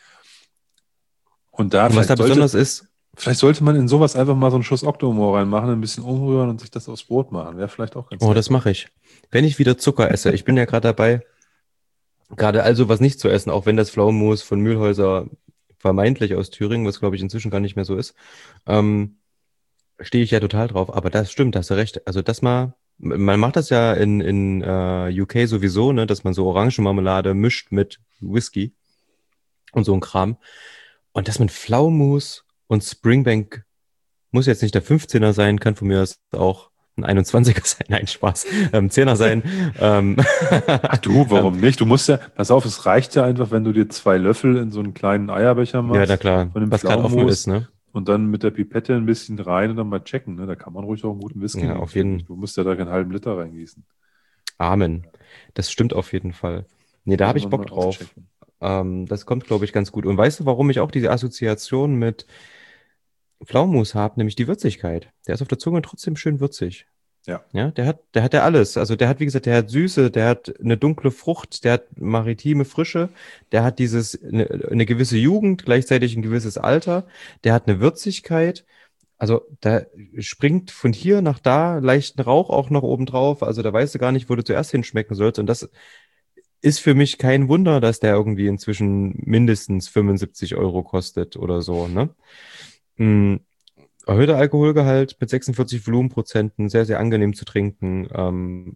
[SPEAKER 1] Und da
[SPEAKER 2] Und was da
[SPEAKER 1] vielleicht sollte,
[SPEAKER 2] besonders ist,
[SPEAKER 1] vielleicht sollte man in sowas einfach mal so einen Schuss Octomore reinmachen, ein bisschen umrühren und sich das aufs Brot machen. Wäre vielleicht auch ganz
[SPEAKER 2] oh,
[SPEAKER 1] nett.
[SPEAKER 2] das mache ich. Wenn ich wieder Zucker esse, ich bin ja gerade dabei, gerade also was nicht zu essen, auch wenn das Pflaumenmus von Mühlhäuser vermeintlich aus Thüringen, was glaube ich inzwischen gar nicht mehr so ist, ähm, stehe ich ja total drauf. Aber das stimmt, hast du recht. Also das mal, man macht das ja in, in äh, U K sowieso, ne, dass man so Orangenmarmelade mischt mit Whisky und so ein Kram. Und das mit Pflaumenmus und Springbank muss jetzt nicht der fünfzehner sein, kann von mir aus auch ein einundzwanziger sein. Nein, Spaß. Ähm, zehner sein. ähm,
[SPEAKER 1] Ach du, warum nicht? Du musst ja, pass auf, es reicht ja einfach, wenn du dir zwei Löffel in so einen kleinen Eierbecher
[SPEAKER 2] Ja,
[SPEAKER 1] machst
[SPEAKER 2] na klar,
[SPEAKER 1] von dem
[SPEAKER 2] was gerade offen
[SPEAKER 1] Pflaumenmus
[SPEAKER 2] ist, ne?
[SPEAKER 1] und dann mit der Pipette ein bisschen rein und dann mal checken. Ne? Da kann man ruhig auch einen guten Whisky
[SPEAKER 2] Ja,
[SPEAKER 1] nehmen,
[SPEAKER 2] auf
[SPEAKER 1] finde ich.
[SPEAKER 2] jeden
[SPEAKER 1] Du musst ja da keinen halben Liter reingießen.
[SPEAKER 2] Amen. Das stimmt auf jeden Fall. Nee, da
[SPEAKER 1] Sollte
[SPEAKER 2] habe ich
[SPEAKER 1] man
[SPEAKER 2] Bock
[SPEAKER 1] mal
[SPEAKER 2] drauf.
[SPEAKER 1] auschecken.
[SPEAKER 2] Ähm, das kommt, glaube ich, ganz gut. Und weißt du, warum ich auch diese Assoziation mit Pflaumenmus habe? Nämlich die Würzigkeit. Der ist auf der Zunge trotzdem schön würzig.
[SPEAKER 1] Ja.
[SPEAKER 2] Ja, der hat, der hat ja alles. Also der hat, wie gesagt, der hat Süße, der hat eine dunkle Frucht, der hat maritime Frische, der hat dieses, eine, eine gewisse Jugend, gleichzeitig ein gewisses Alter, der hat eine Würzigkeit. Also da springt von hier nach da leichten Rauch auch noch oben drauf. Also da weißt du gar nicht, wo du zuerst hinschmecken sollst. Und das ist für mich kein Wunder, dass der irgendwie inzwischen mindestens fünfundsiebzig Euro kostet oder so, ne? Mm, Erhöhter Alkoholgehalt mit sechsundvierzig Volumenprozenten, sehr, sehr angenehm zu trinken. Ähm,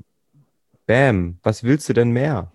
[SPEAKER 2] bam, was willst du denn mehr?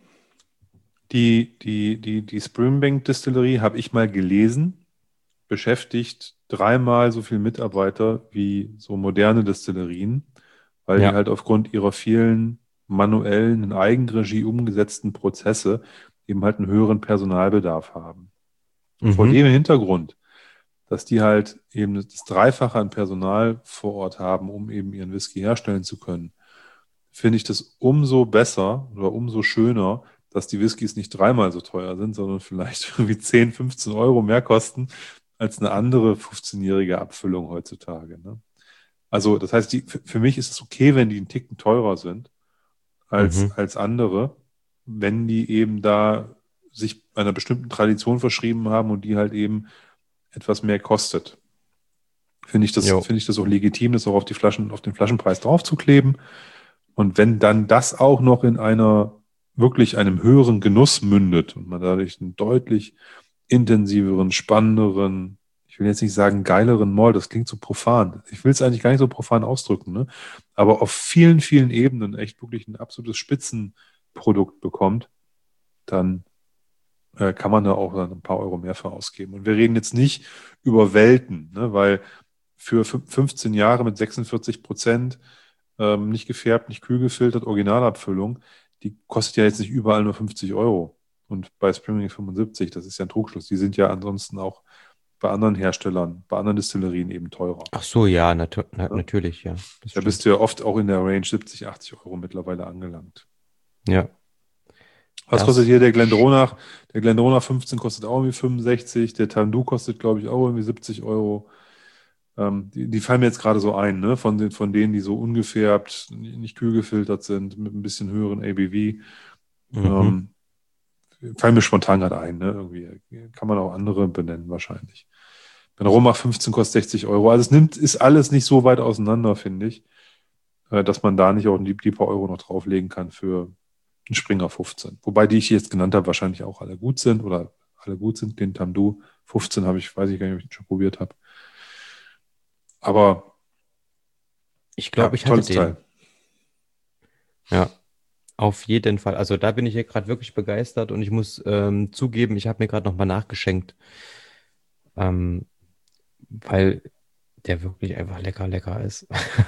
[SPEAKER 1] Die, die, die, die Springbank Distillerie habe ich mal gelesen, beschäftigt dreimal so viele Mitarbeiter wie so moderne Destillerien, weil die
[SPEAKER 2] Ja.
[SPEAKER 1] halt aufgrund ihrer vielen manuellen, in Eigenregie umgesetzten Prozesse eben halt einen höheren Personalbedarf haben. Vor
[SPEAKER 2] Mhm.
[SPEAKER 1] dem Hintergrund, dass die halt eben das Dreifache an Personal vor Ort haben, um eben ihren Whisky herstellen zu können, finde ich das umso besser oder umso schöner, dass die Whiskys nicht dreimal so teuer sind, sondern vielleicht irgendwie zehn, fünfzehn Euro mehr kosten als eine andere fünfzehnjährige Abfüllung heutzutage. Ne? Also das heißt, die, für für mich ist es okay, wenn die einen Ticken teurer sind als,
[SPEAKER 2] Mhm.
[SPEAKER 1] als andere, wenn die eben da sich einer bestimmten Tradition verschrieben haben und die halt eben etwas mehr kostet. Finde ich das,
[SPEAKER 2] Jo.
[SPEAKER 1] finde ich das auch legitim, das auch auf die Flaschen, auf den Flaschenpreis draufzukleben. Und wenn dann das auch noch in einer wirklich einem höheren Genuss mündet und man dadurch einen deutlich intensiveren, spannenderen, ich will jetzt nicht sagen geileren Malt, das klingt so profan. Ich will es eigentlich gar nicht so profan ausdrücken, ne? Aber auf vielen, vielen Ebenen echt wirklich ein absolutes Spitzenprodukt bekommt, dann äh, kann man da auch dann ein paar Euro mehr für ausgeben. Und wir reden jetzt nicht über Welten, ne? Weil für fün- fünfzehn Jahre mit sechsundvierzig Prozent ähm, nicht gefärbt, nicht kühl gefiltert, Originalabfüllung, die kostet ja jetzt nicht überall nur fünfzig Euro. Und bei Springbank fünfundsiebzig, das ist ja ein Trugschluss. Die sind ja ansonsten auch bei anderen Herstellern, bei anderen Destillerien eben teurer.
[SPEAKER 2] Ach so, ja, natu na,
[SPEAKER 1] Ne?
[SPEAKER 2] natürlich, ja. Das
[SPEAKER 1] Da bist
[SPEAKER 2] stimmt.
[SPEAKER 1] du ja oft auch in der Range siebzig, achtzig Euro mittlerweile angelangt.
[SPEAKER 2] Ja,
[SPEAKER 1] Was kostet
[SPEAKER 2] das.
[SPEAKER 1] hier der Glendronach? Der Glendronach fünfzehn kostet auch irgendwie fünfundsechzig. Der Tandu kostet, glaube ich, auch irgendwie siebzig Euro. Ähm, die, die fallen mir jetzt gerade so ein, ne? Von den, von denen, die so ungefärbt, nicht kühl gefiltert sind, mit ein bisschen höheren A B V.
[SPEAKER 2] Mhm.
[SPEAKER 1] Ähm, fallen mir spontan gerade ein, ne? Irgendwie kann man auch andere benennen, wahrscheinlich. Bei der Roma fünfzehn kostet sechzig Euro. Also es nimmt, ist alles nicht so weit auseinander, finde ich, äh, dass man da nicht auch die, die paar Euro noch drauflegen kann für einen Springer fünfzehn. Wobei die ich jetzt genannt habe, wahrscheinlich auch alle gut sind oder alle gut sind. Den Tamdu fünfzehn habe ich, weiß ich gar nicht, ob ich den schon probiert habe. Aber
[SPEAKER 2] Ich
[SPEAKER 1] ja,
[SPEAKER 2] glaube, ich hatte
[SPEAKER 1] tolles
[SPEAKER 2] den.
[SPEAKER 1] Teil.
[SPEAKER 2] Ja, auf jeden Fall. Also da bin ich ja gerade wirklich begeistert und ich muss ähm, zugeben, ich habe mir gerade nochmal nachgeschenkt, ähm, weil der wirklich einfach lecker, lecker ist.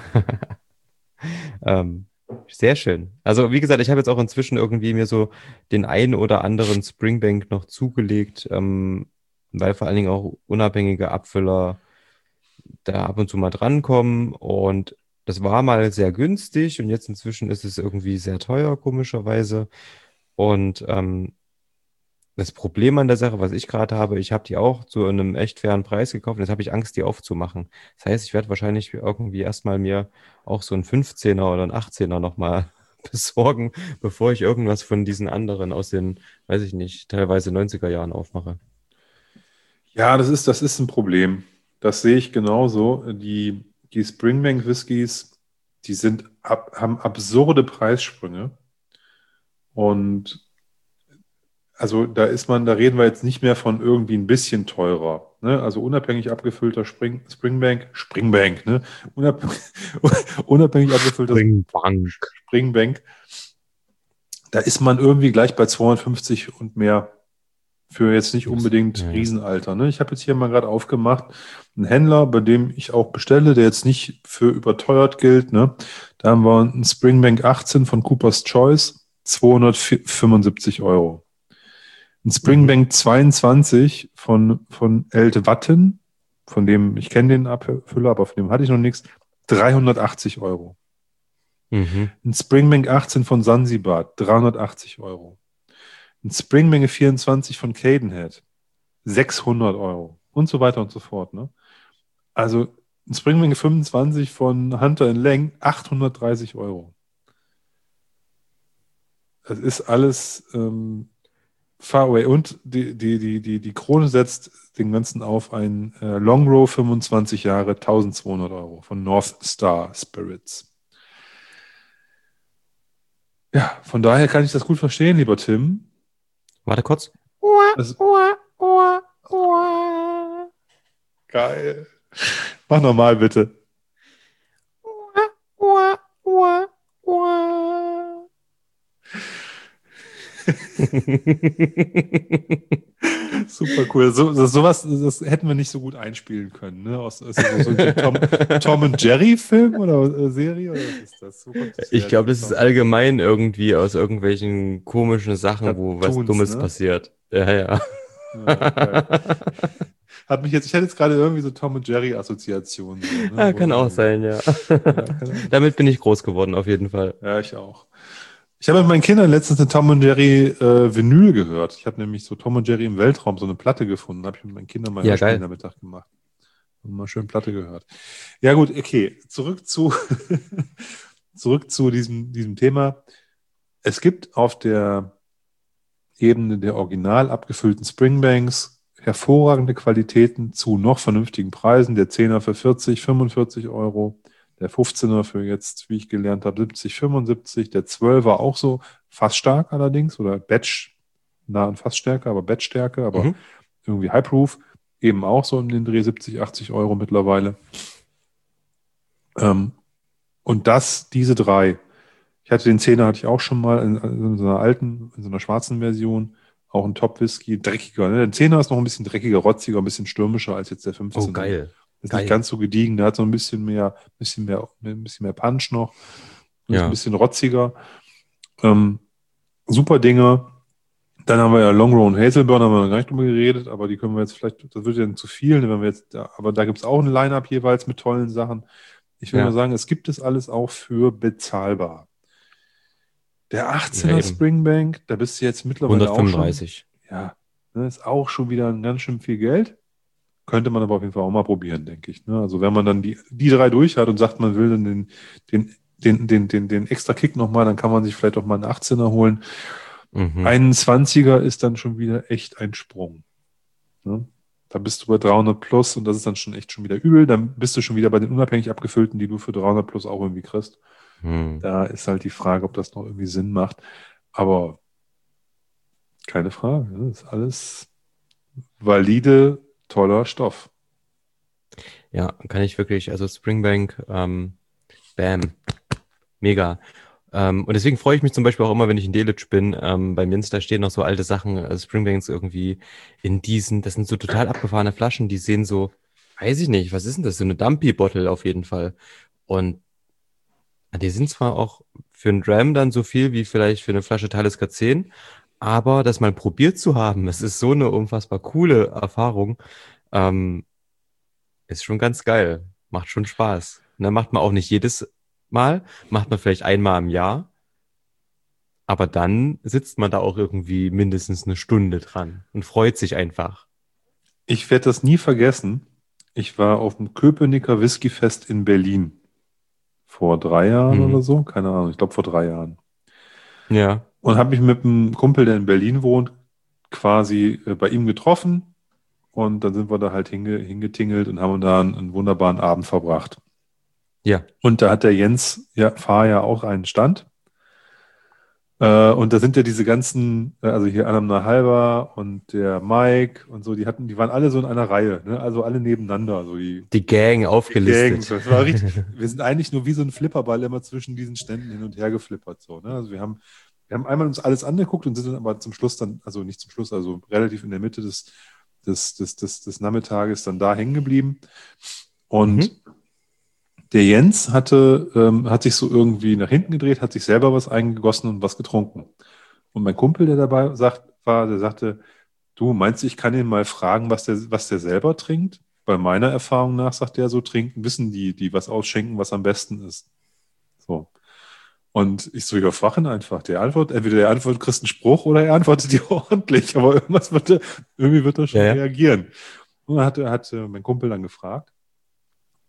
[SPEAKER 2] Ähm, sehr schön. Also wie gesagt, ich habe jetzt auch inzwischen irgendwie mir so den einen oder anderen Springbank noch zugelegt, ähm, weil vor allen Dingen auch unabhängige Abfüller da ab und zu mal drankommen. Und das war mal sehr günstig und jetzt inzwischen ist es irgendwie sehr teuer, komischerweise. Und ähm, das Problem an der Sache, was ich gerade habe, ich habe die auch zu einem echt fairen Preis gekauft und jetzt habe ich Angst, die aufzumachen. Das heißt, ich werde wahrscheinlich irgendwie erstmal mir auch so einen fünfzehner oder einen achtzehner nochmal besorgen, bevor ich irgendwas von diesen anderen aus den, weiß ich nicht, teilweise neunziger Jahren aufmache.
[SPEAKER 1] Ja, das ist, das ist ein Problem. Das sehe ich genauso. Die, die Springbank Whiskys, die sind ab, haben absurde Preissprünge. Und also da ist man, da reden wir jetzt nicht mehr von irgendwie ein bisschen teurer. Ne? Also unabhängig abgefüllter Spring, Springbank, Springbank, ne? Unab unabhängig abgefüllter
[SPEAKER 2] Springbank.
[SPEAKER 1] Springbank, da ist man irgendwie gleich bei zweihundertfünfzig und mehr für jetzt nicht
[SPEAKER 2] Was?
[SPEAKER 1] unbedingt
[SPEAKER 2] Ja, ja.
[SPEAKER 1] Riesenalter. Ne? Ich habe jetzt hier mal gerade aufgemacht, einen Händler, bei dem ich auch bestelle, der jetzt nicht für überteuert gilt. Ne? Da haben wir einen Springbank achtzehn von Cooper's Choice, zweihundertfünfundsiebzig Euro. Ein
[SPEAKER 2] Mhm.
[SPEAKER 1] Springbank zweiundzwanzig von, von Elde Watten, von dem, ich kenne den Abfüller, aber von dem hatte ich noch nichts, dreihundertachtzig Euro.
[SPEAKER 2] Mhm.
[SPEAKER 1] Ein Springbank achtzehn von Sansibar, dreihundertachtzig Euro. Ein Springbank vierundzwanzig von Cadenhead, sechshundert Euro. Und so weiter und so fort. Ne? Also ein Springbank fünfundzwanzig von Hunter in Leng, achthundertdreißig Euro. Das ist alles ähm, far away. Und die, die, die, die, die Krone setzt den Ganzen auf ein äh, Long Row fünfundzwanzig Jahre, eintausendzweihundert Euro von North Star Spirits. Ja, von daher kann ich das gut verstehen, lieber Tim.
[SPEAKER 2] Warte kurz.
[SPEAKER 1] Das, geil. Mach nochmal, bitte. Super cool. So, so, sowas, das hätten wir nicht so gut einspielen können. Ne? Aus, ist das so ein Tom, Tom und Jerry Film oder äh, Serie? Oder was ist das? So kommt das
[SPEAKER 2] Ich glaube, das ist allgemein irgendwie aus irgendwelchen komischen Sachen,
[SPEAKER 1] Ja,
[SPEAKER 2] wo was
[SPEAKER 1] Toons,
[SPEAKER 2] Dummes
[SPEAKER 1] ne?
[SPEAKER 2] passiert. Ja, ja.
[SPEAKER 1] Ja, geil. Hat mich jetzt, ich hatte jetzt gerade irgendwie so Tom und Jerry Assoziationen. So, ne?
[SPEAKER 2] Ja, kann
[SPEAKER 1] Wo-
[SPEAKER 2] auch sein, ja.
[SPEAKER 1] Ja, keine Ahnung.
[SPEAKER 2] Damit bin ich groß geworden, auf jeden Fall.
[SPEAKER 1] Ja, ich auch. Ich habe mit meinen Kindern letztens eine Tom und Jerry äh, Vinyl gehört. Ich habe nämlich so Tom und Jerry im Weltraum so eine Platte gefunden. Habe ich mit meinen Kindern mal
[SPEAKER 2] Ja,
[SPEAKER 1] am
[SPEAKER 2] geil.
[SPEAKER 1] Nachmittag gemacht. Und mal schön Platte gehört. Ja gut, okay. Zurück zu zurück zu diesem, diesem Thema. Es gibt auf der Ebene der original abgefüllten Springbanks hervorragende Qualitäten zu noch vernünftigen Preisen. Der Zehner für vierzig, fünfundvierzig Euro. Der fünfzehner für jetzt, wie ich gelernt habe, siebzig, fünfundsiebzig. Der zwölfer auch so, fast stark allerdings, oder Batch, nah an Fassstärke, aber Batchstärke, aber
[SPEAKER 2] Mhm.
[SPEAKER 1] irgendwie High Proof, eben auch so in den Dreh siebzig, achtzig Euro mittlerweile. Ähm, und das, diese drei. Ich hatte den Zehner, hatte ich auch schon mal in, in so einer alten, in so einer schwarzen Version, auch ein Top-Whisky, dreckiger. Ne? Der Zehner ist noch ein bisschen dreckiger, rotziger, ein bisschen stürmischer als jetzt der fünfzehner.
[SPEAKER 2] Oh, geil.
[SPEAKER 1] Ist
[SPEAKER 2] Geil.
[SPEAKER 1] nicht ganz so gediegen, der hat so ein bisschen mehr, bisschen mehr, ein bisschen mehr Punch noch. Und ist
[SPEAKER 2] Ja.
[SPEAKER 1] ein bisschen rotziger. Ähm, super Dinge. Dann haben wir ja Long Row und Hazelburn, haben wir noch gar nicht drüber geredet, aber die können wir jetzt vielleicht, das wird ja dann zu viel, wenn wir jetzt, aber da gibt es auch ein Line-Up jeweils mit tollen Sachen. Ich will
[SPEAKER 2] Ja.
[SPEAKER 1] mal sagen, es gibt es alles auch für bezahlbar. Der achtzehner
[SPEAKER 2] Ja, eben.
[SPEAKER 1] Springbank, da bist du jetzt mittlerweile auch schon.
[SPEAKER 2] hundertfünfunddreißig.
[SPEAKER 1] Ja, ne, ist auch schon wieder ein ganz schön viel Geld. Könnte man aber auf jeden Fall auch mal probieren, denke ich. Ne? Also wenn man dann die, die drei durch hat und sagt, man will dann den, den, den, den, den, den extra Kick nochmal, dann kann man sich vielleicht auch mal einen achtzehner holen.
[SPEAKER 2] Mhm.
[SPEAKER 1] Ein zwanziger ist dann schon wieder echt ein Sprung. Ne? Da bist du bei dreihundert plus und das ist dann schon echt schon wieder übel. Dann bist du schon wieder bei den unabhängig abgefüllten, die du für dreihundert plus auch irgendwie kriegst.
[SPEAKER 2] Hm.
[SPEAKER 1] Da ist halt die Frage, ob das noch irgendwie Sinn macht. Aber keine Frage. Ne? Das ist alles valide, toller Stoff.
[SPEAKER 2] Ja, kann ich wirklich, also Springbank, ähm, bam, mega. Ähm, und deswegen freue ich mich zum Beispiel auch immer, wenn ich in Delitzsch bin, ähm, bei Minz, da stehen noch so alte Sachen, also Springbanks irgendwie in diesen, das sind so total abgefahrene Flaschen, die sehen so, weiß ich nicht, was ist denn das, so eine Dumpy-Bottle auf jeden Fall. Und die sind zwar auch für einen Dram dann so viel wie vielleicht für eine Flasche Talisker zehn, aber das mal probiert zu haben, es ist so eine unfassbar coole Erfahrung, ähm, ist schon ganz geil. Macht schon Spaß. Ne, macht man auch nicht jedes Mal, macht man vielleicht einmal im Jahr, aber dann sitzt man da auch irgendwie mindestens eine Stunde dran und freut sich einfach.
[SPEAKER 1] Ich werde das nie vergessen. Ich war auf dem Köpenicker Whiskyfest in Berlin. Vor drei Jahren
[SPEAKER 2] Mhm.
[SPEAKER 1] oder so. Keine Ahnung, ich glaube vor drei Jahren.
[SPEAKER 2] Ja,
[SPEAKER 1] Und habe mich mit einem Kumpel, der in Berlin wohnt, quasi äh, bei ihm getroffen. Und dann sind wir da halt hinge, hingetingelt und haben da einen, einen wunderbaren Abend verbracht.
[SPEAKER 2] ja,
[SPEAKER 1] Und da hat der Jens ja, Fahr ja auch einen Stand. Äh, und da sind ja diese ganzen, äh, also hier Anna Halber und der Mike und so, die hatten, die waren alle so in einer Reihe, ne? Also alle nebeneinander. So die,
[SPEAKER 2] die Gang
[SPEAKER 1] die
[SPEAKER 2] aufgelistet.
[SPEAKER 1] Gangs. Das war richtig, wir sind eigentlich nur wie so ein Flipperball immer zwischen diesen Ständen hin und her geflippert. So, ne? Also wir haben, wir haben einmal uns alles angeguckt und sind dann aber zum Schluss dann, also nicht zum Schluss, also relativ in der Mitte des, des, des, des, des Nachmittages dann da hängen geblieben. Und
[SPEAKER 2] Mhm.
[SPEAKER 1] der Jens hatte, ähm, hat sich so irgendwie nach hinten gedreht, hat sich selber was eingegossen und was getrunken. Und mein Kumpel, der dabei sagt, war, der sagte, du meinst, ich kann ihn mal fragen, was der, was der selber trinkt? Bei meiner Erfahrung nach, sagt er, so trinken, wissen die, die was ausschenken, was am besten ist. So. Und ich so, ja, frag ihn einfach. Der antwortet, entweder der antwortet, kriegst einen Spruch oder er antwortet dir ordentlich, aber irgendwas wird er, irgendwie wird er schon
[SPEAKER 2] Ja, ja.
[SPEAKER 1] reagieren. Und dann hat, er- hat äh, mein Kumpel dann gefragt.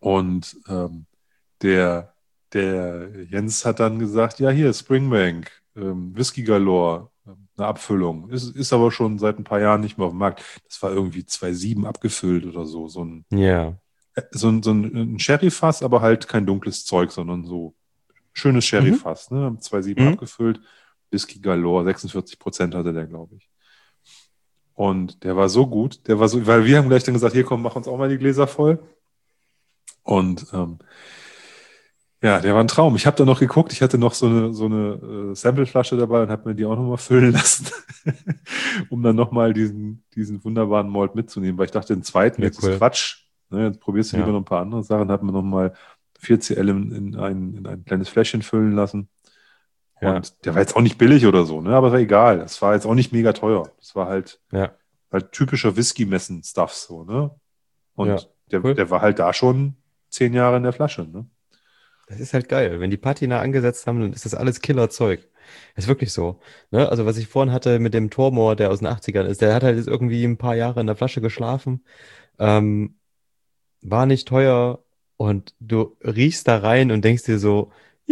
[SPEAKER 1] Und ähm, der, der Jens hat dann gesagt, ja hier, Springbank, ähm, Whisky Galore, ähm, eine Abfüllung. Ist, ist aber schon seit ein paar Jahren nicht mehr auf dem Markt. Das war irgendwie zwei Komma sieben abgefüllt oder so. So ein,
[SPEAKER 2] Ja.
[SPEAKER 1] äh, so ein, so ein, ein Sherry-Fass, aber halt kein dunkles Zeug, sondern so schönes
[SPEAKER 2] Mhm.
[SPEAKER 1] Sherry-Fass. Ne? zwei Komma sieben
[SPEAKER 2] Mhm.
[SPEAKER 1] abgefüllt. Whisky Galore, sechsundvierzig Prozent hatte der, glaube ich. Und der war so gut, der war so, weil wir haben gleich dann gesagt, hier komm, mach uns auch mal die Gläser voll. Und ähm, ja, der war ein Traum. Ich habe da noch geguckt, ich hatte noch so eine, so eine äh, Sampleflasche dabei und habe mir die auch nochmal füllen lassen, um dann nochmal diesen, diesen wunderbaren Malt mitzunehmen, weil ich dachte, den zweiten,
[SPEAKER 2] Ja,
[SPEAKER 1] jetzt ist
[SPEAKER 2] cool.
[SPEAKER 1] Quatsch. Ne, jetzt probierst du lieber
[SPEAKER 2] Ja.
[SPEAKER 1] noch ein paar andere Sachen, habe mir nochmal vier C L in, in, ein, in ein kleines Fläschchen füllen lassen.
[SPEAKER 2] Ja.
[SPEAKER 1] Und der war jetzt auch nicht billig oder so, ne? Aber war egal. Das war jetzt auch nicht mega teuer. Das war halt,
[SPEAKER 2] Ja.
[SPEAKER 1] halt typischer Whisky-Messen-Stuff so, ne? Und
[SPEAKER 2] Ja.
[SPEAKER 1] der,
[SPEAKER 2] Cool.
[SPEAKER 1] der war halt da schon zehn Jahre in der Flasche, ne?
[SPEAKER 2] Das ist halt geil. Wenn die Patina angesetzt haben, dann ist das alles Killerzeug. Ist wirklich so. Ne? Also, was ich vorhin hatte mit dem Tormor, der aus den achtzigern ist, der hat halt jetzt irgendwie ein paar Jahre in der Flasche geschlafen. Ähm, war nicht teuer und du riechst da rein und denkst dir so,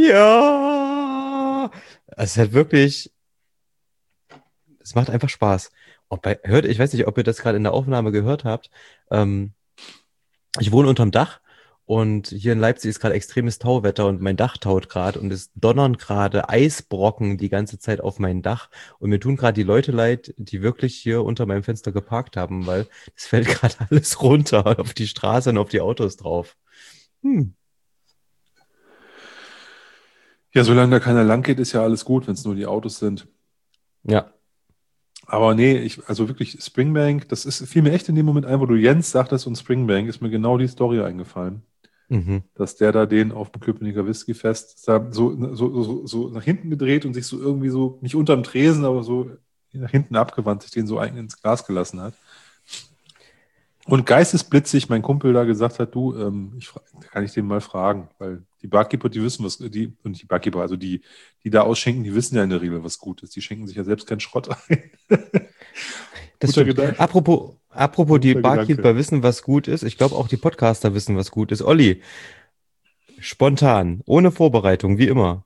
[SPEAKER 2] ja, es ist halt wirklich, es macht einfach Spaß. Und bei, hört, ich weiß nicht, ob ihr das gerade in der Aufnahme gehört habt. Ähm, ich wohne unterm Dach und hier in Leipzig ist gerade extremes Tauwetter und mein Dach taut gerade und es donnern gerade Eisbrocken die ganze Zeit auf mein Dach und mir tun gerade die Leute leid, die wirklich hier unter meinem Fenster geparkt haben, weil es fällt gerade alles runter auf die Straße und auf die Autos drauf. Hm.
[SPEAKER 1] Ja, solange da keiner lang geht, ist ja alles gut, wenn es nur die Autos sind.
[SPEAKER 2] Ja,
[SPEAKER 1] Aber nee, ich, also wirklich Springbank, das ist, fiel mir echt in dem Moment ein, wo du Jens sagtest und Springbank, ist mir genau die Story eingefallen.
[SPEAKER 2] mhm.
[SPEAKER 1] Dass der da den auf dem Köpenicker Whisky-Fest so, so, so, so nach hinten gedreht und sich so irgendwie so, nicht unterm Tresen, aber so nach hinten abgewandt, sich den so eigentlich ins Glas gelassen hat. Und geistesblitzig mein Kumpel da gesagt hat, du, ähm, ich, fra- kann ich den mal fragen, weil die Barkeeper, die wissen, was, die, und die Barkeeper, also die, die da ausschenken, die wissen ja in der Regel, was gut ist. Die schenken sich ja selbst keinen Schrott ein.
[SPEAKER 2] Das
[SPEAKER 1] Guter
[SPEAKER 2] stimmt.
[SPEAKER 1] Gedanke.
[SPEAKER 2] Apropos, apropos die
[SPEAKER 1] Guter
[SPEAKER 2] Barkeeper
[SPEAKER 1] Gedanke.
[SPEAKER 2] wissen, was gut ist. Ich glaube auch die Podcaster wissen, was gut ist. Olli, spontan, ohne Vorbereitung, wie immer.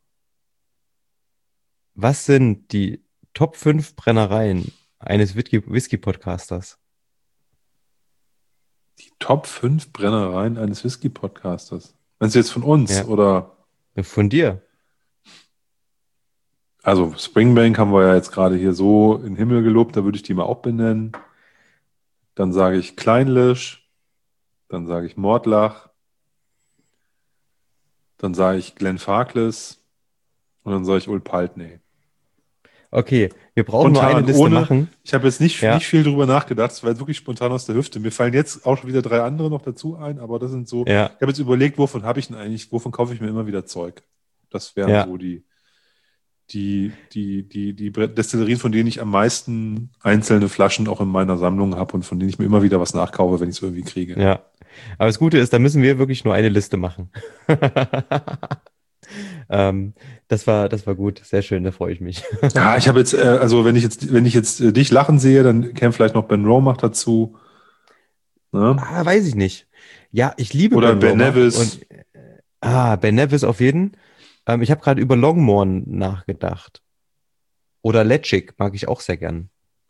[SPEAKER 2] Was sind die Top fünf Brennereien eines Whisky- Whisky-Podcasters?
[SPEAKER 1] Die Top fünf Brennereien eines Whisky-Podcasters. Meinst du jetzt von uns?
[SPEAKER 2] Ja.
[SPEAKER 1] Oder?
[SPEAKER 2] Von dir?
[SPEAKER 1] Also Springbank haben wir ja jetzt gerade hier so in den Himmel gelobt, da würde ich die mal auch benennen. Dann sage ich Kleinlisch, dann sage ich Mordlach, dann sage ich Glenfarclas und dann sage ich Old Pulteney.
[SPEAKER 2] Okay, wir brauchen nur eine
[SPEAKER 1] Spontan,
[SPEAKER 2] Liste
[SPEAKER 1] ohne,
[SPEAKER 2] machen.
[SPEAKER 1] ich habe jetzt nicht,
[SPEAKER 2] Ja.
[SPEAKER 1] nicht viel drüber nachgedacht, es war jetzt wirklich spontan aus der Hüfte. Mir fallen jetzt auch schon wieder drei andere noch dazu ein, aber das sind so,
[SPEAKER 2] Ja,
[SPEAKER 1] ich habe jetzt überlegt, wovon habe ich denn eigentlich, wovon kaufe ich mir immer wieder Zeug? Das wären
[SPEAKER 2] ja.
[SPEAKER 1] so die, die, die, die, die Destillerien, von denen ich am meisten einzelne Flaschen auch in meiner Sammlung habe und von denen ich mir immer wieder was nachkaufe, wenn ich es irgendwie kriege.
[SPEAKER 2] Ja. Aber das Gute ist, da müssen wir wirklich nur eine Liste machen. ähm, das war, das war gut. Sehr schön, da freue ich mich.
[SPEAKER 1] Ja, ich habe jetzt, äh, also wenn ich jetzt, wenn ich jetzt äh, dich lachen sehe, dann käme vielleicht noch Ben Romach dazu. Ne?
[SPEAKER 2] Ah, weiß ich nicht. Ja, ich liebe
[SPEAKER 1] Oder
[SPEAKER 2] Ben
[SPEAKER 1] Ben
[SPEAKER 2] Romach
[SPEAKER 1] Nevis.
[SPEAKER 2] und ah, Ben Nevis auf jeden. Ähm, ich habe gerade über Longmorn nachgedacht. Oder Lechick mag ich auch sehr gern.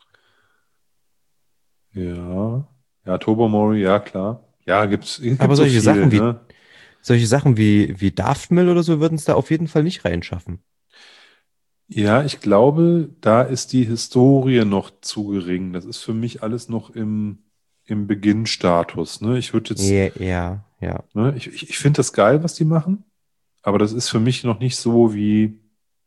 [SPEAKER 1] Ja, ja, Tobermory, ja klar. Ja, gibt's, gibt
[SPEAKER 2] Aber
[SPEAKER 1] so
[SPEAKER 2] solche
[SPEAKER 1] viel,
[SPEAKER 2] Sachen wie
[SPEAKER 1] ne?
[SPEAKER 2] solche Sachen wie wie Daftmill oder so würden es da auf jeden Fall nicht reinschaffen.
[SPEAKER 1] Ja, ich glaube, da ist die Historie noch zu gering. Das ist für mich alles noch im, im Beginnstatus. Ne? Ich würde jetzt,
[SPEAKER 2] Ja, ja, ja.
[SPEAKER 1] ne, ich, ich, ich finde das geil, was die machen, aber das ist für mich noch nicht so wie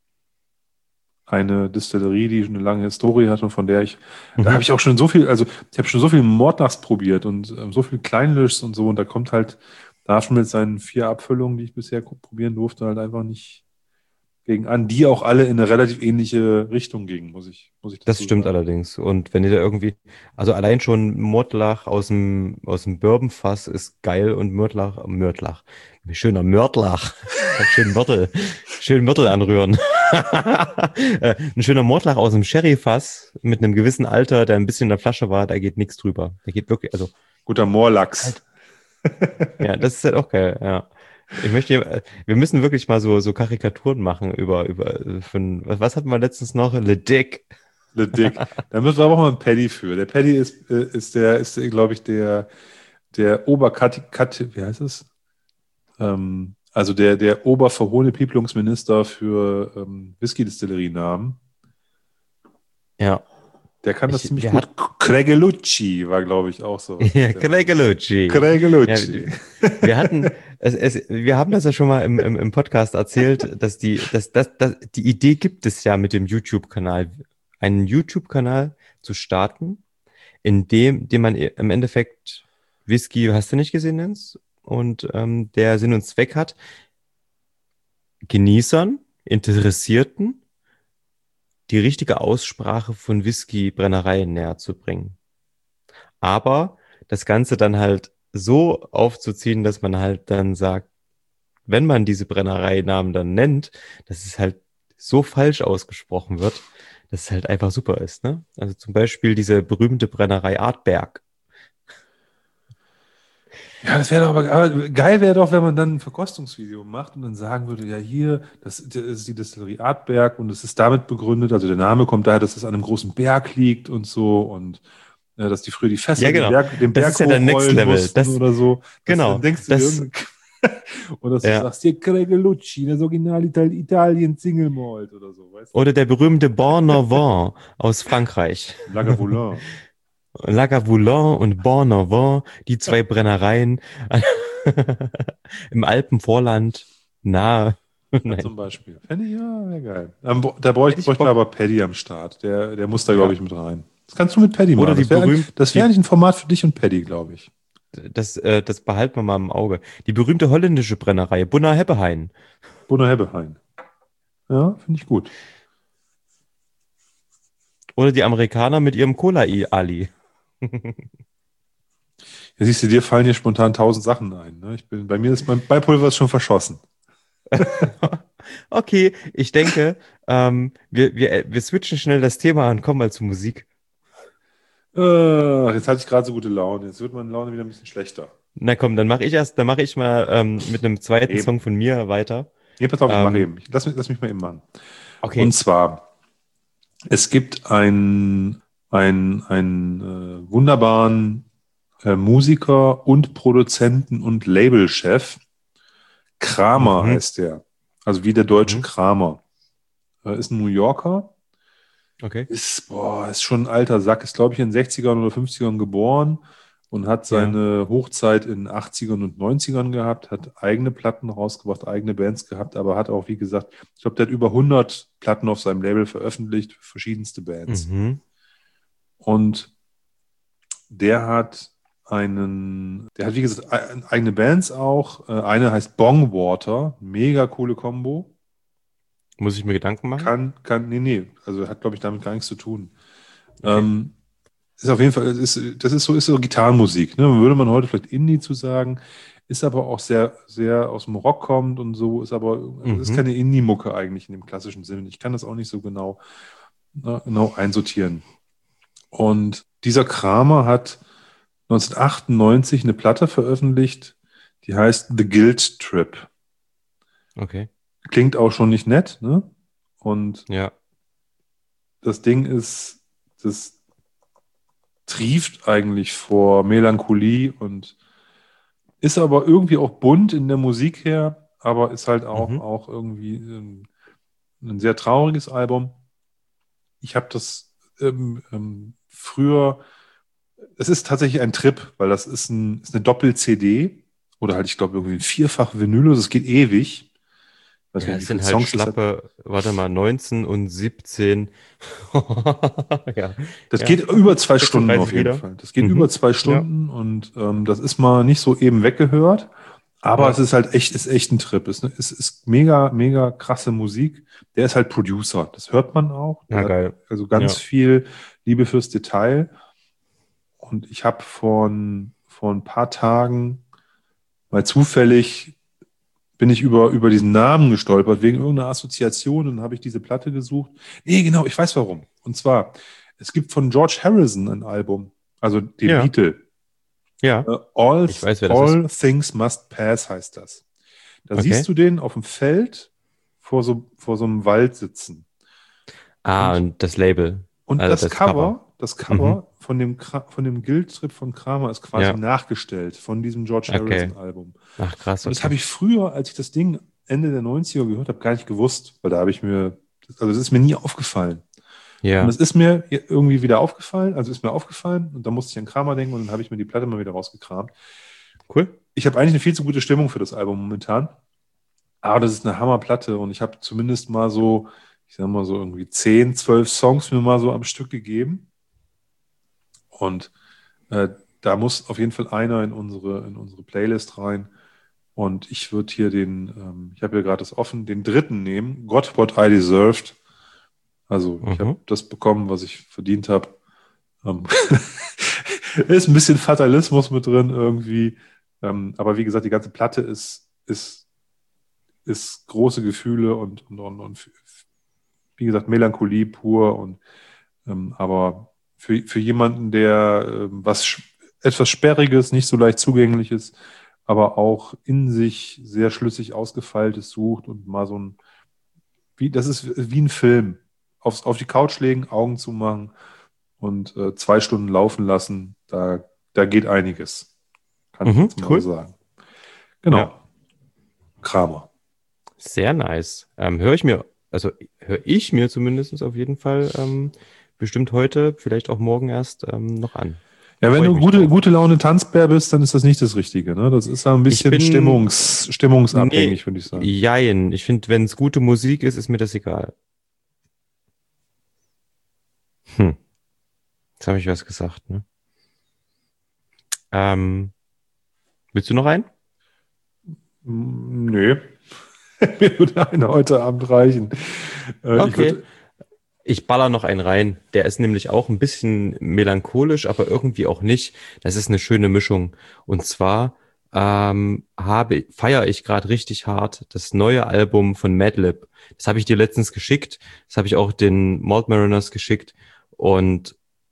[SPEAKER 1] eine Distillerie, die eine lange Historie hat und von der ich, da
[SPEAKER 2] Mhm.
[SPEAKER 1] habe ich auch schon so viel, also ich habe schon so viel Mordlachs probiert und ähm, so viel Kleinlischs und so und da kommt halt, da schon mit seinen vier Abfüllungen, die ich bisher ko- probieren durfte, halt einfach nicht gegen an, die auch alle in eine relativ ähnliche Richtung gingen, muss ich, muss ich
[SPEAKER 2] Das
[SPEAKER 1] dazu
[SPEAKER 2] stimmt
[SPEAKER 1] sagen.
[SPEAKER 2] allerdings. Und wenn ihr da irgendwie, also allein schon Mordlach aus dem, aus dem Bourbonfass ist geil und Mörtlach, Mörtlach, wie schöner Mörtlach, schön Mörtel, schön Mörtel anrühren. Äh, Ein schöner Mordlach aus dem Sherryfass mit einem gewissen Alter, der ein bisschen in der Flasche war, da geht nichts drüber. Da geht wirklich, also
[SPEAKER 1] Guter Moorlachs.
[SPEAKER 2] Ja, das ist halt auch geil, ja. Ich möchte, hier- wir müssen wirklich mal so, so Karikaturen machen über, über, äh, von, was, was hatten wir letztens noch? Le Dick.
[SPEAKER 1] Le Dick. Da müssen wir aber auch mal einen Paddy für. Der Paddy ist, äh, ist der, ist, glaube ich, der, der Oberkat, Kat, wie heißt es? Ähm, also der, der Oberverhohne-Pieplungsminister für ähm, Whisky-Distillerienamen.
[SPEAKER 2] Ja.
[SPEAKER 1] Der kann das
[SPEAKER 2] Ich,
[SPEAKER 1] ziemlich
[SPEAKER 2] wir
[SPEAKER 1] gut.
[SPEAKER 2] hatten,
[SPEAKER 1] Cregelucci war, glaube ich, auch sowas.
[SPEAKER 2] ja,
[SPEAKER 1] Ist der Name.
[SPEAKER 2] Gregelucci. Ja,
[SPEAKER 1] Cregelucci.
[SPEAKER 2] wir hatten, es, es, wir haben das ja schon mal im, im, im Podcast erzählt, dass die, dass, dass, dass, die Idee gibt es ja mit dem YouTube-Kanal, einen YouTube-Kanal zu starten, in dem, dem man im Endeffekt Whisky, hast du nicht gesehen, Jens? Und ähm, der Sinn und Zweck hat, Genießern, Interessierten die richtige Aussprache von Whisky-Brennereien näher zu bringen. Aber das Ganze dann halt so aufzuziehen, dass man halt dann sagt, wenn man diese Brennereinamen dann nennt, dass es halt so falsch ausgesprochen wird, dass es halt einfach super ist, ne? Also zum Beispiel diese berühmte Brennerei Artberg.
[SPEAKER 1] Ja, das wäre doch aber, aber geil wäre doch, wenn man dann ein Verkostungsvideo macht und dann sagen würde, ja hier, das, das ist die Destillerie Artberg und es ist damit begründet, also der Name kommt daher, dass es an einem großen Berg liegt und so und äh, dass die früher die Fässer
[SPEAKER 2] Ja,
[SPEAKER 1] den
[SPEAKER 2] genau.
[SPEAKER 1] Berg, den
[SPEAKER 2] Das
[SPEAKER 1] Berg
[SPEAKER 2] ist ja der Next
[SPEAKER 1] hochrollen
[SPEAKER 2] Level.
[SPEAKER 1] mussten
[SPEAKER 2] Das,
[SPEAKER 1] oder so. Das, dann
[SPEAKER 2] genau.
[SPEAKER 1] denkst du dir
[SPEAKER 2] Das,
[SPEAKER 1] irgendein oder dass du
[SPEAKER 2] ja.
[SPEAKER 1] sagst, hier Cregelucci, das Original Ital Italien Single Malt oder so, weißt du?
[SPEAKER 2] Oder der berühmte Bornavant aus Frankreich.
[SPEAKER 1] Lagavulin.
[SPEAKER 2] Lagavulin und Bornavant, die zwei Brennereien im Alpenvorland nahe.
[SPEAKER 1] Ja,
[SPEAKER 2] Nein.
[SPEAKER 1] zum Beispiel. Fände ich, ja, wäre geil. Ähm, bo- Da bräuchte
[SPEAKER 2] Hätte ich
[SPEAKER 1] bräuchten wir
[SPEAKER 2] Bock.
[SPEAKER 1] aber Paddy am Start. Der, der muss da, glaube
[SPEAKER 2] Ja.
[SPEAKER 1] ich, mit rein. Das kannst du mit Paddy
[SPEAKER 2] Oder
[SPEAKER 1] machen.
[SPEAKER 2] die
[SPEAKER 1] Das wäre
[SPEAKER 2] berühmte,
[SPEAKER 1] das wär
[SPEAKER 2] die,
[SPEAKER 1] eigentlich ein Format für dich und Paddy, glaube ich.
[SPEAKER 2] das, äh, das behalten wir mal im Auge. Die berühmte holländische Brennerei, Bunna Hebbehain.
[SPEAKER 1] Bruno Hebbehain. Ja, finde ich gut.
[SPEAKER 2] Oder die Amerikaner mit ihrem Cola-Ali.
[SPEAKER 1] Ja, siehst du, dir fallen hier spontan tausend Sachen ein. Ne? Ich bin, bei mir ist mein Beipulver ist schon verschossen.
[SPEAKER 2] Okay, ich denke, ähm, wir, wir, wir switchen schnell das Thema und kommen mal zur Musik.
[SPEAKER 1] Äh, jetzt hatte ich gerade so gute Laune. Jetzt wird meine Laune wieder ein bisschen schlechter.
[SPEAKER 2] Na komm, dann mache ich erst, dann mache ich mal ähm, mit einem zweiten
[SPEAKER 1] Eben.
[SPEAKER 2] Song von mir weiter.
[SPEAKER 1] Nee, pass auf, ich mache
[SPEAKER 2] Ähm,
[SPEAKER 1] eben. Ich, lass, mich- lass mich mal eben machen. Und
[SPEAKER 2] okay.
[SPEAKER 1] zwar, es gibt einen, einen, einen äh, wunderbaren äh, Musiker und Produzenten und Labelchef. Kramer
[SPEAKER 2] Mhm.
[SPEAKER 1] heißt der. Also wie der deutsche
[SPEAKER 2] Mhm.
[SPEAKER 1] Kramer. Äh, ist ein New Yorker.
[SPEAKER 2] Okay.
[SPEAKER 1] Ist, boah, ist schon ein alter Sack. Ist, glaube ich, in den sechzigern oder fünfzigern geboren und hat seine Hochzeit in den achtzigern und neunzigern gehabt, hat eigene Platten rausgebracht, eigene Bands gehabt, aber hat auch, wie gesagt, ich glaube, der hat über hundert Platten auf seinem Label veröffentlicht, verschiedenste Bands.
[SPEAKER 2] Mhm.
[SPEAKER 1] Und der hat einen, der hat, wie gesagt, e- eigene Bands auch. Äh, Eine heißt Bongwater, mega coole Kombo.
[SPEAKER 2] Muss ich mir Gedanken machen?
[SPEAKER 1] Kann, kann, nee, nee, also hat, glaube ich, damit gar nichts zu tun.
[SPEAKER 2] Okay.
[SPEAKER 1] Ähm, ist auf jeden Fall, ist, das ist so, ist so Gitarrenmusik, ne? Würde man heute vielleicht Indie zu sagen, ist aber auch sehr, sehr aus dem Rock kommt und so, ist aber, also ist
[SPEAKER 2] Mhm.
[SPEAKER 1] keine Indie-Mucke eigentlich in dem klassischen Sinne. Ich kann das auch nicht so genau, na, genau einsortieren. Und dieser Kramer hat neunzehnhundertachtundneunzig eine Platte veröffentlicht, die heißt The Guilt Trip.
[SPEAKER 2] Okay.
[SPEAKER 1] Klingt auch schon nicht nett, ne? Und
[SPEAKER 2] Ja.
[SPEAKER 1] das Ding ist, das trieft eigentlich vor Melancholie und ist aber irgendwie auch bunt in der Musik her, aber ist halt auch,
[SPEAKER 2] Mhm.
[SPEAKER 1] auch irgendwie ein, ein sehr trauriges Album. Ich habe das ähm, ähm, früher, es ist tatsächlich ein Trip, weil das ist, ein, ist eine Doppel-C D oder halt, ich glaube, irgendwie ein Vierfach-Vinyl, also es geht ewig. Ich weiß
[SPEAKER 2] Ja,
[SPEAKER 1] nicht, wie
[SPEAKER 2] es
[SPEAKER 1] viele
[SPEAKER 2] sind halt
[SPEAKER 1] Songs das hat.
[SPEAKER 2] schlappe, warte mal, neunzehn und siebzehn. Ja.
[SPEAKER 1] Das
[SPEAKER 2] Ja.
[SPEAKER 1] geht über zwei Stunden
[SPEAKER 2] sechsunddreißig
[SPEAKER 1] auf jeden
[SPEAKER 2] Lieder.
[SPEAKER 1] Fall. Das geht
[SPEAKER 2] Mhm.
[SPEAKER 1] über zwei
[SPEAKER 2] Ja.
[SPEAKER 1] Stunden und ähm, das ist mal nicht so eben weggehört, aber
[SPEAKER 2] Ja.
[SPEAKER 1] es ist halt echt, ist echt ein Trip. Es ist, ist mega, mega krasse Musik. Der ist halt Producer. Das hört man auch. Der
[SPEAKER 2] Ja,
[SPEAKER 1] hat
[SPEAKER 2] geil.
[SPEAKER 1] also ganz
[SPEAKER 2] Ja.
[SPEAKER 1] viel Liebe fürs Detail. Und ich habe vor, ein- vor ein paar Tagen mal zufällig bin ich über, über diesen Namen gestolpert, wegen irgendeiner Assoziation, und dann habe ich diese Platte gesucht. Nee, genau, ich weiß warum. Und zwar, es gibt von George Harrison ein Album, also dem
[SPEAKER 2] Ja.
[SPEAKER 1] Beatle.
[SPEAKER 2] Ja,
[SPEAKER 1] Äh, All,
[SPEAKER 2] ich weiß, wer das
[SPEAKER 1] All Things Must Pass heißt das. Da
[SPEAKER 2] Okay.
[SPEAKER 1] siehst du den auf dem Feld vor so, vor so einem Wald sitzen.
[SPEAKER 2] Ah,
[SPEAKER 1] Und,
[SPEAKER 2] und das Label.
[SPEAKER 1] und
[SPEAKER 2] Also
[SPEAKER 1] das
[SPEAKER 2] das
[SPEAKER 1] Cover,
[SPEAKER 2] Cover.
[SPEAKER 1] das Cover
[SPEAKER 2] Mhm.
[SPEAKER 1] von dem, Kra- von dem Guild-Trip von Kramer ist quasi
[SPEAKER 2] Ja,
[SPEAKER 1] nachgestellt von diesem George
[SPEAKER 2] okay.
[SPEAKER 1] Harrison-Album.
[SPEAKER 2] Ach, krass,
[SPEAKER 1] Und das
[SPEAKER 2] okay.
[SPEAKER 1] habe ich früher, als ich das Ding Ende der neunziger gehört habe, gar nicht gewusst, weil da habe ich mir, also das ist mir nie aufgefallen. Und
[SPEAKER 2] Ja.
[SPEAKER 1] es ist mir irgendwie wieder aufgefallen, also ist mir aufgefallen und da musste ich an Kramer denken und dann habe ich mir die Platte mal wieder rausgekramt.
[SPEAKER 2] Cool.
[SPEAKER 1] Ich habe eigentlich eine viel zu gute Stimmung für das Album momentan, aber das ist eine Hammerplatte und ich habe zumindest mal so, ich sag mal so irgendwie zehn, zwölf Songs mir mal so am Stück gegeben und äh, da muss auf jeden Fall einer in unsere, in unsere Playlist rein und ich würde hier den, ähm, ich habe hier gerade das offen, den dritten nehmen, Got What I Deserved. Also ich habe
[SPEAKER 2] Mhm.
[SPEAKER 1] das bekommen, was ich verdient habe. Ähm, ist ein bisschen Fatalismus mit drin irgendwie. Ähm, aber wie gesagt, die ganze Platte ist, ist, ist große Gefühle und, und, und, und wie gesagt, Melancholie pur. Und, ähm, aber für, für jemanden, der ähm, was sch- etwas Sperriges, nicht so leicht zugängliches, aber auch in sich sehr schlüssig ausgefeiltes sucht und mal so ein, wie, das ist wie ein Film. Aufs, auf die Couch legen, Augen zumachen und äh, zwei Stunden laufen lassen, da, da geht einiges. Kann ich
[SPEAKER 2] Mhm.
[SPEAKER 1] jetzt mal so
[SPEAKER 2] Cool.
[SPEAKER 1] sagen.
[SPEAKER 2] Ja,
[SPEAKER 1] Genau. Kramer.
[SPEAKER 2] sehr nice. Ähm, höre ich mir, also höre ich mir zumindest auf jeden Fall ähm, bestimmt heute, vielleicht auch morgen erst ähm, noch an.
[SPEAKER 1] Ja, wenn
[SPEAKER 2] Freue ich
[SPEAKER 1] du
[SPEAKER 2] mich
[SPEAKER 1] gute,
[SPEAKER 2] drauf.
[SPEAKER 1] gute Laune Tanzbär bist, dann ist das nicht das Richtige. Ne? Das ist ja ein
[SPEAKER 2] Ich
[SPEAKER 1] bisschen
[SPEAKER 2] bin,
[SPEAKER 1] stimmungs, stimmungsabhängig,
[SPEAKER 2] nee,
[SPEAKER 1] würde ich sagen.
[SPEAKER 2] jein. Ich finde, wenn es gute Musik ist, ist mir das egal. Hm, jetzt habe ich was gesagt, ne? Ähm, willst du noch einen?
[SPEAKER 1] Mm, Nö. Mir würde einer heute Abend reichen. Äh, ich
[SPEAKER 2] Okay.
[SPEAKER 1] würde.
[SPEAKER 2] Ich baller noch einen rein. Der ist nämlich auch ein bisschen melancholisch, aber irgendwie auch nicht. Das ist eine schöne Mischung. Und zwar ähm, habe, feiere ich gerade richtig hart das neue Album von Madlib. Das habe ich dir letztens geschickt. Das habe ich auch den Malt Mariners geschickt. Und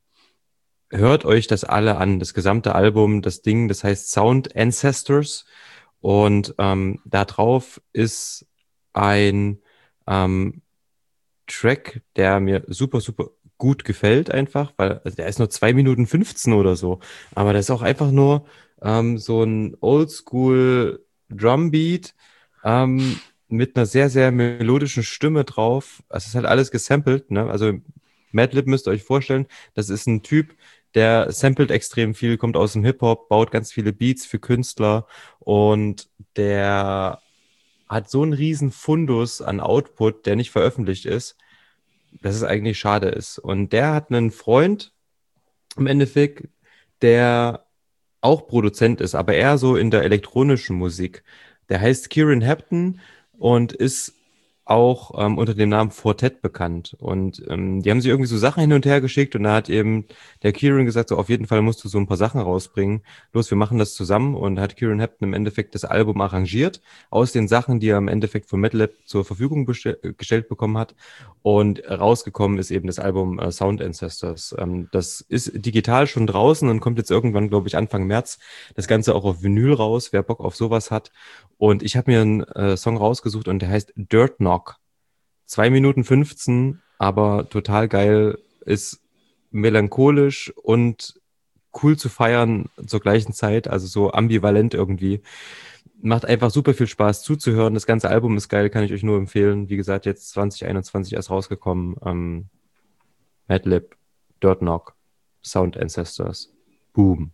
[SPEAKER 2] hört euch das alle an. Das gesamte Album, das Ding, das heißt Sound Ancestors. Und ähm, da drauf ist ein ähm, Track, der mir super, super gut gefällt einfach, weil also der ist nur zwei Minuten fünfzehn oder so. Aber das ist auch einfach nur ähm, so ein Oldschool Drumbeat ähm, mit einer sehr, sehr melodischen Stimme drauf. Es ist halt alles gesampelt, ne? Also Madlib müsst ihr euch vorstellen, das ist ein Typ, der samplet extrem viel, kommt aus dem Hip-Hop, baut ganz viele Beats für Künstler und der hat so einen riesen Fundus an Output, der nicht veröffentlicht ist, dass es eigentlich schade ist. Und der hat einen Freund im Endeffekt, der auch Produzent ist, aber eher so in der elektronischen Musik. Der heißt Kieran Hepton und ist auch ähm, unter dem Namen Fortet bekannt. Und ähm, die haben sich irgendwie so Sachen hin und her geschickt und da hat eben der Kieran gesagt, so auf jeden Fall musst du so ein paar Sachen rausbringen. Los, wir machen das zusammen und hat Kieran Hepton im Endeffekt das Album arrangiert aus den Sachen, die er im Endeffekt von MATLAB zur Verfügung bestell- gestellt bekommen hat. Und rausgekommen ist eben das Album äh, Sound Ancestors. Ähm, das ist digital schon draußen und kommt jetzt irgendwann, glaube ich, Anfang März. Das Ganze auch auf Vinyl raus, wer Bock auf sowas hat. Und ich habe mir einen äh, Song rausgesucht und der heißt Dirt Knock. Zwei Minuten fünfzehn, aber total geil, ist melancholisch und cool zu feiern zur gleichen Zeit, also so ambivalent irgendwie. Macht einfach super viel Spaß zuzuhören. Das ganze Album ist geil, kann ich euch nur empfehlen. Wie gesagt, jetzt zwanzig einundzwanzig erst rausgekommen. Ähm, Madlib, Dirt Knock, Sound Ancestors. Boom.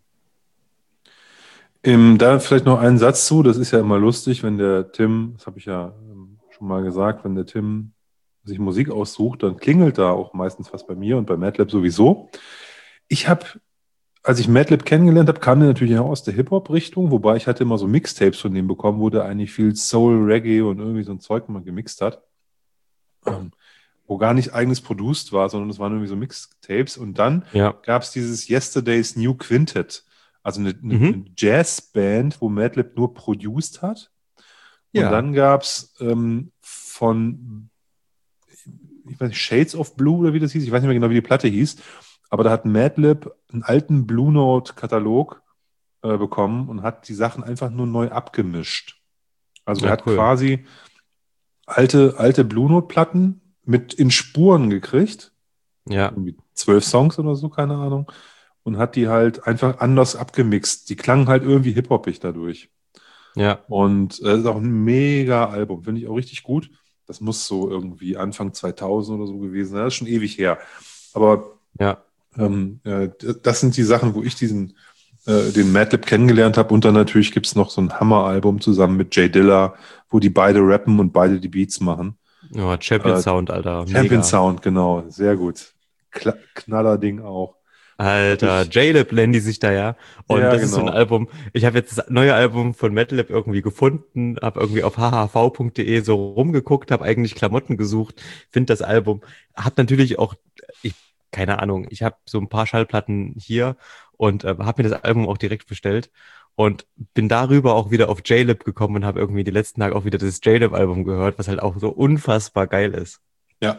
[SPEAKER 1] Ähm, da vielleicht noch einen Satz zu. Das ist ja immer lustig, wenn der Tim, das habe ich ja ähm, schon mal gesagt, wenn der Tim sich Musik aussucht, dann klingelt da auch meistens was bei mir und bei MATLAB sowieso. Ich habe, als ich MATLAB kennengelernt habe, kam der natürlich auch aus der Hip-Hop-Richtung, wobei ich hatte immer so Mixtapes von dem bekommen, wo der eigentlich viel Soul, Reggae und irgendwie so ein Zeug mal gemixt hat. Ähm, wo gar nicht eigenes produced war, sondern es waren irgendwie so Mixtapes. Und dann
[SPEAKER 2] Ja.
[SPEAKER 1] gab es dieses Yesterday's New Quintet, also eine, eine,
[SPEAKER 2] Mhm.
[SPEAKER 1] eine Jazzband, wo Madlib nur produced hat. Und
[SPEAKER 2] Ja.
[SPEAKER 1] dann gab es ähm, von, ich weiß nicht, Shades of Blue oder wie das hieß, ich weiß nicht mehr genau, wie die Platte hieß, aber da hat Madlib einen alten Blue Note-Katalog äh, bekommen und hat die Sachen einfach nur neu abgemischt. Also er
[SPEAKER 2] Ja,
[SPEAKER 1] hat
[SPEAKER 2] cool.
[SPEAKER 1] quasi alte, alte Blue Note-Platten mit in Spuren gekriegt.
[SPEAKER 2] Ja,
[SPEAKER 1] Irgendwie zwölf Songs oder so, keine Ahnung. Und hat die halt einfach anders abgemixt. Die klangen halt irgendwie hip-hoppig dadurch.
[SPEAKER 2] ja,
[SPEAKER 1] Und äh, ist auch ein mega Album, finde ich auch richtig gut. Das muss so irgendwie Anfang zweitausend oder so gewesen sein. Das ist schon ewig her. Aber
[SPEAKER 2] ja.
[SPEAKER 1] ähm, äh, das sind die Sachen, wo ich diesen äh, den Madlib kennengelernt habe. Und dann natürlich gibt es noch so ein Hammer-Album zusammen mit Jay Dilla, wo die beide rappen und beide die Beats machen.
[SPEAKER 2] Oh, Champion
[SPEAKER 1] Äh,
[SPEAKER 2] Sound, Alter.
[SPEAKER 1] Champion
[SPEAKER 2] Mega.
[SPEAKER 1] Sound, genau, sehr gut. Kla Knallerding auch. Hab
[SPEAKER 2] Alter,
[SPEAKER 1] ich,
[SPEAKER 2] J-Lib nennen die sich da ja. Und
[SPEAKER 1] ja,
[SPEAKER 2] das ist so ein
[SPEAKER 1] genau.
[SPEAKER 2] Album. Ich habe jetzt das neue Album von Madlib irgendwie gefunden, habe irgendwie auf h h v punkt d e so rumgeguckt, habe eigentlich Klamotten gesucht, finde das Album. Hab natürlich auch, ich, keine Ahnung, ich habe so ein paar Schallplatten hier und äh, habe mir das Album auch direkt bestellt und bin darüber auch wieder auf J-Lib gekommen und habe irgendwie die letzten Tage auch wieder das J-Lib-Album gehört, was halt auch so unfassbar geil ist.
[SPEAKER 1] Ja,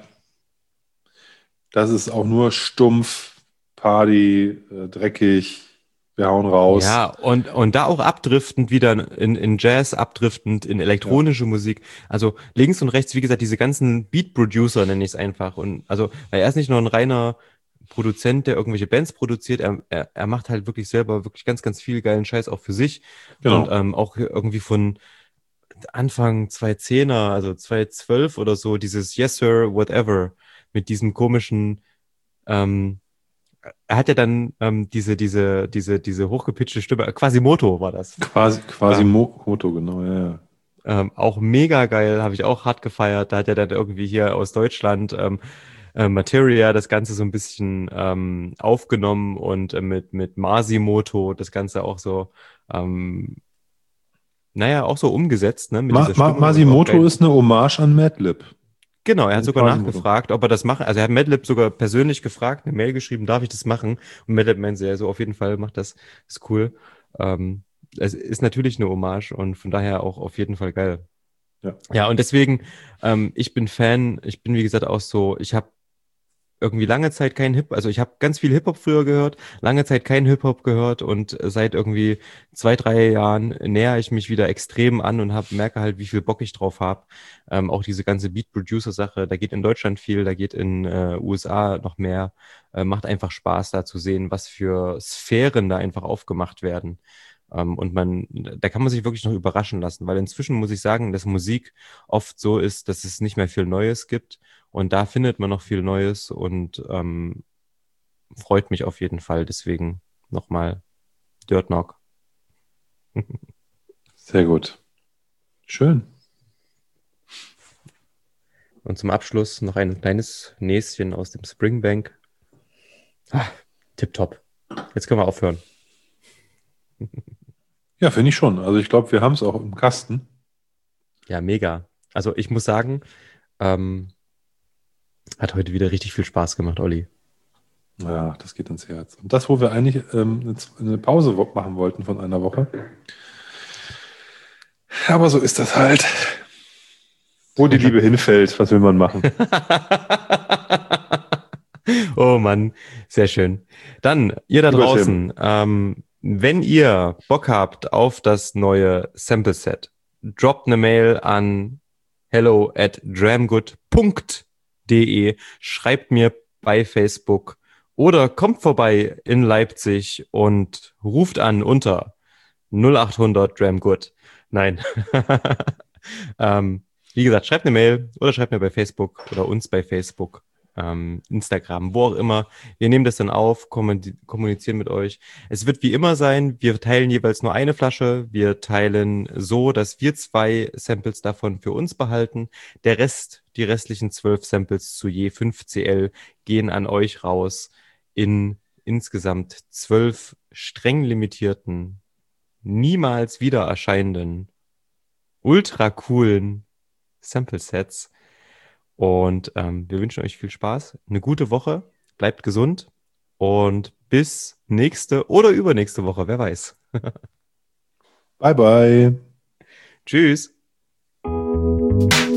[SPEAKER 1] das ist auch nur stumpf, Party, äh, dreckig, wir hauen raus.
[SPEAKER 2] Ja, und, und da auch abdriftend wieder in, in Jazz, abdriftend in
[SPEAKER 1] Ja,
[SPEAKER 2] elektronische Musik. Also links und rechts, wie gesagt, diese ganzen Beat-Producer nenne ich es einfach. Und also, weil er ist nicht nur ein reiner Produzent, der irgendwelche Bands produziert, er, er, er macht halt wirklich selber wirklich ganz, ganz viel geilen Scheiß auch für sich. Und
[SPEAKER 1] genau.
[SPEAKER 2] ähm, auch irgendwie von Anfang zweitausendzehner, also zweitausendzwölf oder so, dieses Yes Sir, Whatever, mit diesem komischen ähm, er hat ja dann ähm, diese, diese, diese, diese hochgepitchte Stimme, äh, Quasimoto war das.
[SPEAKER 1] Quasi, quasi
[SPEAKER 2] Ähm,
[SPEAKER 1] Mo- Moto, genau, ja, ja.
[SPEAKER 2] ähm, auch mega geil, habe ich auch hart gefeiert. Da hat er dann irgendwie hier aus Deutschland ähm, äh, Materia das Ganze so ein bisschen ähm, aufgenommen und äh, mit, mit Masimoto das Ganze auch so, ähm, naja, auch so umgesetzt, ne, mit
[SPEAKER 1] Ma
[SPEAKER 2] dieser
[SPEAKER 1] Ma
[SPEAKER 2] Stimme und auch
[SPEAKER 1] Masimoto
[SPEAKER 2] geil.
[SPEAKER 1] ist eine Hommage an Madlib.
[SPEAKER 2] Genau, er hat
[SPEAKER 1] Also
[SPEAKER 2] sogar
[SPEAKER 1] Quasimoto.
[SPEAKER 2] nachgefragt, ob er das machen. Also er hat Madlib sogar persönlich gefragt, eine Mail geschrieben, darf ich das machen? Und Madlib meinte, ja, so auf jeden Fall macht das, ist cool. Ähm, es ist natürlich eine Hommage und von daher auch auf jeden Fall geil.
[SPEAKER 1] Ja.
[SPEAKER 2] Ja, und deswegen, ähm, ich bin Fan, ich bin wie gesagt auch so, ich habe irgendwie lange Zeit keinen Hip, also ich habe ganz viel Hip-Hop früher gehört, lange Zeit keinen Hip-Hop gehört und seit irgendwie zwei, drei Jahren näher ich mich wieder extrem an und hab, merke halt, wie viel Bock ich drauf habe. Ähm, auch diese ganze Beat-Producer-Sache, da geht in Deutschland viel, da geht in äh, U S A noch mehr. Äh, macht einfach Spaß da zu sehen, was für Sphären da einfach aufgemacht werden. Ähm, und man, da kann man sich wirklich noch überraschen lassen, weil inzwischen muss ich sagen, dass Musik oft so ist, dass es nicht mehr viel Neues gibt. Und da findet man noch viel Neues und ähm, freut mich auf jeden Fall. Deswegen nochmal Dirt Knock.
[SPEAKER 1] Sehr gut. Schön.
[SPEAKER 2] Und zum Abschluss noch ein kleines Näschen aus dem Springbank. Ah, tipptopp. Jetzt können wir aufhören.
[SPEAKER 1] Ja, finde ich schon. Also ich glaube, wir haben es auch im Kasten.
[SPEAKER 2] Ja, mega. Also ich muss sagen, ähm, hat heute wieder richtig viel Spaß gemacht, Olli.
[SPEAKER 1] Ja, das geht ins Herz. Und das, wo wir eigentlich ähm, eine, eine Pause wo- machen wollten von einer Woche. Aber so ist das halt. Wo die Liebe hinfällt, was will man machen?
[SPEAKER 2] Oh Mann, sehr schön. Dann, ihr da
[SPEAKER 1] Lieber Tim.
[SPEAKER 2] draußen, ähm, wenn ihr Bock habt auf das neue Sample Set, droppt eine Mail an hello at dramgood punkt de, schreibt mir bei Facebook oder kommt vorbei in Leipzig und ruft an unter null acht hundert Dramgood. Nein. ähm, wie gesagt, schreibt eine Mail oder schreibt mir bei Facebook oder uns bei Facebook, ähm, Instagram, wo auch immer. Wir nehmen das dann auf, kommun- kommunizieren mit euch. Es wird wie immer sein, wir teilen jeweils nur eine Flasche. Wir teilen so, dass wir zwei Samples davon für uns behalten. Der Rest, die restlichen zwölf Samples zu je fünf C L gehen an euch raus in insgesamt zwölf streng limitierten, niemals wieder erscheinenden, ultra coolen Sample-Sets. Und ähm, wir wünschen euch viel Spaß, eine gute Woche, bleibt gesund und bis nächste oder übernächste Woche, wer weiß.
[SPEAKER 1] Bye, bye.
[SPEAKER 2] Tschüss.